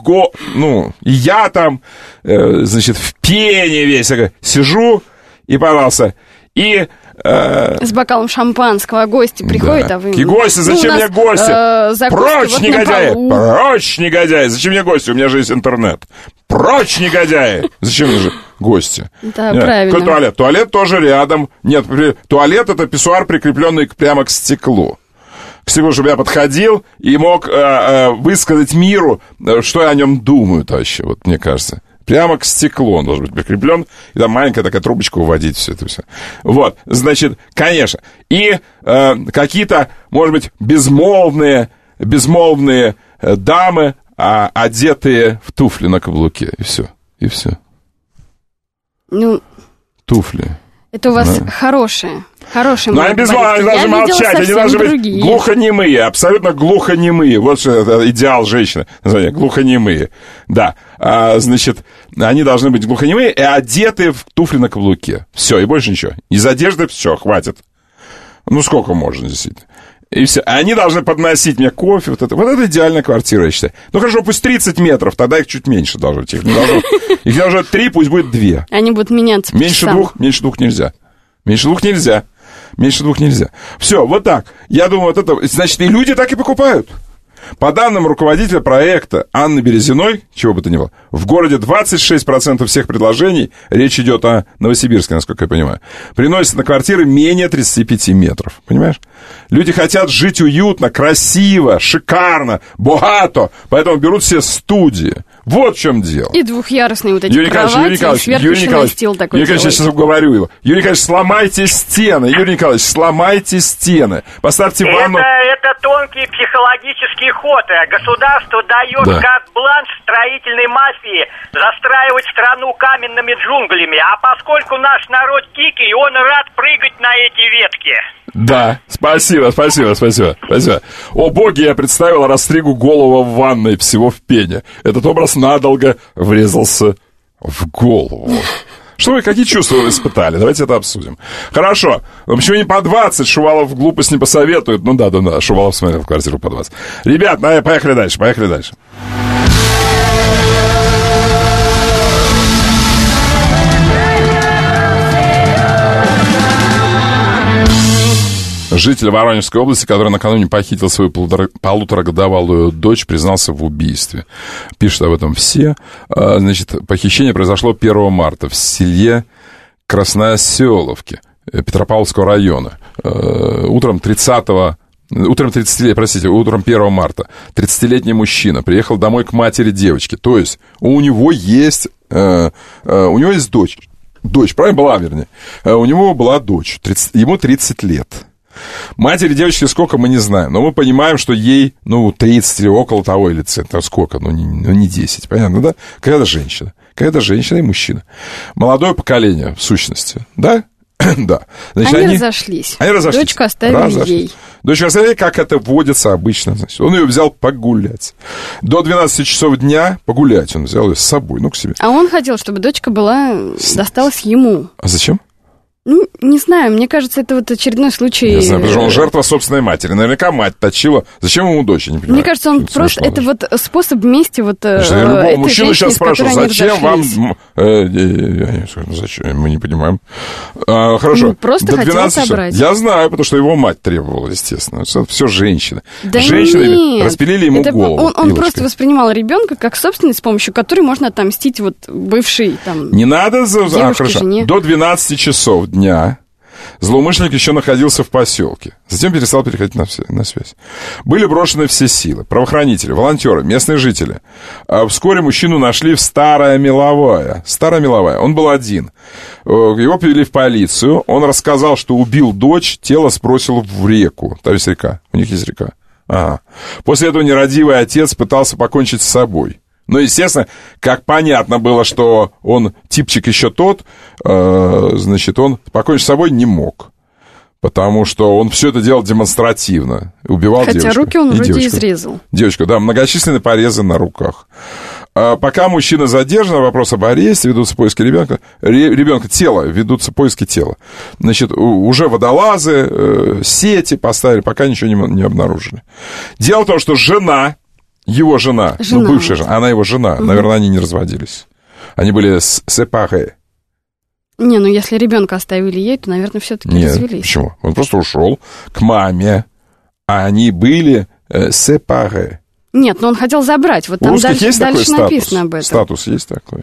я там, в пене весь сижу, и, пожалуйста, и... С бокалом шампанского гости приходят, а вы... И гости, зачем мне гости? Прочь, негодяи! Прочь, негодяи! Зачем мне гости? У меня же есть интернет. Прочь, негодяи! Зачем мне же гости? Да, правильно. Какой туалет? Туалет тоже рядом. Нет, туалет — это писсуар, прикрепленный прямо к стеклу. К стеклу, чтобы я подходил и мог высказать миру, что я о нем думаю вообще, вот мне кажется. Прямо к стеклу он должен быть прикреплен, и там маленькая такая трубочка уводить все это все. Вот, значит, конечно. И какие-то, может быть, безмолвные дамы, одетые в туфли на каблуке. И все. Туфли. Это у вас хорошее. Но они должны молчать, они должны быть глухонемые, абсолютно глухонемые. Вот что это идеал женщины, глухонемые. Да, значит, они должны быть глухонемые и одеты в туфли на каблуке. Все, и больше ничего. Из одежды все, хватит. Сколько можно, действительно. И все. Они должны подносить мне кофе. Вот это идеальная квартира, я считаю. Хорошо, пусть 30 метров, тогда их чуть меньше должно быть. Их должно 3, пусть будет 2. Они будут меняться. Меньше двух нельзя. Меньше двух нельзя. Все, вот так. Я думаю, вот это... Значит, и люди так и покупают. По данным руководителя проекта Анны Березиной, чего бы то ни было, в городе 26% всех предложений, речь идет о Новосибирске, насколько я понимаю, приносят на квартиры менее 35 метров. Понимаешь? Люди хотят жить уютно, красиво, шикарно, богато, поэтому берут все студии. Вот в чем дело. И двухъярусные вот эти кровати, Юрий Николаевич, я сейчас уговорю его. Юрий Николаевич, сломайте стены. Поставьте ванну. Это тонкий психологический ход. Государство дает карт-бланш строительной мафии застраивать страну каменными джунглями. А поскольку наш народ дикий, он рад прыгать на эти ветки. Да, спасибо. О боги, я представил, растригу голову в ванной, всего в пене. Этот образ надолго врезался в голову. Что вы, какие чувства вы испытали? Давайте это обсудим. Хорошо. Почему не по 20? Шувалов глупость не посоветует. Да. Шувалов смотрел в квартиру по 20. Ребят, поехали дальше. Житель Воронежской области, который накануне похитил свою полуторагодовалую дочь, признался в убийстве. Пишут об этом все. Значит, похищение произошло 1 марта в селе Красноселовки Петропавловского района. Утром 1 марта 30-летний мужчина приехал домой к матери девочки. То есть у него есть дочь. Дочь, правильно была, вернее. У него была дочь, ему 30 лет. Матери девочки сколько, мы не знаем, но мы понимаем, что ей, 30 или около того, или сколько, не 10, понятно, да? Какая-то женщина и мужчина. Молодое поколение, в сущности, да? Да. Значит, они разошлись. Дочку оставили ей. Дочку оставили, как это водится обычно. Значит, он ее взял погулять. До 12 часов дня погулять он взял ее с собой, к себе. А он хотел, чтобы дочка досталась ему. А зачем? Не знаю, мне кажется, это вот очередной случай... Я знаю, потому что он жертва собственной матери. Наверняка мать точила. Зачем ему дочь, я не понимаю. Мне кажется, он просто... Это вот способ мести вот любого мужчину сейчас спрашивают, зачем вам... Зачем? Мы не понимаем. Хорошо. Просто хотел собрать. Я знаю, потому что его мать требовала, естественно. Все женщины. Да женщины распилили ему голову. Он просто воспринимал ребенка как собственность, с помощью которой можно отомстить вот бывшей там... Не надо... Девушке, жене. До 12 часов дня Злоумышленник еще находился в поселке. Затем перестал переходить на связь. Были брошены все силы. Правоохранители, волонтеры, местные жители. Вскоре мужчину нашли в Старая Меловая. Старая Меловая. Он был один. Его привели в полицию. Он рассказал, что убил дочь. Тело сбросил в реку. Там есть река. У них есть река. Ага. После этого нерадивый отец пытался покончить с собой. Но, естественно, как понятно было, что он типчик еще тот, значит, он покончить с собой не мог. Потому что он все это делал демонстративно. Убивал девочку. Хотя руки он вроде изрезал. Девочку, да, многочисленные порезы на руках. Пока мужчина задержан, вопрос об аресте, ведутся поиски ребенка, тела, ведутся поиски тела. Значит, уже водолазы, сети поставили, пока ничего не обнаружили. Дело в том, что его жена, ну, бывшая жена, она его жена, наверное, они не разводились. Они были сепаре. Не, ну если ребенка оставили ей, то, наверное, все-таки развелись. Нет, почему? Он просто ушел к маме, а они были сепаре. Нет, но он хотел забрать. Вот там дальше написано об этом. Статус есть такой?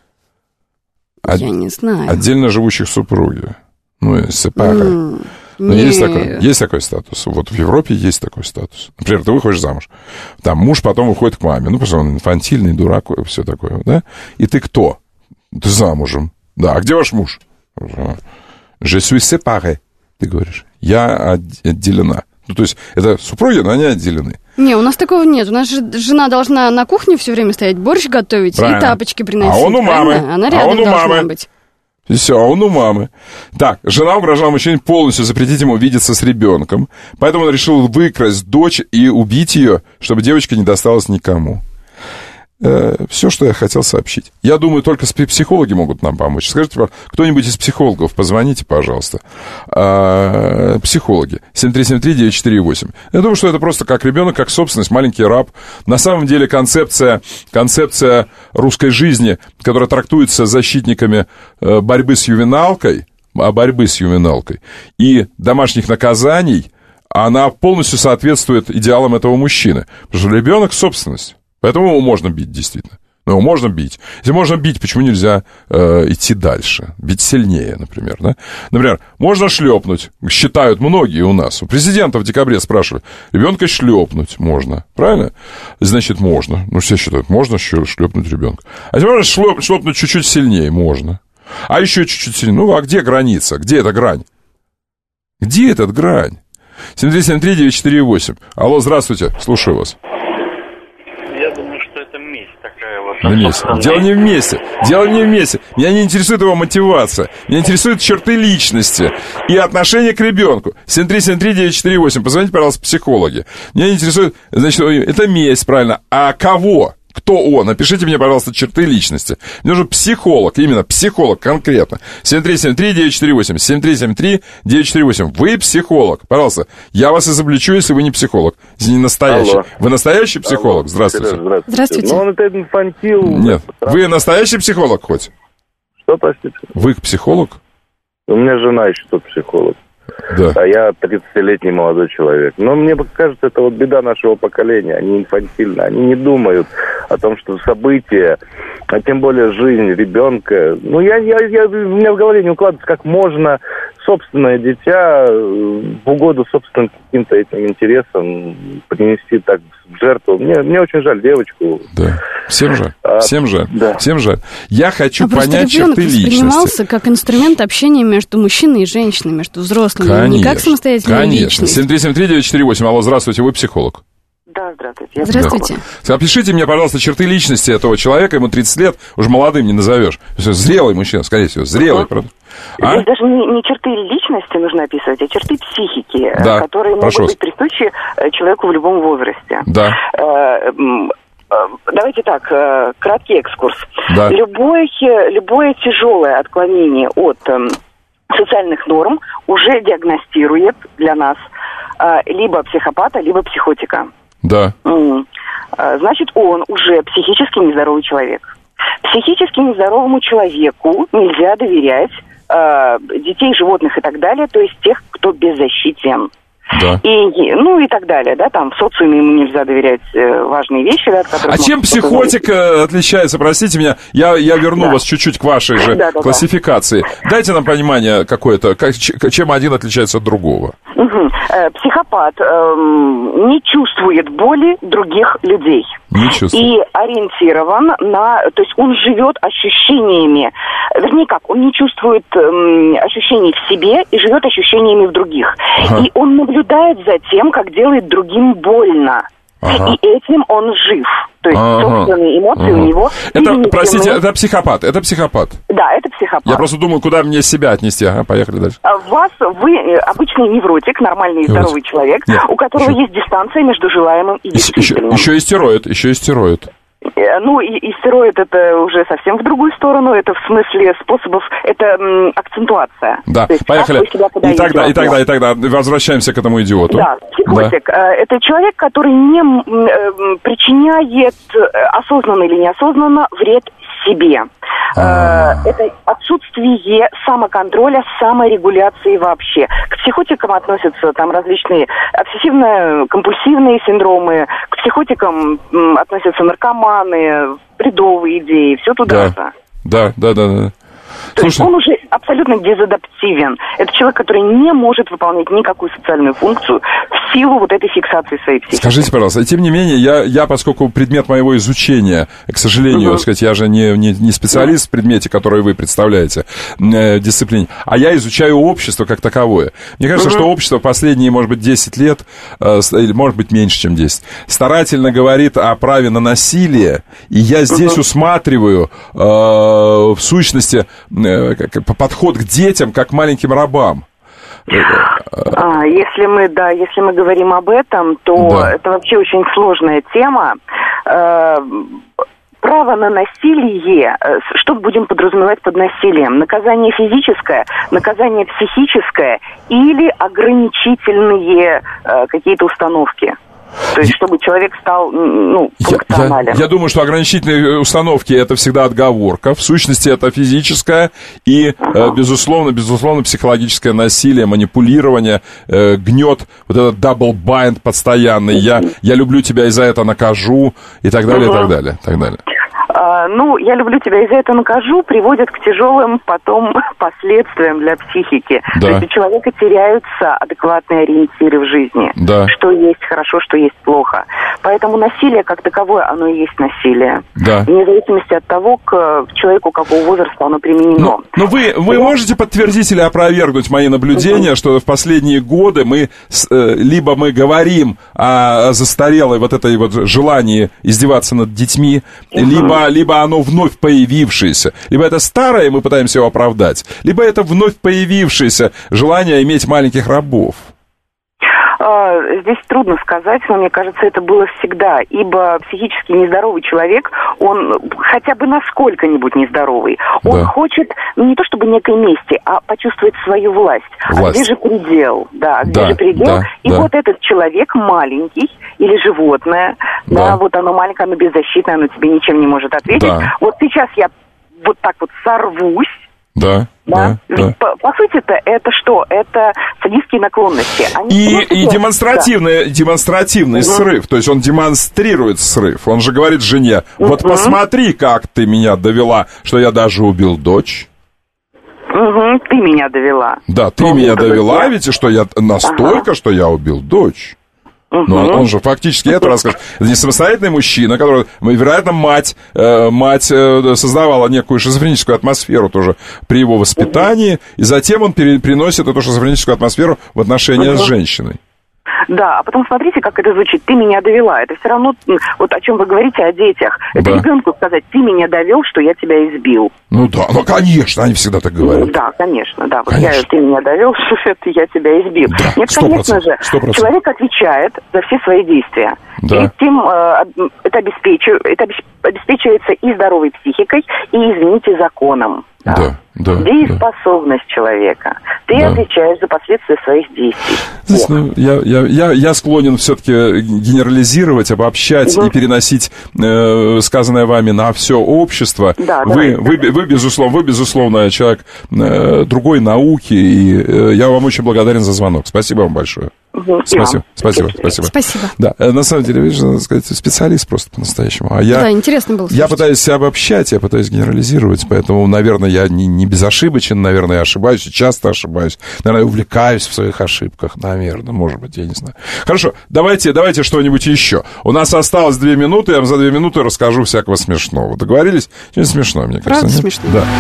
Я не знаю. Отдельно живущих супруги. Ну, сепаре. Но есть такой статус. Вот в Европе есть такой статус. Например, ты выходишь замуж. Там муж потом уходит к маме. Ну, потому что он инфантильный, дурак, все такое, да? И ты кто? Ты замужем. Да, а где ваш муж? Je suis séparé, ты говоришь. Я отделена. Ну, то есть, это супруги, но они отделены. Не, у нас такого нет. У нас же жена должна на кухне все время стоять, борщ готовить и тапочки приносить. А он у мамы. Она рядом должна быть. И все, а он у мамы. Так, жена угрожала мужчине полностью запретить ему видеться с ребенком. Поэтому он решил выкрасть дочь и убить ее, чтобы девочка не досталась никому. Все, что я хотел сообщить. Я думаю, только психологи могут нам помочь. Скажите, кто-нибудь из психологов, позвоните, пожалуйста. Психологи. 7373948. Я думаю, что это просто как ребенок, как собственность, маленький раб. На самом деле концепция русской жизни, которая трактуется защитниками борьбы с ювеналкой и домашних наказаний, она полностью соответствует идеалам этого мужчины. Потому что ребенок — собственность. Поэтому его можно бить, действительно. Но его можно бить. Если можно бить, почему нельзя идти дальше? Бить сильнее, например. Да? Например, можно шлепнуть. Считают многие у нас. У президента в декабре спрашивали. Ребенка шлепнуть можно. Правильно? Значит, можно. Ну, все считают, можно шлепнуть ребенка. А если можно шлепнуть чуть-чуть сильнее? Можно. А еще чуть-чуть сильнее. Ну, а где граница? Где эта грань? Где эта грань? 7373948. Алло, здравствуйте. Слушаю вас. Дело не вместе. Меня не интересует его мотивация. Меня интересуют черты личности и отношение к ребенку. 7373948. Позвоните, пожалуйста, психологи. Меня не интересует, значит, это месть, правильно. А кого? Кто он? Напишите мне, пожалуйста, черты личности. Мне нужен психолог, именно психолог конкретно. 7373948. 7373948. Вы психолог. Пожалуйста, я вас изобличу, если вы не психолог. Если не настоящий. Алло. Вы настоящий психолог? Алло. Здравствуйте. Здравствуйте. Ну, он это инфантил. Нет. Вы настоящий психолог хоть? Что, простите? Вы психолог? У меня жена еще тот психолог. Да. А я 30-летний молодой человек. Но мне кажется, это вот беда нашего поколения. Они инфантильны, они не думают о том, что события, а тем более жизнь ребенка. Ну, у меня в голове не укладывается, как можно собственное дитя в угоду собственным каким-то этим интересам принести так в жертву. Мне очень жаль девочку. Да. Всем жаль. Да. Всем жаль. Я хочу понять черты личности. Воспринимался как инструмент общения между мужчиной и женщиной, между взрослыми. Конечно, не как самостоятельная личность. 7373948. Алло, здравствуйте, вы психолог. Да, здравствуйте. Здравствуйте. Да. Опишите мне, пожалуйста, черты личности этого человека. Ему 30 лет, уже молодым не назовешь. Зрелый мужчина, скорее всего. Зрелый, правда? Здесь даже не черты личности нужно описывать, а черты психики, да, которые могут быть присущи человеку в любом возрасте. Да. Давайте так, краткий экскурс. Да. Любое тяжелое отклонение от социальных норм уже диагностирует для нас либо психопата, либо психотика. Да. Значит, он уже психически нездоровый человек. Психически нездоровому человеку нельзя доверять детей, животных и так далее, то есть тех, кто беззащитен. и так далее, да, там в социуме ему нельзя доверять важные вещи, да, от которых... А чем психотик отличается, простите меня, я верну вас чуть-чуть к вашей же классификации. Дайте нам понимание какое-то, чем один отличается от другого. Психопат не чувствует боли других людей. Не чувствует. И ориентирован на... То есть он живет ощущениями. Вернее как, он не чувствует ощущений в себе и живет ощущениями в других. И он наблюдает за тем, как делает другим больно. И этим он жив. То есть собственные эмоции у него... Простите, это психопат, Да, это психопат. Я просто думаю, куда мне себя отнести. Поехали дальше. Вы обычный невротик, нормальный и здоровый человек, у которого есть дистанция между желаемым и действительным. Еще и стероид. Ну, и стероид это уже совсем в другую сторону, это в смысле способов, это акцентуация. Да, есть, поехали. И тогда возвращаемся к этому идиоту. Да, психотик. Это человек, который не причиняет осознанно или неосознанно вред себе. Это отсутствие самоконтроля, саморегуляции вообще. К психотикам относятся там различные обсессивно-компульсивные синдромы, к психотикам относятся наркоманы, бредовые идеи, все туда-то. Да. То есть он уже абсолютно дезадаптивен. Это человек, который не может выполнять никакую социальную функцию в силу вот этой фиксации своей психики. Скажите, пожалуйста, тем не менее, я поскольку предмет моего изучения, к сожалению, так сказать, я же не специалист в предмете, который вы представляете, в дисциплине, а я изучаю общество как таковое. Мне кажется, что общество в последние, может быть, 10 лет, или, может быть, меньше, чем 10, старательно говорит о праве на насилие, и я здесь усматриваю в сущности подход к детям, как к маленьким рабам. Если мы говорим об этом, то это вообще очень сложная тема. Право на насилие, что будем подразумевать под насилием? Наказание физическое, наказание психическое или ограничительные какие-то установки? То есть, чтобы человек стал, функционален. Я думаю, что ограничительные установки – это всегда отговорка. В сущности, это физическое и, безусловно, психологическое насилие, манипулирование, гнет, вот этот double bind постоянный. Я люблю тебя и за это накажу, и так далее, и так далее, и так далее. Я люблю тебя и за это накажу, приводит к тяжелым потом последствиям для психики. Да. То есть у человека теряются адекватные ориентиры в жизни. Да. Что есть хорошо, что есть плохо. Поэтому насилие как таковое, оно и есть насилие. Да. Вне зависимости от того, к человеку какого возраста оно применено. Но вы можете подтвердить или опровергнуть мои наблюдения, что в последние годы либо мы говорим о застарелой вот этой вот желании издеваться над детьми, либо оно вновь появившееся, либо это старое, и мы пытаемся его оправдать, либо это вновь появившееся желание иметь маленьких рабов. Здесь трудно сказать, но мне кажется, это было всегда, ибо психически нездоровый человек, он хотя бы насколько-нибудь нездоровый, он хочет, не то чтобы некой мести, а почувствовать свою власть. А где же предел? Где же предел? И вот этот человек маленький или животное, вот оно маленькое, оно беззащитное, оно тебе ничем не может ответить. Вот сейчас я вот так вот сорвусь. Ведь по сути-то это что? Это садистские наклонности. И демонстративный срыв. То есть он демонстрирует срыв. Он же говорит жене: вот посмотри, как ты меня довела, что я даже убил дочь. Ты меня довела. Да, ты меня довела, ведь что я настолько, что я убил дочь. Но он же фактически это рассказывает. Это не самостоятельный мужчина, который, вероятно, мать создавала некую шизофреническую атмосферу тоже при его воспитании, и затем он переносит эту шизофреническую атмосферу в отношения с женщиной. Да, а потом смотрите, как это звучит. Ты меня довела. Это все равно, вот о чем вы говорите, о детях. Это ребенку сказать: ты меня довел, что я тебя избил. Конечно, они всегда так говорят. Да, конечно, да. Вот ты меня довел, что я тебя избил. Да, нет, конечно же, 100%. Человек отвечает за все свои действия. Да. И тем это обеспечивается и здоровой психикой, и, извините, законом. Дееспособность человека. Ты отвечаешь за последствия своих действий. Я склонен все-таки генерализировать, обобщать и переносить сказанное вами на все общество. Вы безусловно, человек другой науки, и я вам очень благодарен за звонок. Спасибо вам большое. Спасибо. Да, на самом деле, видишь, надо сказать, специалист просто по-настоящему. Да, интересно было слушать. Я пытаюсь себя обобщать, я пытаюсь генерализировать, поэтому, наверное, я не безошибочен, наверное, я ошибаюсь, часто ошибаюсь. Наверное, я увлекаюсь в своих ошибках, наверное, может быть, я не знаю. Хорошо, давайте что-нибудь еще. У нас осталось 2 минуты, я вам за 2 минуты расскажу всякого смешного. Договорились? Очень смешно, мне кажется. Правда смешно? Да.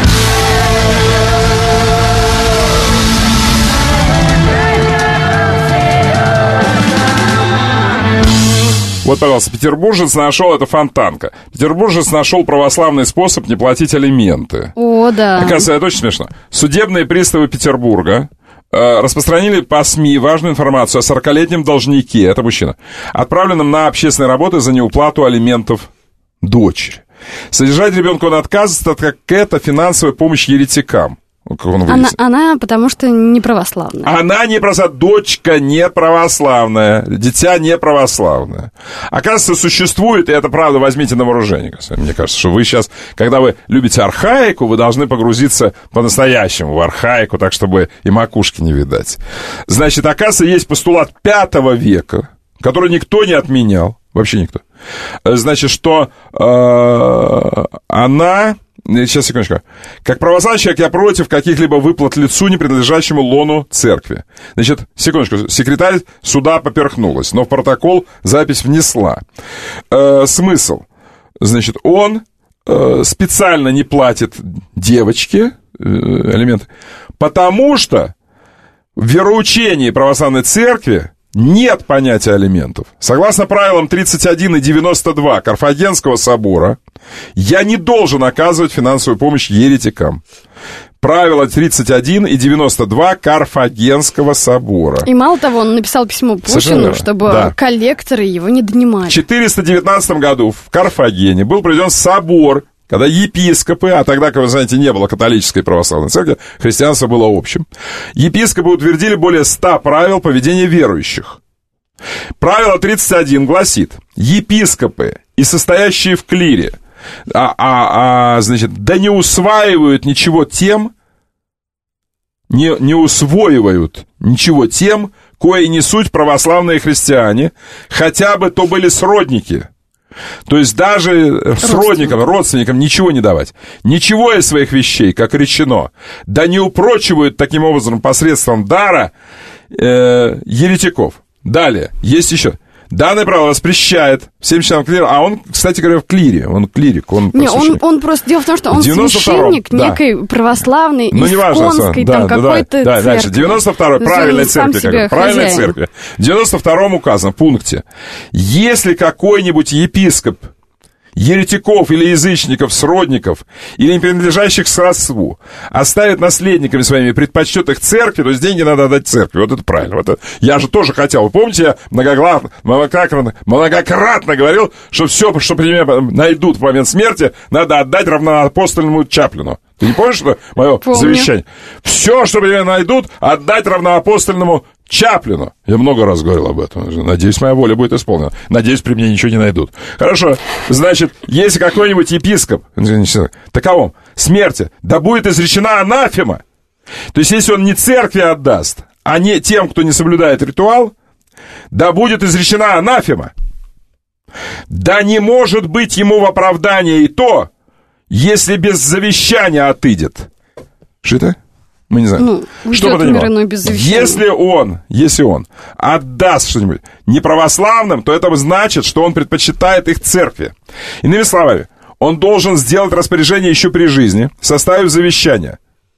Вот, пожалуйста, петербуржец нашел, это Фонтанка. Петербуржец нашел православный способ не платить алименты. О, да. Оказывается, это очень смешно. Судебные приставы Петербурга распространили по СМИ важную информацию о 40-летнем должнике, это мужчина, отправленном на общественные работы за неуплату алиментов дочери. Содержать ребенка он отказывается, так как это финансовая помощь еретикам. Она потому что не православная. Она не православная, дочка не православная, дитя не православное. Оказывается, существует, и это правда, возьмите на вооружение. Мне кажется, что вы сейчас, когда вы любите архаику, вы должны погрузиться по-настоящему в архаику, так, чтобы и макушки не видать. Значит, оказывается, есть постулат V века, который никто не отменял, вообще никто. Значит, что она... Сейчас, секундочку. Как православный человек, я против каких-либо выплат лицу, не принадлежащему лону церкви. Значит, секундочку. Секретарь суда поперхнулась, но в протокол запись внесла. Смысл. Значит, он специально не платит девочке алименты, потому что в вероучении православной церкви нет понятия алиментов. Согласно правилам 31 и 92 Карфагенского собора, я не должен оказывать финансовую помощь еретикам. Правила 31 и 92 Карфагенского собора. И мало того, он написал письмо Путину, чтобы коллекторы его не донимали. В 419 году в Карфагене был проведен собор, когда епископы, а тогда, как вы знаете, не было католической православной церкви, христианство было общим, епископы утвердили более 100 правил поведения верующих. Правило 31 гласит: епископы и состоящие в клире, значит, да не усваивают ничего тем, не усвоивают ничего тем, кои не суть православные христиане, хотя бы то были сродники. То есть даже сродникам, родственникам ничего не давать. Ничего из своих вещей, как речено, да не упрочивают таким образом посредством дара еретиков. Далее, есть еще. Данное правило воспрещает всем членам клира, а он, кстати говоря, в клире, он клирик, он просто, дело в том, что он священник некой православной, исконской, там какой-то церкви. Дальше, 92-й, правильной церкви. В 92-м указано в пункте: если какой-нибудь епископ еретиков или язычников, сродников или не принадлежащих к родству оставит наследниками своими, предпочтет их церкви, то есть деньги надо отдать церкви. Вот это правильно. Вот это. Я же тоже хотел. Вы помните, я многократно говорил, что все, что при мне найдут в момент смерти, надо отдать равноапостольному Чаплину. Ты не помнишь, что мое завещание? Все, что при мне найдут, отдать равноапостольному Чаплину. Я много раз говорил об этом. Надеюсь, моя воля будет исполнена. Надеюсь, при мне ничего не найдут. Хорошо. Значит, если какой-нибудь епископ таковом смерти, да будет изречена анафема. То есть, если он не церкви отдаст, а не тем, кто не соблюдает ритуал, да будет изречена анафема. Да не может быть ему в оправдание и то, если без завещания отыдет. Что это? Мы не знаем. Что бы то ни было. Если он отдаст что-нибудь неправославным, то это значит, что он предпочитает их церкви. Иными словами, он должен сделать распоряжение еще при жизни, составив завещание.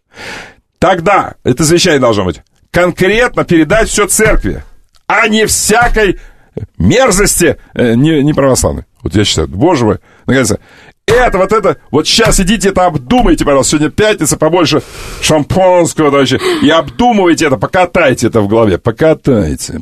Тогда это завещание должно быть конкретно передать все церкви, а не всякой мерзости неправославной. Вот я считаю, боже мой, наконец-то. Вот сейчас идите это обдумайте, пожалуйста. Сегодня пятница, побольше шампанского, товарищи. И обдумывайте это, покатайте это в голове. Покатайте.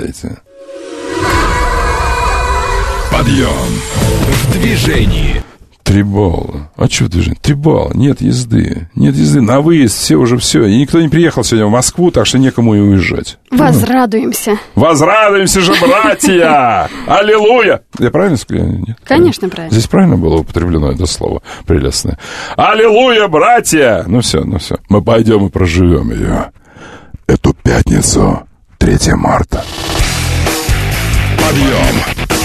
Подъем в движении. 3 балла. А что движение? 3 балла. Нет езды. На выезд все уже все. И никто не приехал сегодня в Москву, так что некому и уезжать. Возрадуемся. Возрадуемся же, братья! Аллилуйя! Я правильно сказал? Нет? Конечно, правильно. Здесь правильно было употреблено это слово прелестное. Аллилуйя, братья! Ну все. Мы пойдем и проживем ее. Эту пятницу, 3 марта. Подъем.